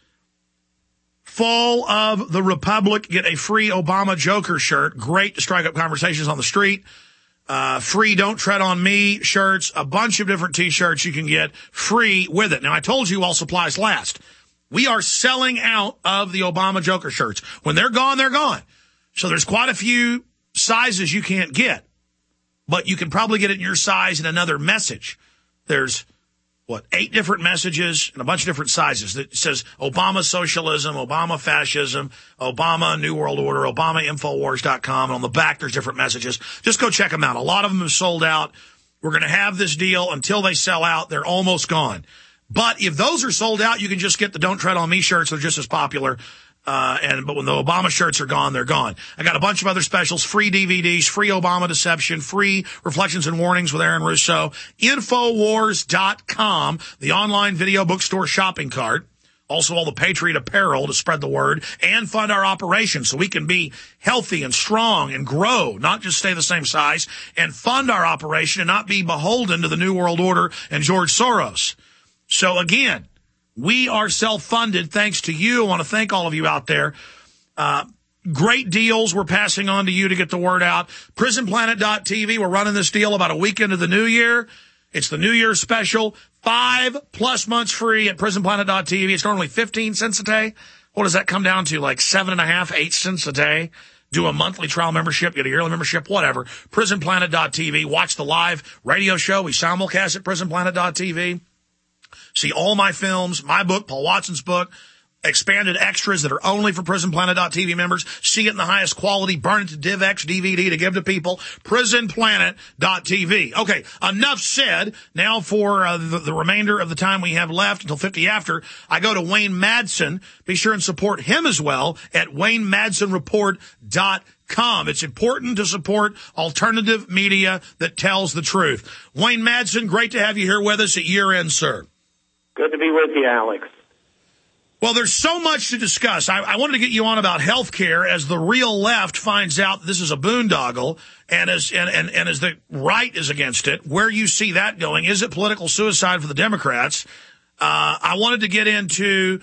Fall of the Republic. Get a free Obama Joker shirt. Great to strike up conversations on the street. Uh, free Don't Tread on Me shirts. A bunch of different T-shirts you can get free with it. Now, I told you all supplies last. We are selling out of the Obama Joker shirts. When they're gone, they're gone. So there's quite a few sizes you can't get. But you can probably get it in your size in another message. There's, what, eight different messages and a bunch of different sizes that says Obama socialism, Obama fascism, Obama New World Order, Obama Infowars dot com. And on the back, there's different messages. Just go check them out. A lot of them have sold out. We're going to have this deal until they sell out. They're almost gone. But if those are sold out, you can just get the Don't Tread on Me shirts. They're just as popular. Uh, and, but when the Obama shirts are gone, they're gone. I got a bunch of other specials, free D V Ds, free Obama Deception, free Reflections and Warnings with Aaron Russo, Infowars dot com, the online video bookstore shopping cart. Also all the Patriot apparel to spread the word and fund our operation so we can be healthy and strong and grow, not just stay the same size, and fund our operation and not be beholden to the New World Order and George Soros. So again, we are self-funded thanks to you. I want to thank all of you out there. Uh, great deals we're passing on to you to get the word out. prison planet dot T V, we're running this deal about a week into the new year. It's the New Year's special. Five plus months free at prison planet dot T V. It's normally fifteen cents a day. What does that come down to? Like seven and a half, eight cents a day? Do a monthly trial membership, get a yearly membership, whatever. prison planet dot T V. Watch the live radio show. We simulcast at prison planet dot T V. See all my films, my book, Paul Watson's book, expanded extras that are only for prison planet dot T V members. See it in the highest quality. Burn it to DivX D V D to give to people. prison planet dot T V. Okay, enough said. Now for uh, the, the remainder of the time we have left until fifty after, I go to Wayne Madsen. Be sure and support him as well at Wayne Madsen Report dot com. It's important to support alternative media that tells the truth. Wayne Madsen, great to have you here with us at year end, sir. Good to be with you, Alex. Well, there's so much to discuss. I, I wanted to get you on about health care as the real left finds out that this is a boondoggle, and as and, and, and as the right is against it. Where you see that going? Is it political suicide for the Democrats? Uh, I wanted to get into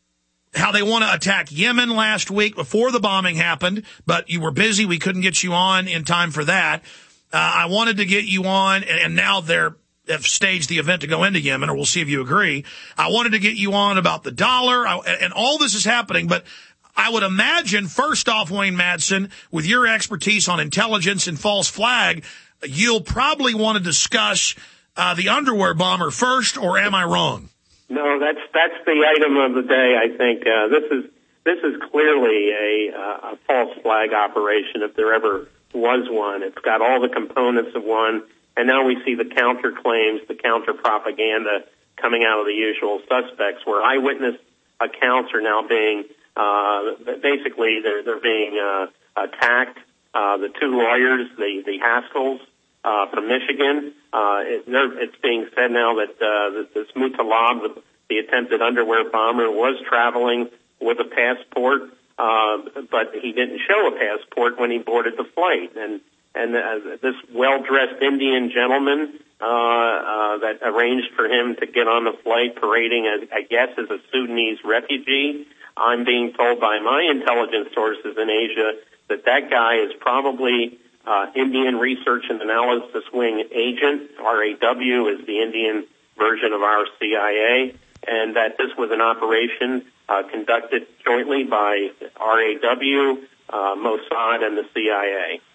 how they want to attack Yemen last week before the bombing happened, but you were busy. We couldn't get you on in time for that. Uh, I wanted to get you on, and, and now they're have staged the event to go into Yemen, or we'll see if you agree. I wanted to get you on about the dollar, I, and all this is happening, but I would imagine, first off, Wayne Madsen, with your expertise on intelligence and false flag, you'll probably want to discuss uh, the underwear bomber first, or am I wrong? No, that's that's the item of the day, I think. Uh, this is this is clearly a, uh, a false flag operation, if there ever was one. It's got all the components of one. And now we see the counterclaims, the counter-propaganda coming out of the usual suspects, where eyewitness accounts are now being, uh, basically, they're, they're being uh, attacked. Uh, the two lawyers, the, the Haskells, uh, from Michigan. Uh, it, it's being said now that, uh, that this Mutalab, the, the attempted underwear bomber, was traveling with a passport, uh, but he didn't show a passport when he boarded the flight. And and uh, this well-dressed Indian gentleman uh, uh, that arranged for him to get on the flight, parading, as, I guess, as a Sudanese refugee. I'm being told by my intelligence sources in Asia that that guy is probably uh, Indian Research and Analysis Wing agent. R A W is the Indian version of our C I A, and that this was an operation uh, conducted jointly by R A W, uh, Mossad, and the C I A.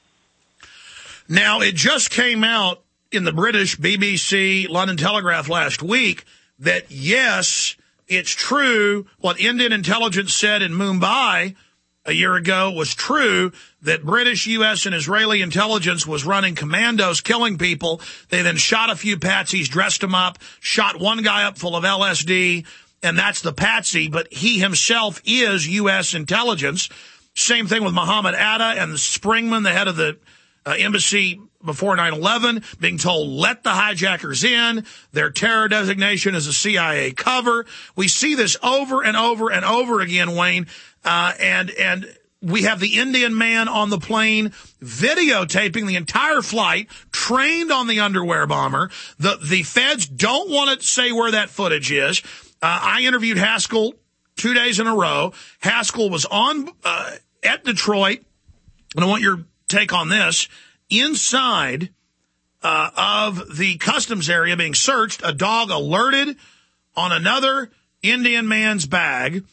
Now, it just came out in the British B B C London Telegraph last week that, yes, it's true what Indian intelligence said in Mumbai a year ago was true, that British, U S, and Israeli intelligence was running commandos, killing people. They then shot a few patsies, dressed them up, shot one guy up full of L S D, and that's the patsy, but he himself is U S intelligence. Same thing with Muhammad Atta and Springman, the head of the uh, embassy before nine eleven, being told, let the hijackers in. Their terror designation is a C I A cover. We see this over and over and over again, Wayne, uh, and, and we have the Indian man on the plane videotaping the entire flight, trained on the underwear bomber. The, the feds don't want to say where that footage is. Uh, I interviewed Haskell two days in a row. Haskell was on, uh, at Detroit, and I want your take on this. Inside uh, of the customs area being searched, a dog alerted on another Indian man's bag.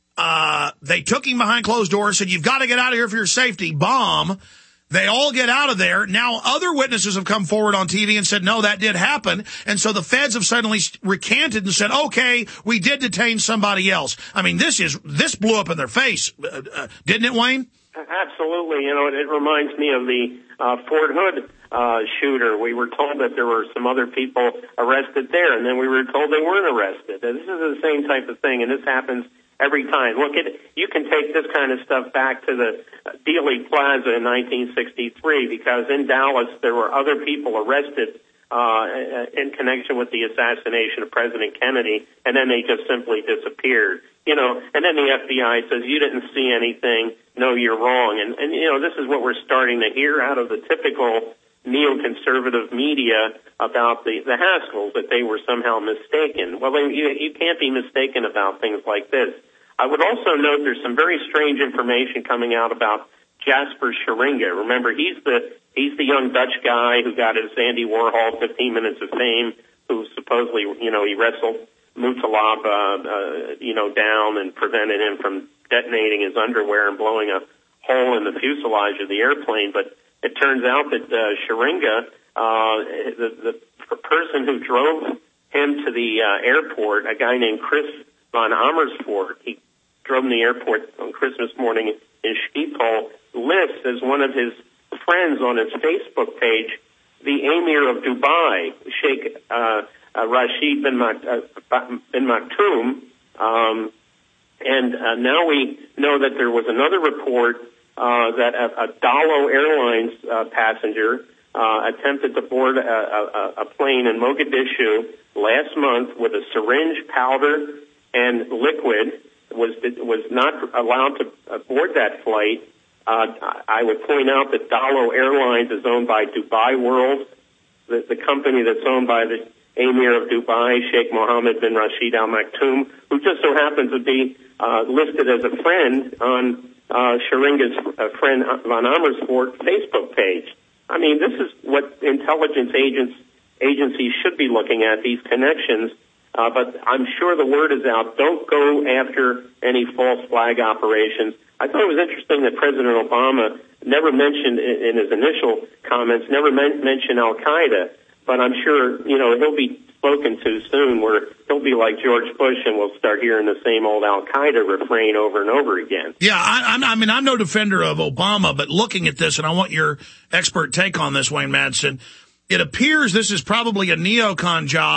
Uh, they took him behind closed doors, said, you've got to get out of here for your safety. Bomb. They all get out of there. Now other witnesses have come forward on T V and said, no, that did happen. And so the feds have suddenly recanted and said, okay, we did detain somebody else. I mean, this is, this blew up in their face, uh, uh, didn't it, Wayne? Absolutely. You know, it, it reminds me of the uh, Fort Hood uh, shooter. We were told that there were some other people arrested there, and then we were told they weren't arrested. And this is the same type of thing, and this happens every time. Look, it, you can take this kind of stuff back to the Dealey Plaza in nineteen sixty-three, because in Dallas there were other people arrested uh, in connection with the assassination of President Kennedy, and then they just simply disappeared. You know, and then the F B I says, you didn't see anything. No, you're wrong. And, and, you know, this is what we're starting to hear out of the typical neoconservative media about the, the Haskells, that they were somehow mistaken. Well, you, you can't be mistaken about things like this. I would also note there's some very strange information coming out about Jasper Scheringa. Remember, he's the, he's the young Dutch guy who got his Andy Warhol fifteen minutes of fame, who supposedly, you know, he wrestled Mutalab, uh, uh, you know, down and prevented him from detonating his underwear and blowing a hole in the fuselage of the airplane. But it turns out that uh, Scheringa, uh, the, the person who drove him to the uh, airport, a guy named Chris von Amersfoort, he drove him to the airport on Christmas morning in Schiphol, lists as one of his friends on his Facebook page the Emir of Dubai, Sheikh uh, Uh, Rashid bin, Mak- uh, bin Maktoum, um, and uh, now we know that there was another report uh, that a, a Dalo Airlines uh, passenger uh, attempted to board a, a, a plane in Mogadishu last month with a syringe, powder, and liquid, was was not allowed to board that flight. Uh, I would point out that Dalo Airlines is owned by Dubai World, the, the company that's owned by the Emir of Dubai, Sheikh Mohammed bin Rashid Al Maktoum, who just so happens to be uh, listed as a friend on uh, Scheringa's uh, friend von Amersfoort Facebook page. I mean, this is what intelligence agents agencies should be looking at, these connections. Uh, but I'm sure the word is out. Don't go after any false flag operations. I thought it was interesting that President Obama never mentioned in, in his initial comments, never men- mentioned Al-Qaeda. But I'm sure, you know, he'll be spoken to soon where he'll be like George Bush and we'll start hearing the same old Al-Qaeda refrain over and over again. Yeah, I, I mean, I'm no defender of Obama, but looking at this, and I want your expert take on this, Wayne Madsen, it appears this is probably a neocon job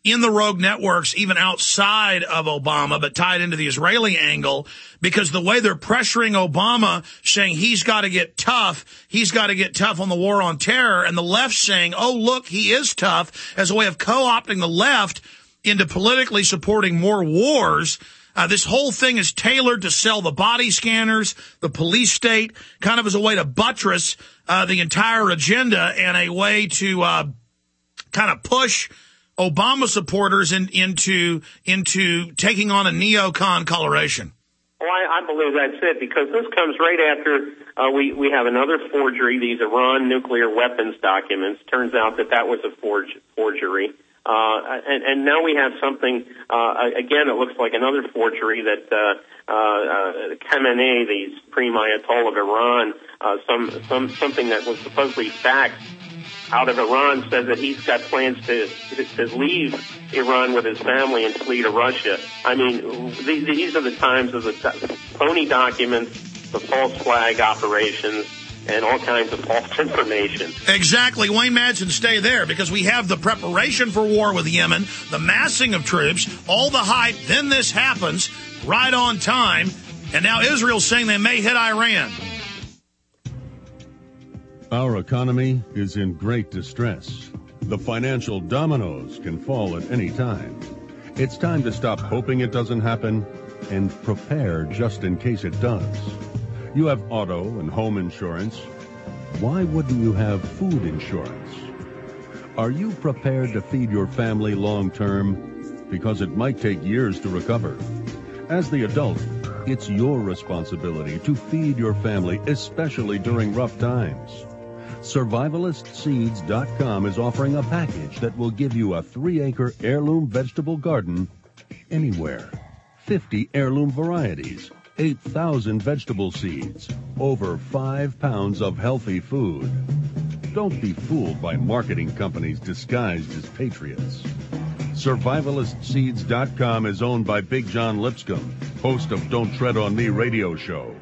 in the rogue networks, even outside of Obama, but tied into the Israeli angle, because the way they're pressuring Obama, saying he's got to get tough, he's got to get tough on the war on terror, and the left saying, oh, look, he is tough, as a way of co-opting the left into politically supporting more wars. Uh, this whole thing is tailored to sell the body scanners, the police state, kind of as a way to buttress uh, the entire agenda and a way to uh, kind of push Obama supporters in, into into taking on a neocon coloration. Well, I, I believe that's it, because this comes right after uh, we, we have another forgery, these Iran nuclear weapons documents. Turns out that that was a forge, forgery. Uh, and, and now we have something, uh, again, it looks like another forgery that, uh, uh, uh Khamenei, the Supreme Ayatollah of Iran, uh, some, some, something that was supposedly facts out of Iran says that he's got plans to, to, to leave Iran with his family and flee to Russia. I mean, these, these are the times of the phony documents, the false flag operations, and all kinds of false information. Exactly. Wayne Madsen, stay there, because we have the preparation for war with Yemen, the massing of troops, all the hype, then this happens right on time, and now Israel's saying they may hit Iran. Our economy is in great distress. The financial dominoes can fall at any time. It's time to stop hoping it doesn't happen and prepare just in case it does. You have auto and home insurance. Why wouldn't you have food insurance? Are you prepared to feed your family long term? Because it might take years to recover. As the adult, it's your responsibility to feed your family, especially during rough times. Survivalist Seeds dot com is offering a package that will give you a three-acre heirloom vegetable garden anywhere. fifty heirloom varieties, eight thousand vegetable seeds, over five pounds of healthy food. Don't be fooled by marketing companies disguised as patriots. Survivalist Seeds dot com is owned by Big John Lipscomb, host of Don't Tread on Me radio show.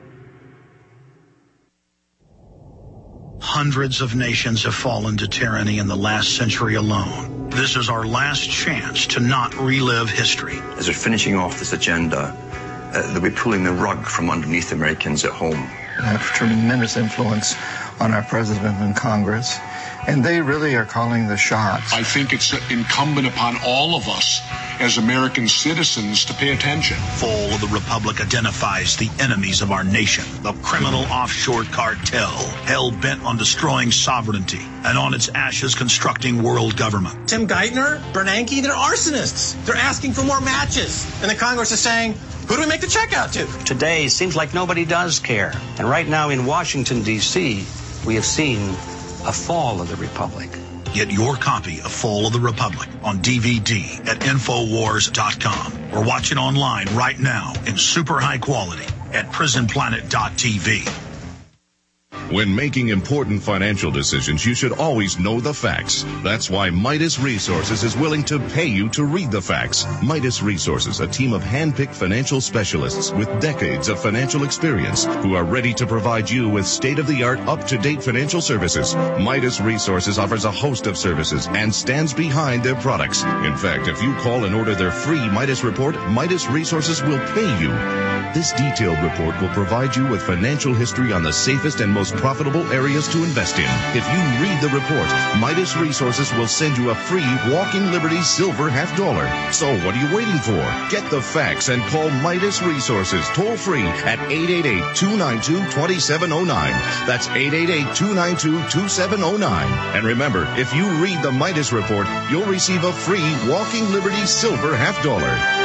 Hundreds of nations have fallen to tyranny in the last century alone. This is our last chance to not relive history. As we're finishing off this agenda, uh, they'll be pulling the rug from underneath Americans at home. They have tremendous influence on our president and Congress, and they really are calling the shots. I think it's incumbent upon all of us as American citizens to pay attention. Fall of the Republic identifies the enemies of our nation, the criminal offshore cartel, hell-bent on destroying sovereignty, and on its ashes constructing world government. Tim Geithner, Bernanke, they're arsonists. They're asking for more matches. And the Congress is saying, who do we make the check out to? Today seems like nobody does care. And right now in Washington, D C, we have seen a fall of the Republic. Get your copy of Fall of the Republic on D V D at Infowars dot com or watch it online right now in super high quality at Prison Planet dot T V. When making important financial decisions, you should always know the facts. That's why Midas Resources is willing to pay you to read the facts. Midas Resources, a team of hand-picked financial specialists with decades of financial experience who are ready to provide you with state-of-the-art, up-to-date financial services. Midas Resources offers a host of services and stands behind their products. In fact, if you call and order their free Midas report, Midas Resources will pay you. This detailed report will provide you with financial history on the safest and most profitable areas to invest in. If you read the report, Midas Resources will send you a free Walking Liberty silver half dollar. So what are you waiting for? Get the facts and call Midas Resources toll free at eight eight eight, two nine two, two seven zero nine. That's eight eight eight, two nine two, two seven zero nine. And remember, if you read the Midas report, you'll receive a free Walking Liberty silver half dollar.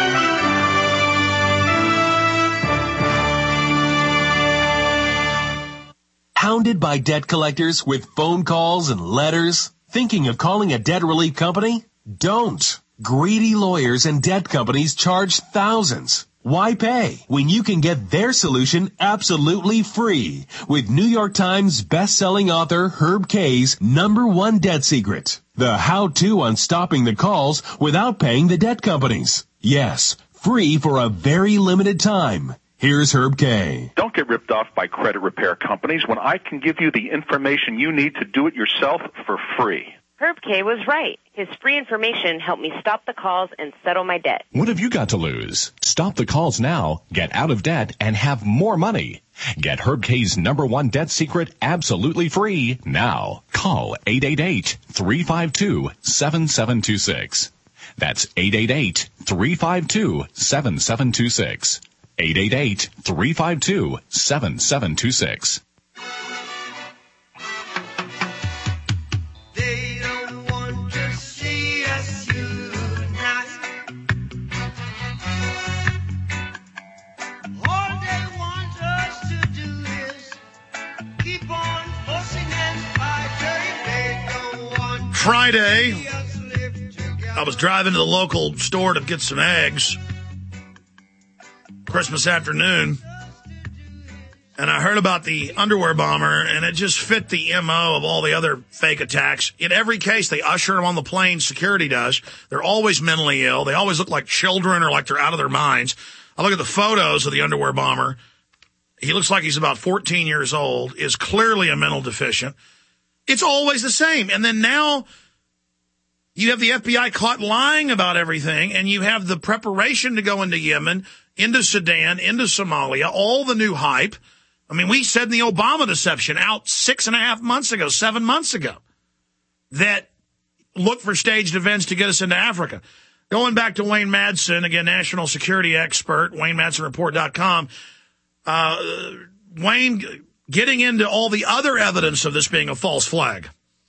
Hounded by debt collectors with phone calls and letters? Thinking of calling a debt relief company? Don't. Greedy lawyers and debt companies charge thousands. Why pay when you can get their solution absolutely free with New York Times best-selling author Herb Kay's number one debt secret, the how-to on stopping the calls without paying the debt companies. Yes, free for a very limited time. Here's Herb Kay. Don't get ripped off by credit repair companies when I can give you the information you need to do it yourself for free. Herb K was right. His free information helped me stop the calls and settle my debt. What have you got to lose? Stop the calls now, get out of debt, and have more money. Get Herb K's number one debt secret absolutely free now. Call eight eight eight, three five two, seven seven two six. That's eight eight eight, three five two, seven seven two six. eight eight eight, three five two, seven seven two six. Friday, I was driving to the local store to get some eggs, Christmas afternoon, and I heard about the underwear bomber, and it just fit the M O of all the other fake attacks. In every case, they usher them on the plane, security does. They're always mentally ill. They always look like children or like they're out of their minds. I look at the photos of the underwear bomber. He looks like he's about fourteen years old, is clearly a mental deficient. It's always the same. And then now you have the F B I caught lying about everything, and you have the preparation to go into Yemen, into Sudan, into Somalia, all the new hype. I mean, we said in the Obama deception out six and a half months ago, seven months ago, that look for staged events to get us into Africa. Going back to Wayne Madsen, again, national security expert, Wayne Madsen Report dot com. Uh, Wayne, getting into all the other evidence of this being a false flag.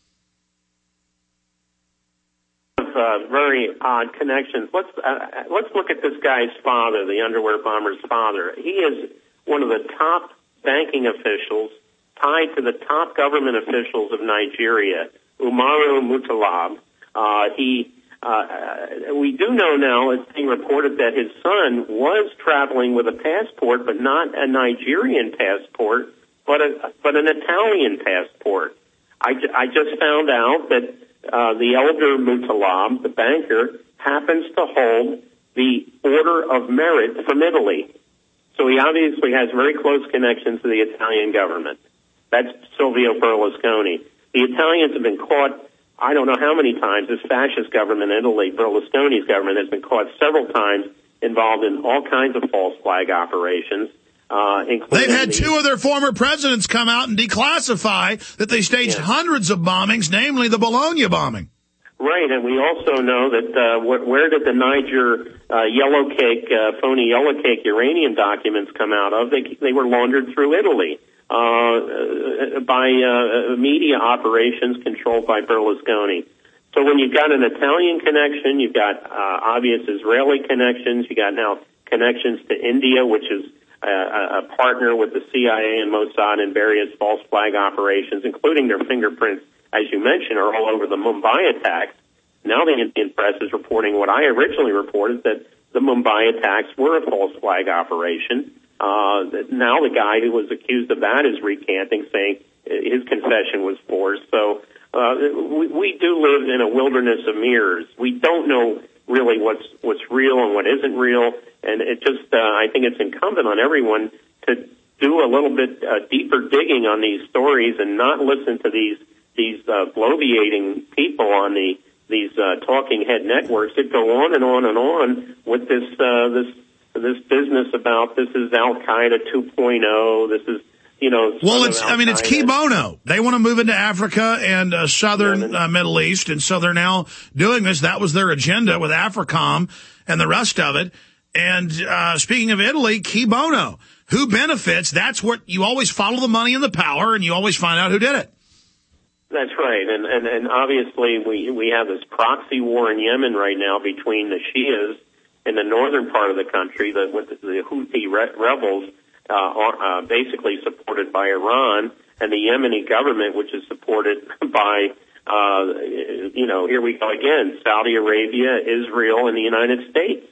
Uh, very odd connections. Let's uh, let's look at this guy's father, the underwear bomber's father. He is one of the top banking officials tied to the top government officials of Nigeria, Umaru Mutalab. Uh, he, uh, we do know now, it's being reported that his son was traveling with a passport, but not a Nigerian passport, but a, but an Italian passport. I, I just found out that uh, the elder Mutalab, the banker, happens to hold the Order of Merit from Italy. So he obviously has very close connections to the Italian government. That's Silvio Berlusconi. The Italians have been caught, I don't know how many times, this fascist government in Italy, Berlusconi's government, has been caught several times involved in all kinds of false flag operations. Uh, They've had the, two of their former presidents come out and declassify that they staged yeah. hundreds of bombings, namely the Bologna bombing. Right, and we also know that uh, wh- where did the Niger uh, yellow cake, uh, phony yellow cake uranium documents come out of? They they were laundered through Italy uh, by uh, media operations controlled by Berlusconi. So when you've got an Italian connection, you've got uh, obvious Israeli connections, you got now connections to India, which is uh, a partner with the C I A and Mossad in various false flag operations, including their fingerprints, as you mentioned, are all over the Mumbai attacks. Now the Indian press is reporting what I originally reported, that the Mumbai attacks were a false flag operation. Uh, now the guy who was accused of that is recanting, saying his confession was forced. So uh, we, we do live in a wilderness of mirrors. We don't know really what's what's real and what isn't real, and it just uh, I think it's incumbent on everyone to do a little bit uh, deeper digging on these stories and not listen to these these uh, bloviating people on the these uh, talking head networks that go on and on and on with this uh, this this business about this is Al Qaeda two point oh. This is you know. Well, it's I mean it's key bono. They want to move into Africa and uh, southern uh, Middle East, and so they're now doing this. That was their agenda with AFRICOM and the rest of it. And uh, speaking of Italy, key bono. Who benefits? That's what you always follow the money and the power, and you always find out who did it. That's right, and, and, and obviously we, we have this proxy war in Yemen right now between the Shias in the northern part of the country, the, with the Houthi re- rebels, uh, uh, basically supported by Iran, and the Yemeni government, which is supported by, uh, you know, here we go again, Saudi Arabia, Israel, and the United States.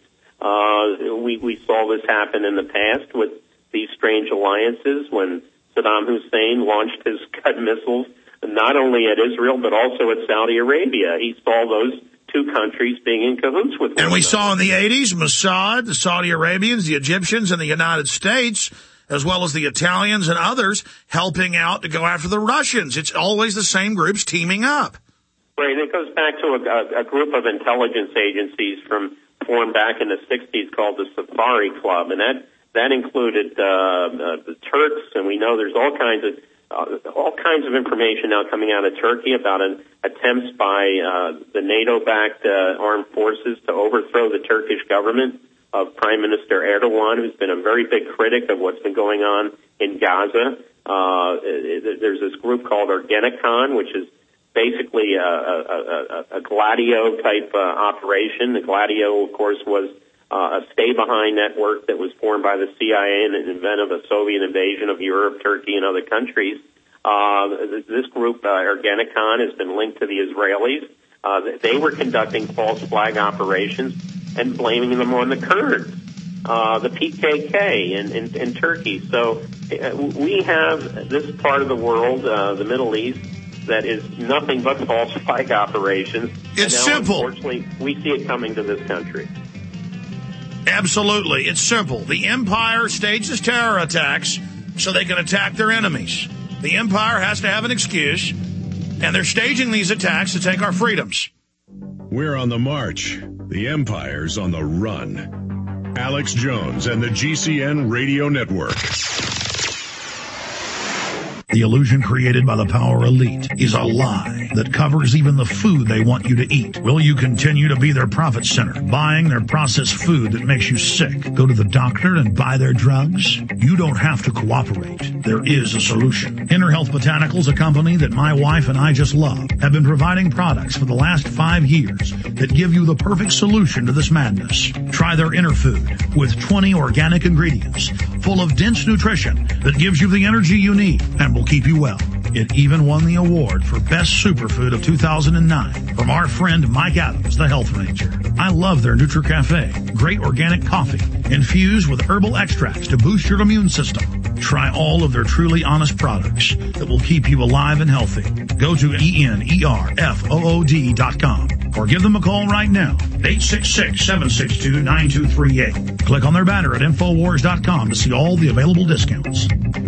Uh, we, we saw this happen in the past with these strange alliances when Saddam Hussein launched his Scud missiles not only at Israel, but also at Saudi Arabia. He saw those two countries being in cahoots with one another. And we saw in the eighties, Mossad, the Saudi Arabians, the Egyptians, and the United States, as well as the Italians and others, helping out to go after the Russians. It's always the same groups teaming up. Right, and it goes back to a, a, a group of intelligence agencies from formed back in the sixties called the Safari Club, and that that included uh, uh, the Turks, and we know there's all kinds of uh, all kinds of information now coming out of Turkey about an, attempts by uh, the NATO-backed uh, armed forces to overthrow the Turkish government of Prime Minister Erdogan, who's been a very big critic of what's been going on in Gaza. Uh, there's this group called Ergenekon, which is basically a, a, a, a Gladio-type uh, operation. The Gladio, of course, was uh, a stay-behind network that was formed by the C I A in the event of a Soviet invasion of Europe, Turkey, and other countries. Uh, this group, uh, Ergenekon, has been linked to the Israelis. Uh, they were conducting false flag operations and blaming them on the Kurds, uh, the P K K in, in, in Turkey. So uh, we have this part of the world, uh, the Middle East, that is nothing but false flag operations. It's and now, simple. Unfortunately, we see it coming to this country. Absolutely. It's simple. The empire stages terror attacks so they can attack their enemies. The empire has to have an excuse, and they're staging these attacks to take our freedoms. We're on the march. The empire's on the run. Alex Jones and the G C N Radio Network. The illusion created by the power elite is a lie that covers even the food they want you to eat. Will you continue to be their profit center, buying their processed food that makes you sick? Go to the doctor and buy their drugs? You don't have to cooperate. There is a solution. Inner Health Botanicals, a company that my wife and I just love, have been providing products for the last five years that give you the perfect solution to this madness. Try their Inner Food with twenty organic ingredients full of dense nutrition that gives you the energy you need and will keep you well. It even won the award for Best Superfood of two thousand nine from our friend Mike Adams, the Health Ranger. I love their NutriCafe. Great organic coffee infused with herbal extracts to boost your immune system. Try all of their truly honest products that will keep you alive and healthy. Go to E N E R F O O D dot com or give them a call right now, eight six six, seven six two, nine two three eight. Click on their banner at Infowars dot com to see all the available discounts.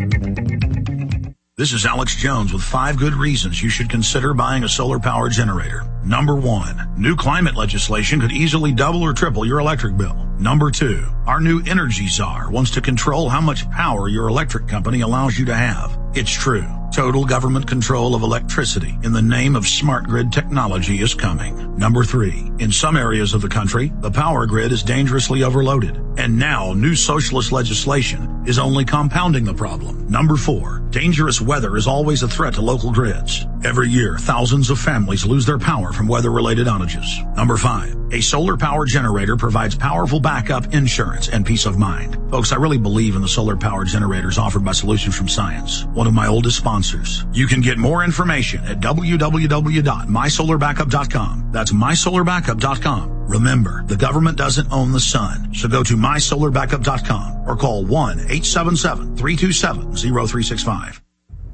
This is Alex Jones with five good reasons you should consider buying a solar power generator. Number one, new climate legislation could easily double or triple your electric bill. Number two, our new energy czar wants to control how much power your electric company allows you to have. It's true. Total government control of electricity in the name of smart grid technology is coming. Number three, in some areas of the country, the power grid is dangerously overloaded. And now new socialist legislation is only compounding the problem. Number four, dangerous weather is always a threat to local grids. Every year, thousands of families lose their power from weather-related outages. Number five, a solar power generator provides powerful backup, insurance, and peace of mind. Folks, I really believe in the solar power generators offered by Solutions from Science, one of my oldest sponsors. You can get more information at w w w dot my solar backup dot com. That's my solar backup dot com. Remember, the government doesn't own the sun, so go to my solar backup dot com or call one eight seven seven, three two seven, zero three six five.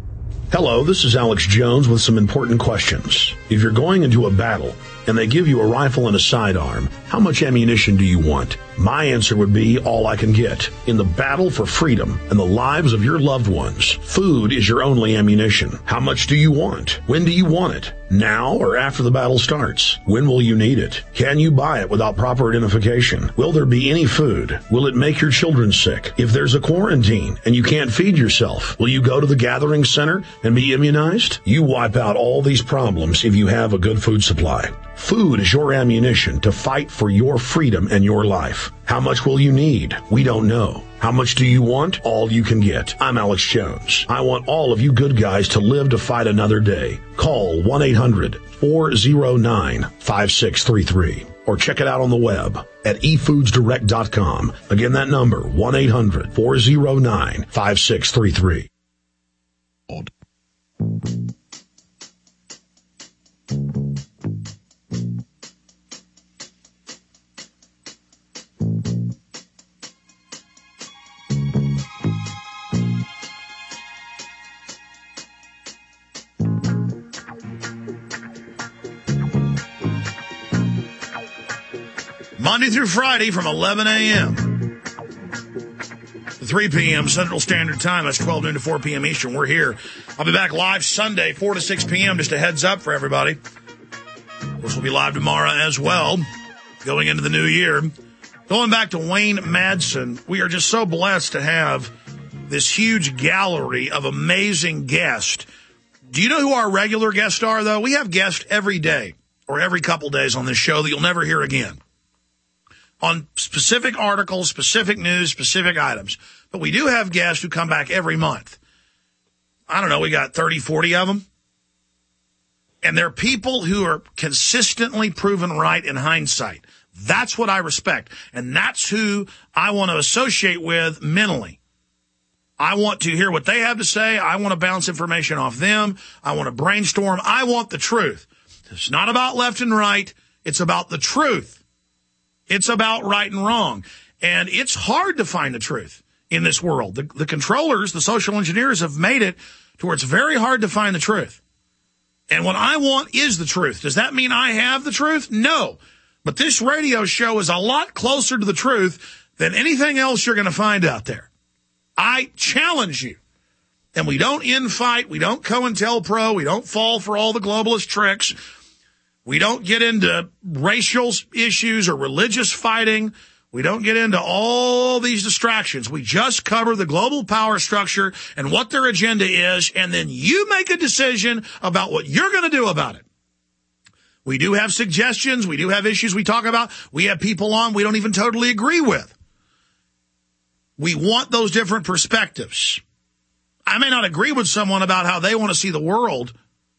Hello, this is Alex Jones with some important questions. If you're going into a battle and they give you a rifle and a sidearm, how much ammunition do you want? My answer would be all I can get. In the battle for freedom and the lives of your loved ones, food is your only ammunition. How much do you want? When do you want it? Now or after the battle starts? When will you need it? Can you buy it without proper identification? Will there be any food? Will it make your children sick? If there's a quarantine and you can't feed yourself, will you go to the gathering center and be immunized? You wipe out all these problems if you have a good food supply. Food is your ammunition to fight for your freedom and your life. How much will you need? We don't know. How much do you want? All you can get. I'm Alex Jones. I want all of you good guys to live to fight another day. Call one eight hundred, four oh nine, five six three three or check it out on the web at e foods direct dot com. Again, that number, one eight hundred, four oh nine, five six three three. Monday through Friday from eleven a.m. to three p.m. Central Standard Time. That's twelve noon to four p.m. Eastern. We're here. I'll be back live Sunday, four to six p.m. Just a heads up for everybody. Of course, we'll be live tomorrow as well, going into the new year. Going back to Wayne Madsen, we are just so blessed to have this huge gallery of amazing guests. Do you know who our regular guests are, though? We have guests every day or every couple days on this show that you'll never hear again on specific articles, specific news, specific items. But we do have guests who come back every month. I don't know, we got thirty, forty of them. And they're people who are consistently proven right in hindsight. That's what I respect. And that's who I want to associate with mentally. I want to hear what they have to say. I want to bounce information off them. I want to brainstorm. I want the truth. It's not about left and right. It's about the truth. It's about right and wrong. And it's hard to find the truth in this world. The, the controllers, the social engineers have made it to where it's very hard to find the truth. And what I want is the truth. Does that mean I have the truth? No. But this radio show is a lot closer to the truth than anything else you're going to find out there. I challenge you. And we don't infight. We don't COINTELPRO. We don't fall for all the globalist tricks. We don't get into racial issues or religious fighting. We don't get into all these distractions. We just cover the global power structure and what their agenda is, and then you make a decision about what you're going to do about it. We do have suggestions. We do have issues we talk about. We have people on we don't even totally agree with. We want those different perspectives. I may not agree with someone about how they want to see the world,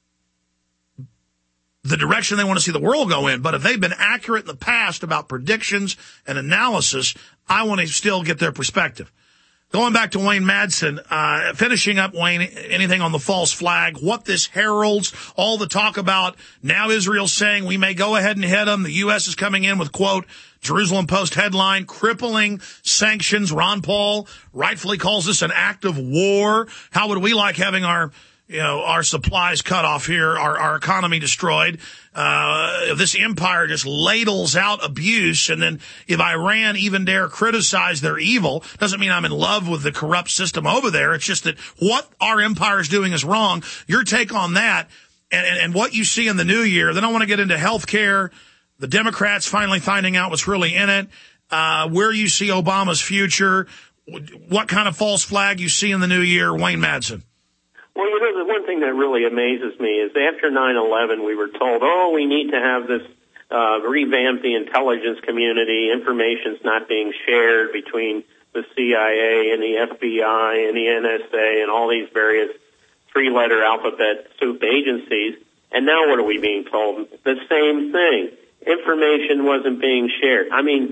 the direction they want to see the world go in, but if they've been accurate in the past about predictions and analysis, I want to still get their perspective. Going back to Wayne Madsen, uh, finishing up, Wayne, anything on the false flag, what this heralds, all the talk about now Israel's saying we may go ahead and hit them. The U S is coming in with, quote, Jerusalem Post headline, crippling sanctions. Ron Paul rightfully calls this an act of war. How would we like having our, you know, our supplies cut off here, our, our economy destroyed? Uh, if this empire just ladles out abuse, and then if Iran even dare criticize their evil, doesn't mean I'm in love with the corrupt system over there. It's just that what our empire is doing is wrong. Your take on that and, and, and what you see in the new year. Then I want to get into health care, the Democrats finally finding out what's really in it, uh, where you see Obama's future, what kind of false flag you see in the new year. Wayne Madsen. Well, you know, the one thing that really amazes me is after nine eleven, we were told, oh, we need to have this, uh, revamp the intelligence community. Information's not being shared between the C I A and the F B I and the N S A and all these various three-letter alphabet soup agencies. And now what are we being told? The same thing. Information wasn't being shared. I mean,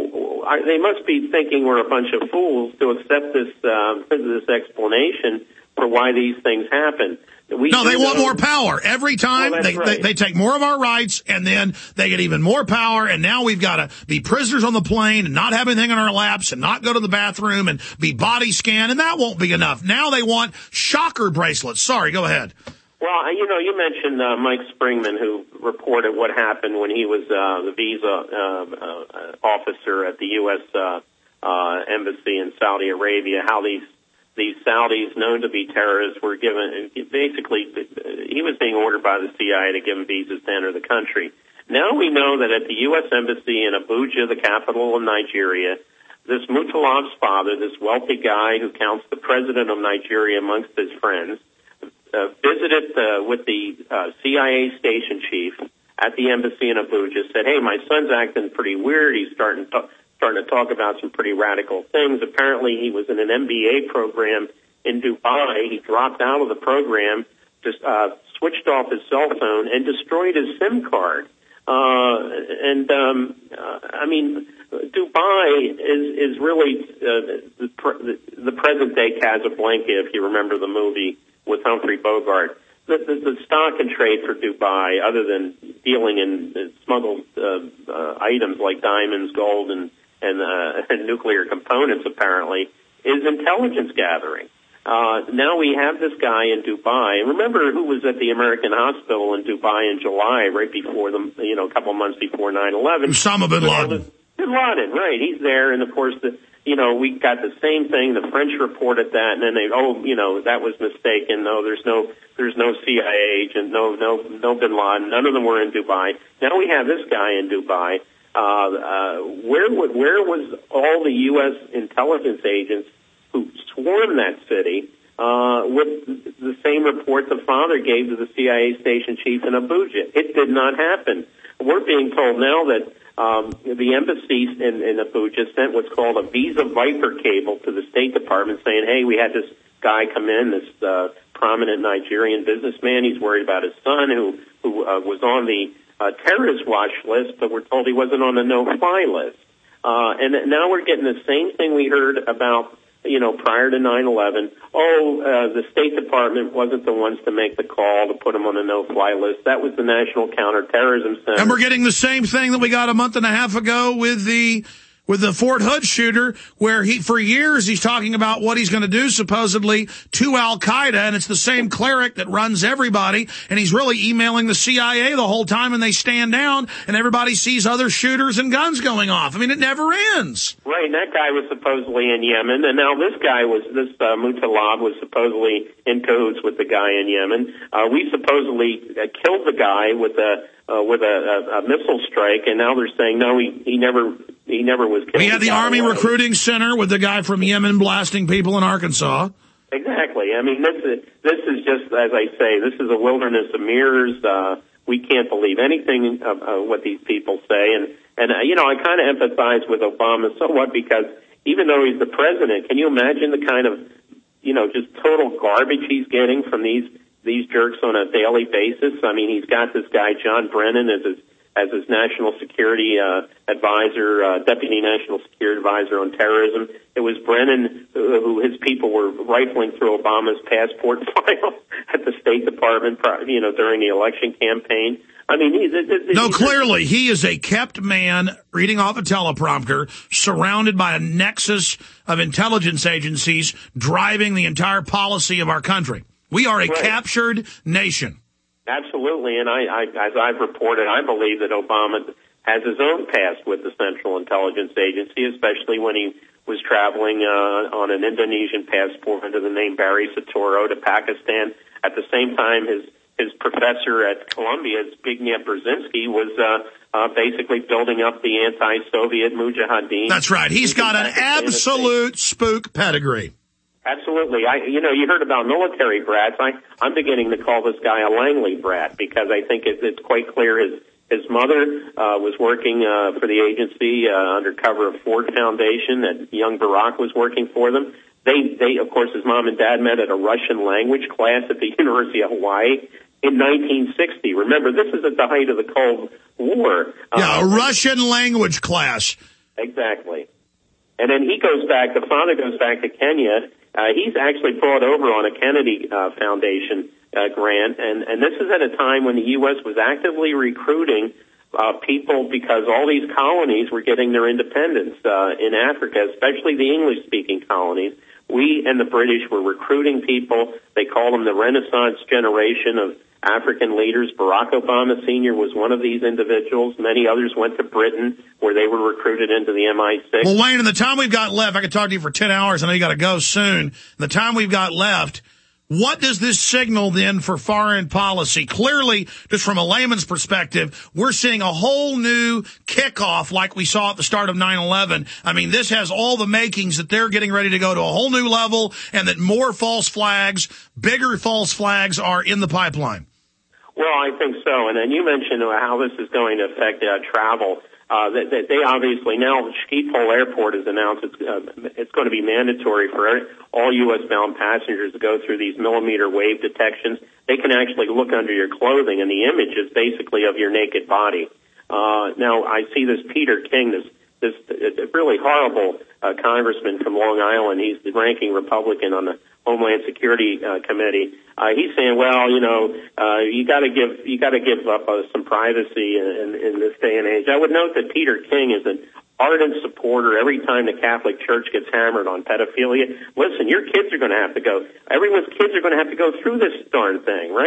they must be thinking we're a bunch of fools to accept this, uh, this explanation for why these things happen. We no, they want know. more power. Every time well, they, right. they they take more of our rights, and then they get even more power, and now we've got to be prisoners on the plane and not have anything in our laps and not go to the bathroom and be body scanned, and that won't be enough. Now they want shocker bracelets. Sorry, go ahead. Well, you know, you mentioned uh, Mike Springman, who reported what happened when he was uh, the visa uh, uh, officer at the U S Uh, uh, embassy in Saudi Arabia, how these These Saudis known to be terrorists were given, basically, he was being ordered by the C I A to give him visas to enter the country. Now we know that at the U S Embassy in Abuja, the capital of Nigeria, this Mutalav's father, this wealthy guy who counts the president of Nigeria amongst his friends, uh, visited uh, with the uh, C I A station chief at the embassy in Abuja, said, hey, my son's acting pretty weird. He's starting to starting to talk about some pretty radical things. Apparently, he was in an M B A program in Dubai. He dropped out of the program, just uh, switched off his cell phone, and destroyed his SIM card. Uh, and, um, uh, I mean, Dubai is, is really uh, the, the, the present-day Casablanca, if you remember the movie with Humphrey Bogart. The, the, the stock and trade for Dubai, other than dealing in uh, smuggled uh, uh, items like diamonds, gold, and and, uh, and nuclear components, apparently, is intelligence gathering. Uh, now we have this guy in Dubai. And remember who was at the American hospital in Dubai in July, right before the, you know, a couple months before nine eleven? Osama bin Laden. Bin Laden, right. He's there, and of course the, you know, we got the same thing. The French reported that, and then they, oh, you know, that was mistaken. No, there's no, there's no C I A agent. No, no, no Bin Laden. None of them were in Dubai. Now we have this guy in Dubai. Uh, uh, where would, where was all the U S intelligence agents who swarmed that city, uh, with the same report the father gave to the C I A station chief in Abuja? It did not happen. We're being told now that Um, the embassy in, in Abuja sent what's called a Visa Viper cable to the State Department saying, hey, we had this guy come in, this uh, prominent Nigerian businessman. He's worried about his son who, who uh, was on the uh, terrorist watch list, but we're told he wasn't on the no-fly list. Uh, and now we're getting the same thing we heard about, you know, prior to nine eleven. Oh, uh, the State Department wasn't the ones to make the call to put him on a no-fly list. That was the National Counterterrorism Center. And we're getting the same thing that we got a month and a half ago with the with the Fort Hood shooter, where he, for years, he's talking about what he's going to do, supposedly, to Al-Qaeda, and it's the same cleric that runs everybody, and he's really emailing the C I A the whole time, and they stand down, and everybody sees other shooters and guns going off. I mean, it never ends. Right, and that guy was supposedly in Yemen, and now this guy was, this uh, Mutalab was supposedly in cahoots with the guy in Yemen. Uh, we supposedly uh, killed the guy with a uh, with a, a, a missile strike, and now they're saying, no, he, he never he never was killed. We had the Army Recruiting Center with the guy from Yemen blasting people in Arkansas. Exactly. I mean, this is, this is just, as I say, this is a wilderness of mirrors. Uh, we can't believe anything of uh, what these people say. And, and uh, you know, I kind of empathize with Obama somewhat because even though he's the president, can you imagine the kind of, you know, just total garbage he's getting from these these jerks on a daily basis? I mean, he's got this guy, John Brennan, as his as his national security uh, advisor, uh, deputy national security advisor on terrorism. It was Brennan who, who his people were rifling through Obama's passport file at the State Department, you know, during the election campaign. I mean, he, th- th- no, clearly he is a kept man reading off a teleprompter, surrounded by a nexus of intelligence agencies driving the entire policy of our country. We are a right. captured nation. Absolutely, and I, I, as I've reported, I believe that Obama has his own past with the Central Intelligence Agency, especially when he was traveling uh, on an Indonesian passport under the name Barry Soetoro to Pakistan. At the same time, his his professor at Columbia, Zbigniew Brzezinski, was uh, uh, basically building up the anti-Soviet Mujahideen. That's right. He's got an absolute spook pedigree. Absolutely. I, you know, you heard about military brats. I, I'm beginning to call this guy a Langley brat because I think it, it's quite clear his his mother uh, was working uh, for the agency uh, under cover of Ford Foundation, and young Barack was working for them. They, they, of course, his mom and dad met at a Russian language class at the University of Hawaii in nineteen sixty. Remember, this is at the height of the Cold War. Yeah, uh, a Russian language class. Exactly. And then he goes back, the father goes back to Kenya. Uh, he's actually brought over on a Kennedy uh, Foundation uh, grant, and, and this is at a time when the U S was actively recruiting uh, people because all these colonies were getting their independence uh, in Africa, especially the English-speaking colonies. We and the British were recruiting people. They called them the Renaissance generation of African leaders. Barack Obama Senior was one of these individuals. Many others went to Britain, where they were recruited into the M I six. Well, Wayne, in the time we've got left, I could talk to you for ten hours. I know you got to go soon. In the time we've got left, what does this signal then for foreign policy? Clearly, just from a layman's perspective, we're seeing a whole new kickoff like we saw at the start of nine eleven. I mean, this has all the makings that they're getting ready to go to a whole new level and that more false flags, bigger false flags are in the pipeline. Well, I think so. And then you mentioned how this is going to affect uh, travel. Uh, they, they obviously now Schiphol Airport has announced it's, uh, it's going to be mandatory for all U S bound passengers to go through these millimeter wave detections. They can actually look under your clothing, and the image is basically of your naked body. Uh, now, I see this Peter King, this this uh, really horrible uh, congressman from Long Island. He's the ranking Republican on the Homeland Security uh, Committee. Uh, he's saying, well, you know, uh, you got to give you got to give up uh, some privacy in, in this day and age. I would note that Peter King is an ardent supporter every time the Catholic Church gets hammered on pedophilia. Listen, your kids are going to have to go. Everyone's kids are going to have to go through this darn thing, right?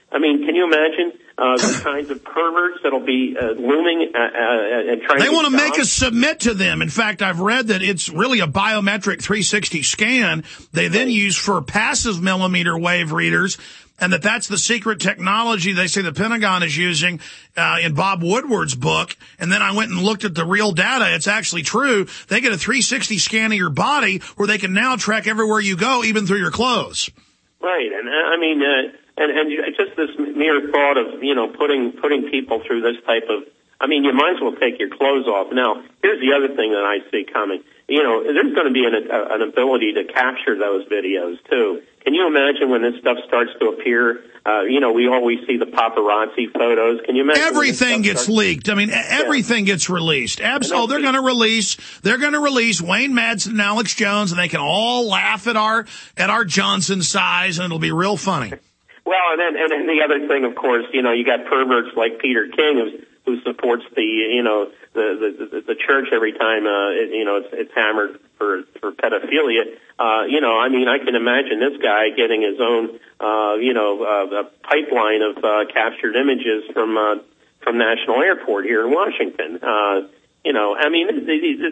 I mean, can you imagine uh, the kinds of perverts that'll be uh, looming uh, uh, and trying They to want to stop? make us submit to them. In fact, I've read that it's really a biometric three sixty scan they then use for passive millimeter wave readers, and that that's the secret technology they say the Pentagon is using uh, in Bob Woodward's book. And then I went and looked at the real data. It's actually true. They get a three sixty scan of your body where they can now track everywhere you go, even through your clothes. Right, and uh, I mean... Uh, And, and just this mere thought of, you know, putting putting people through this type of, I mean, you might as well take your clothes off. Now, here's the other thing that I see coming. You know, there's going to be an, a, an ability to capture those videos, too. Can you imagine when this stuff starts to appear? Uh, you know, we always see the paparazzi photos. Can you imagine? Everything gets starts- leaked. I mean, everything yeah. gets released. Absolutely. Oh, they're going to release, they're going to release Wayne Madsen and Alex Jones, and they can all laugh at our, at our Johnson size, and it'll be real funny. Well, and then, and then the other thing, of course, you know, you got perverts like Peter King who, who supports the, you know, the, the, the church every time, uh, it, you know, it's, it's hammered for, for pedophilia. Uh, you know, I mean, I can imagine this guy getting his own, uh, you know, uh, a pipeline of, uh, captured images from, uh, from National Airport here in Washington. Uh, you know, I mean, this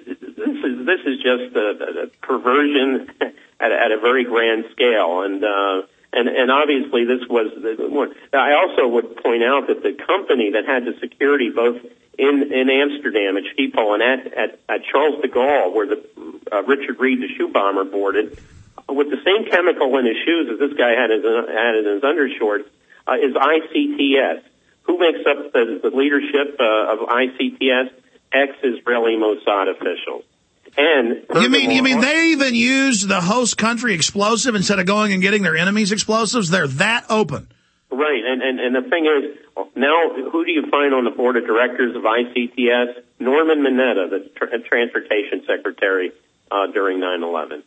is, this is just a, a perversion at, at a very grand scale. And, uh, And, and obviously this was the one. I also would point out that the company that had the security both in, in Amsterdam at Schiphol and at, at, at Charles de Gaulle, where the uh, Richard Reed, the shoe bomber, boarded, with the same chemical in his shoes as this guy had, his, had in his undershorts, uh, is I C T S. Who makes up the, the leadership uh, of I C T S? Ex-Israeli Mossad officials. And you mean you mean they even use the host country explosive instead of going and getting their enemies' explosives? They're that open. Right, and, and, and the thing is, now who do you find on the board of directors of I C T S? Norman Mineta, the tr- transportation secretary uh, during nine eleven.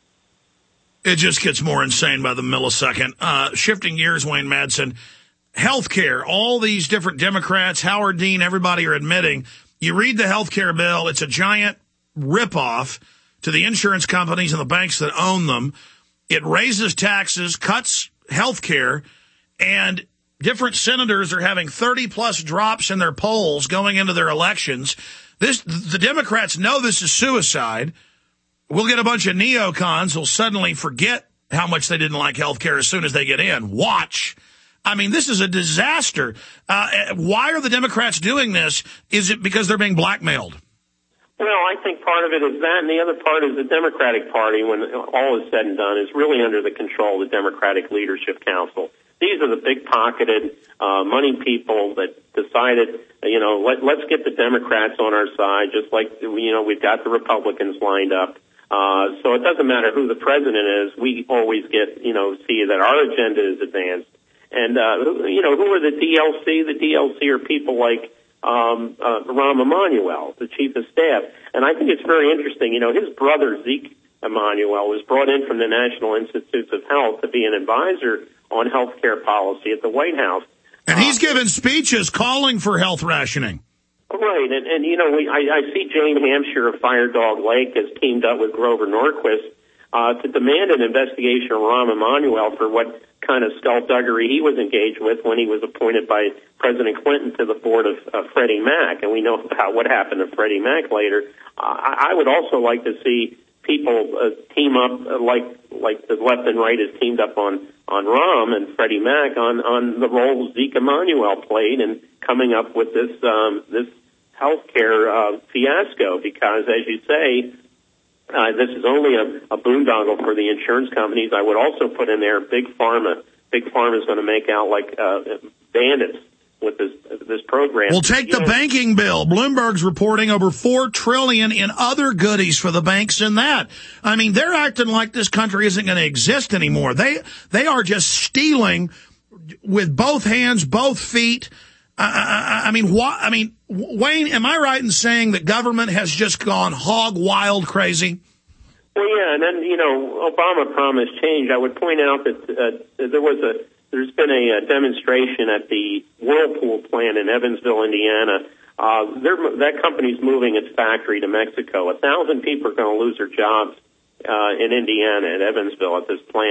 It just gets more insane by the millisecond. Uh, shifting gears, Wayne Madsen, healthcare, all these different Democrats, Howard Dean, everybody are admitting, you read the healthcare bill, it's a giant ripoff to the insurance companies and the banks that own them. It raises taxes, cuts health care, and different senators are having thirty plus drops in their polls going into their elections. This, the Democrats know this is suicide. We'll get a bunch of neocons who'll suddenly forget how much they didn't like health care as soon as they get in. Watch. I mean, this is a disaster. Uh, why are the Democrats doing this? Is it because they're being blackmailed? Well, I think part of it is that, and the other part is the Democratic Party, when all is said and done, is really under the control of the Democratic Leadership Council. These are the big-pocketed, uh, money people that decided, you know, let, let's get the Democrats on our side, just like, you know, we've got the Republicans lined up. Uh, so it doesn't matter who the president is, we always get, you know, see that our agenda is advanced. And, uh, you know, who are the D L C? The D L C are people like Um, uh, Rahm Emanuel, the chief of staff. And I think it's very interesting. You know, his brother, Zeke Emanuel, was brought in from the National Institutes of Health to be an advisor on health care policy at the White House. And he's uh, given speeches calling for health rationing. Right. And, and you know, we, I, I see Jane Hampshire of Fire Dog Lake has teamed up with Grover Norquist uh, to demand an investigation of Rahm Emanuel for what kind of skullduggery he was engaged with when he was appointed by President Clinton to the board of uh, Freddie Mac. And we know how, what happened to Freddie Mac later. Uh, I would also like to see people uh, team up uh, like like the left and right has teamed up on, on Rahm and Freddie Mac on, on the role Zeke Emanuel played in coming up with this um, this healthcare uh, fiasco. Because, as you say, Uh, this is only a, a boondoggle for the insurance companies. I would also put in there Big Pharma. Big Pharma is going to make out like uh, bandits with this this program. We'll take you the know, banking bill. Bloomberg's reporting over four trillion dollars in other goodies for the banks in that. I mean, they're acting like this country isn't going to exist anymore. They they are just stealing with both hands, both feet. I, I, I mean, why, I mean, Wayne, am I right in saying that government has just gone hog wild crazy? Well, yeah, and then, you know, Obama promised change. I would point out that uh, there was a, there's been a, a demonstration at the Whirlpool plant in Evansville, Indiana. Uh, that company's moving its factory to Mexico. A thousand people are going to lose their jobs uh, in Indiana at Evansville at this plant.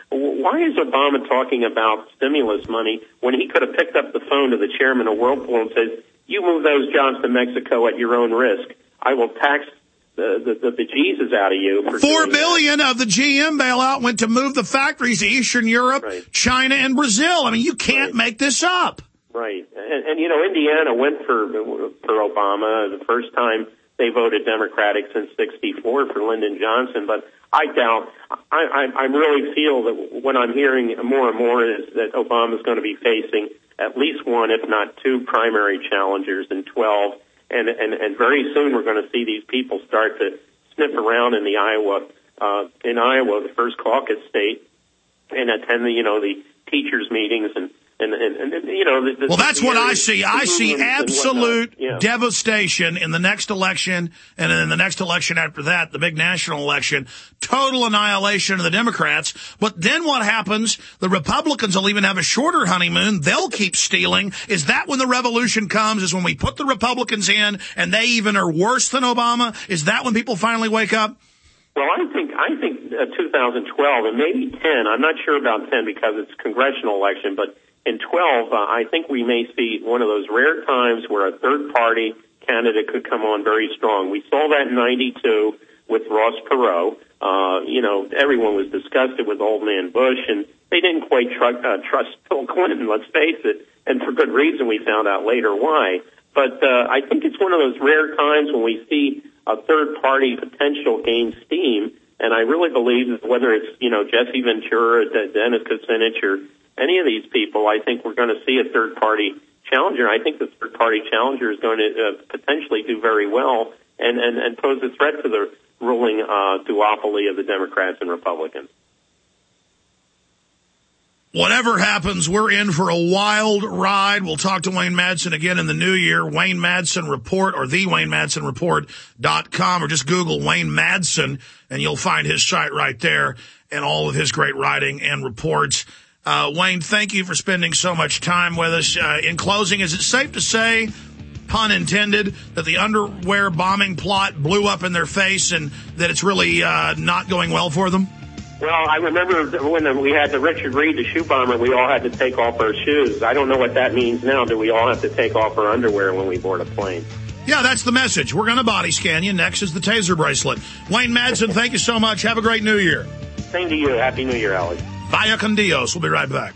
Why is Obama talking about stimulus money when he could have picked up the phone to the chairman of Whirlpool and says, you move those jobs to Mexico at your own risk. I will tax the, the, the bejesus out of you. For Four billion of the G M bailout went to move the factories to Eastern Europe, right. China, and Brazil. I mean, you can't right. make this up. Right. And, and, you know, Indiana went for, for Obama the first time they voted Democratic since sixty-four for Lyndon Johnson, but I doubt, I, I, I really feel that what I'm hearing more and more is that Obama's going to be facing at least one, if not two, primary challengers in twelve, and, and, and very soon we're going to see these people start to sniff around in the Iowa, uh, in Iowa, the first caucus state, and attend the, you know, the teachers' meetings and And, and, and, you know, the, the, well, that's what I see. I see and absolute yeah. devastation in the next election, and in the next election after that, the big national election, total annihilation of the Democrats. But then what happens? The Republicans will even have a shorter honeymoon. They'll keep stealing. Is that when the revolution comes? Is when we put the Republicans in, and they even are worse than Obama? Is that when people finally wake up? Well, I think I think uh, two thousand twelve and maybe ten. I'm not sure about ten because it's a congressional election, but in twelve, uh, I think we may see one of those rare times where a third-party candidate could come on very strong. We saw that in ninety-two with Ross Perot. Uh, you know, everyone was disgusted with old man Bush, and they didn't quite tr- uh, trust Bill Clinton, let's face it, and for good reason. We found out later why. But uh, I think it's one of those rare times when we see a third-party potential gain steam, and I really believe that whether it's, you know, Jesse Ventura, Dennis Kucinich, or any of these people, I think we're going to see a third-party challenger. I think the third-party challenger is going to uh, potentially do very well and, and, and pose a threat to the ruling uh, duopoly of the Democrats and Republicans. Whatever happens, we're in for a wild ride. We'll talk to Wayne Madsen again in the new year. Wayne Madsen Report or the Wayne Madsen Report dot com, or just Google Wayne Madsen and you'll find his site right there and all of his great writing and reports. Uh, Wayne, thank you for spending so much time with us. Uh, in closing, is it safe to say, pun intended, that the underwear bombing plot blew up in their face and that it's really uh, not going well for them? Well, I remember when we had the Richard Reed, the shoe bomber, we all had to take off our shoes. I don't know what that means now. Do we all have to take off our underwear when we board a plane? Yeah, that's the message. We're going to body scan you. Next is the taser bracelet. Wayne Madsen, thank you so much. Have a great new year. Same to you. Happy New Year, Alex. Vaya con Dios. We'll be right back.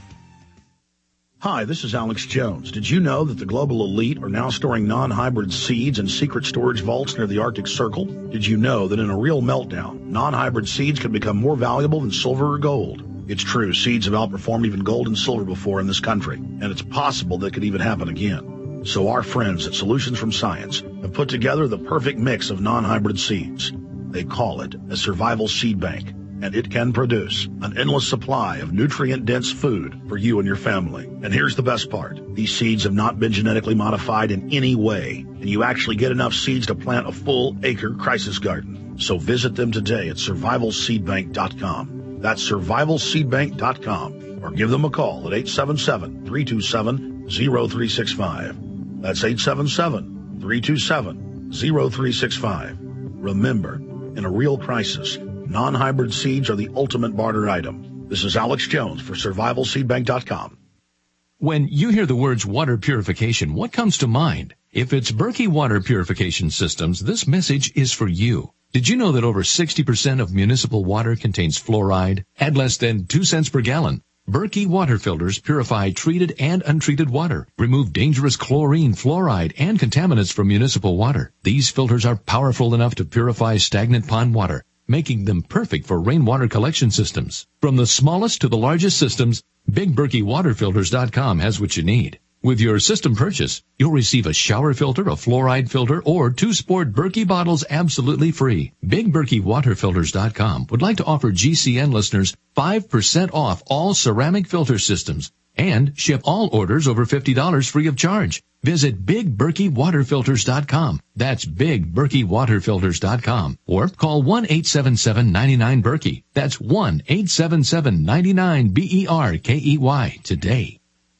Hi, this is Alex Jones. Did you know that the global elite are now storing non-hybrid seeds in secret storage vaults near the Arctic Circle? Did you know that in a real meltdown, non-hybrid seeds can become more valuable than silver or gold? It's true, seeds have outperformed even gold and silver before in this country, and it's possible that could even happen again. So our friends at Solutions from Science have put together the perfect mix of non-hybrid seeds. They call it a survival seed bank, and it can produce an endless supply of nutrient-dense food for you and your family. And here's the best part. These seeds have not been genetically modified in any way, and you actually get enough seeds to plant a full acre crisis garden. So visit them today at survival seed bank dot com. That's survival seed bank dot com, or give them a call at eight seven seven, three two seven, zero three six five. That's eight seven seven, three two seven, zero three six five. Remember, in a real crisis, non-hybrid seeds are the ultimate barter item. This is Alex Jones for survival seed bank dot com. When you hear the words water purification, what comes to mind? If it's Berkey Water Purification Systems, this message is for you. Did you know that over sixty percent of municipal water contains fluoride at less than two cents per gallon? Berkey water filters purify treated and untreated water, remove dangerous chlorine, fluoride, and contaminants from municipal water. These filters are powerful enough to purify stagnant pond water, making them perfect for rainwater collection systems. From the smallest to the largest systems, Big Berkey Water Filters dot com has what you need. With your system purchase, you'll receive a shower filter, a fluoride filter, or two sport Berkey bottles absolutely free. Big Berkey Water Filters dot com would like to offer G C N listeners five percent off all ceramic filter systems and ship all orders over fifty dollars free of charge. Visit Big Berkey Water Filters dot com. That's Big Berkey Water Filters dot com. Or call one eight seven seven, nine nine, Berkey. That's one eight seven seven, nine nine, B E R K E Y today.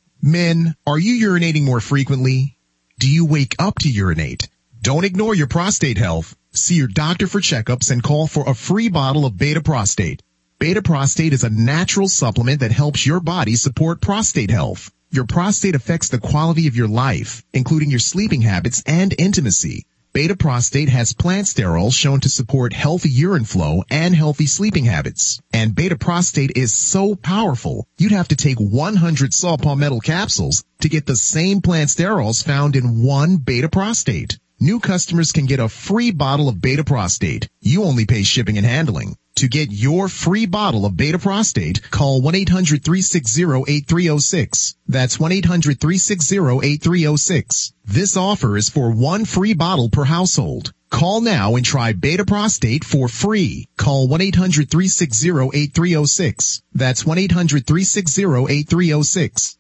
Men, are you urinating more frequently? Do you wake up to urinate? Don't ignore your prostate health. See your doctor for checkups and call for a free bottle of Beta Prostate. Beta Prostate is a natural supplement that helps your body support prostate health. Your prostate affects the quality of your life, including your sleeping habits and intimacy. Beta Prostate has plant sterols shown to support healthy urine flow and healthy sleeping habits. And Beta Prostate is so powerful, you'd have to take one hundred saw palmetto capsules to get the same plant sterols found in one Beta Prostate. New customers can get a free bottle of Beta Prostate. You only pay shipping and handling. To get your free bottle of Beta Prostate, call one eight hundred, three six zero, eight three zero six. That's one eight hundred, three six zero, eight three zero six. This offer is for one free bottle per household. Call now and try Beta Prostate for free. Call one eight hundred, three six zero, eight three zero six. That's one eight hundred, three six zero, eight three zero six.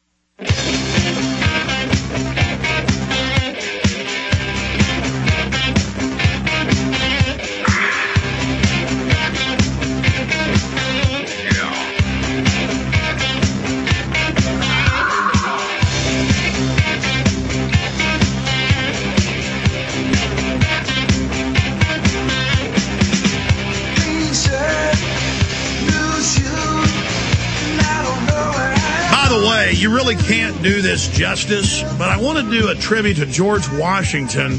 You really can't do this justice, but I want to do a tribute to George Washington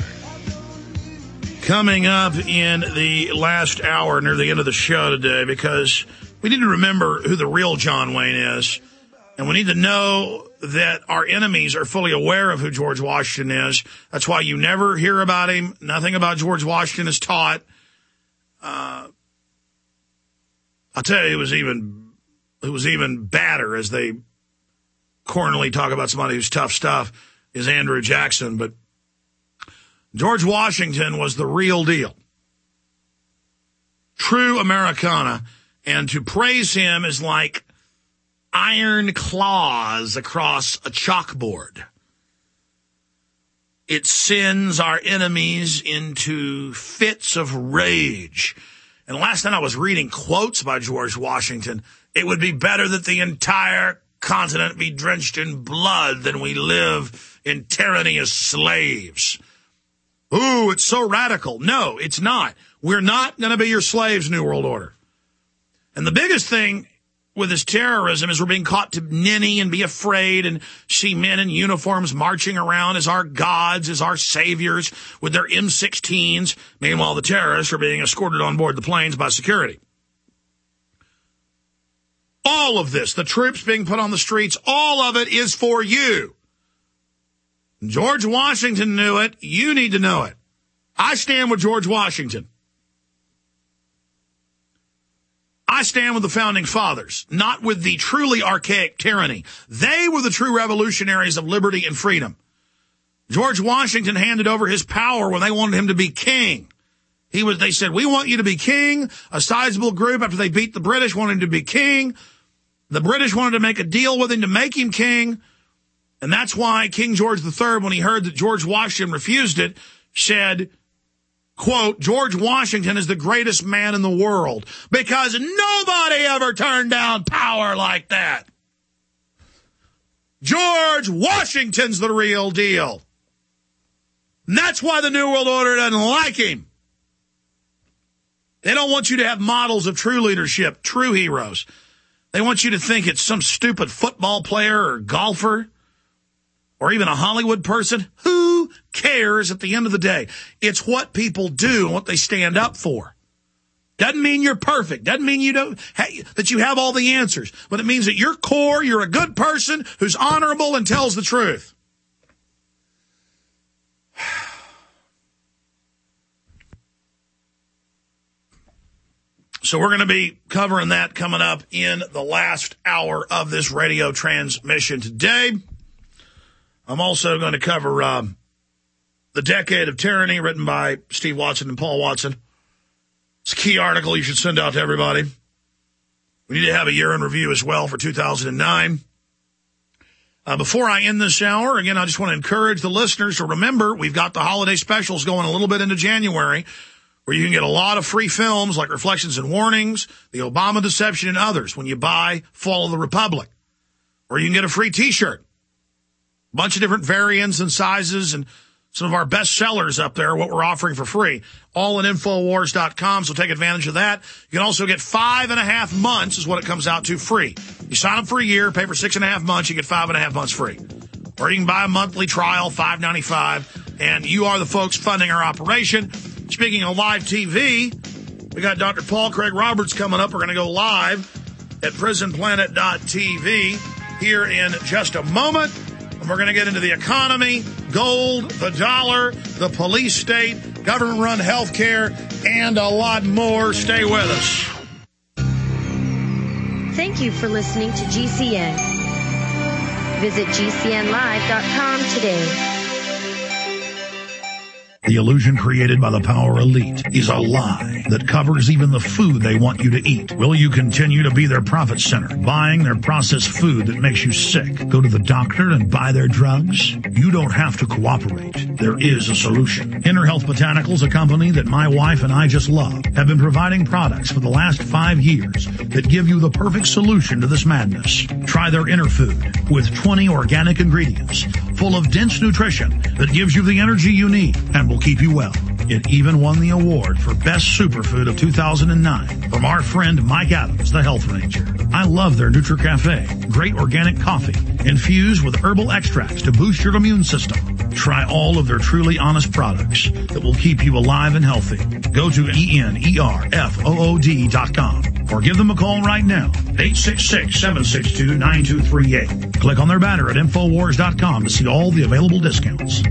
coming up in the last hour near the end of the show today, because we need to remember who the real John Wayne is, and we need to know that our enemies are fully aware of who George Washington is. That's why you never hear about him. Nothing about George Washington is taught. Uh, I'll tell you, it was even it was even badder, as they cornily talk about somebody who's tough stuff, is Andrew Jackson. But George Washington was the real deal. True Americana. And to praise him is like iron claws across a chalkboard. It sends our enemies into fits of rage. And last night I was reading quotes by George Washington. It would be better that the entire continent be drenched in blood than we live in tyranny as slaves. Ooh, it's so radical. No, it's not. We're not going to be your slaves, New World Order. And the biggest thing with this terrorism is we're being caught to ninny and be afraid and see men in uniforms marching around as our gods, as our saviors with their M sixteens. Meanwhile, the terrorists are being escorted on board the planes by security. All of this, the troops being put on the streets, all of it is for you. George Washington knew it. You need to know it. I stand with George Washington. I stand with the founding fathers, not with the truly archaic tyranny. They were the true revolutionaries of liberty and freedom. George Washington handed over his power when they wanted him to be king. He was, they said, we want you to be king. A sizable group, after they beat the British, wanted him to be king. The British wanted to make a deal with him to make him king. And that's why King George the Third, when he heard that George Washington refused it, said, quote, George Washington is the greatest man in the world because nobody ever turned down power like that. George Washington's the real deal. And that's why the New World Order doesn't like him. They don't want you to have models of true leadership, true heroes. They want you to think it's some stupid football player or golfer or even a Hollywood person. Who cares at the end of the day? It's what people do and what they stand up for. Doesn't mean you're perfect. Doesn't mean you don't that you have all the answers. But it means that your core, you're a good person who's honorable and tells the truth. So we're going to be covering that coming up in the last hour of this radio transmission today. I'm also going to cover um, The Decade of Tyranny, written by Steve Watson and Paul Watson. It's a key article you should send out to everybody. We need to have a year in review as well for two thousand nine. Uh, before I end this hour, again, I just want to encourage the listeners to remember we've got the holiday specials going a little bit into January, where you can get a lot of free films like Reflections and Warnings, The Obama Deception, and others when you buy Fall of the Republic. Or you can get a free T-shirt. A bunch of different variants and sizes and Some of our best sellers up there, what we're offering for free, all at Infowars dot com, so take advantage of that. You can also get five and a half months is what it comes out to free. You sign up for a year, pay for six and a half months, you get five and a half months free. Or you can buy a monthly trial, five ninety-five, and you are the folks funding our operation. Speaking of live T V, we got Doctor Paul Craig Roberts coming up. We're going to go live at prison planet dot t v here in just a moment. And we're going to get into the economy, gold, the dollar, the police state, government-run health care, and a lot more. Stay with us. Thank you for listening to G C N. Visit G C N live dot com today. The illusion created by the power elite is a lie that covers even the food they want you to eat. Will you continue to be their profit center, buying their processed food that makes you sick? Go to the doctor and buy their drugs? You don't have to cooperate. There is a solution. Inner Health Botanicals, a company that my wife and I just love, have been providing products for the last five years that give you the perfect solution to this madness. Try their Inner Food with twenty organic ingredients full of dense nutrition that gives you the energy you need and will keep you well. It even won the award for Best Superfood of two thousand nine from our friend Mike Adams, the Health Ranger. I love their NutriCafe, great organic coffee infused with herbal extracts to boost your immune system. Try all of their truly honest products that will keep you alive and healthy. Go to E N E R F O O D dot com or give them a call right now, eight six six, seven six two, nine two three eight. Click on their banner at Infowars dot com to see all the available discounts.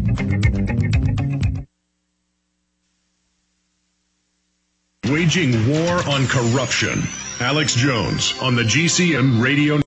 Waging war on corruption. Alex Jones on the G C N Radio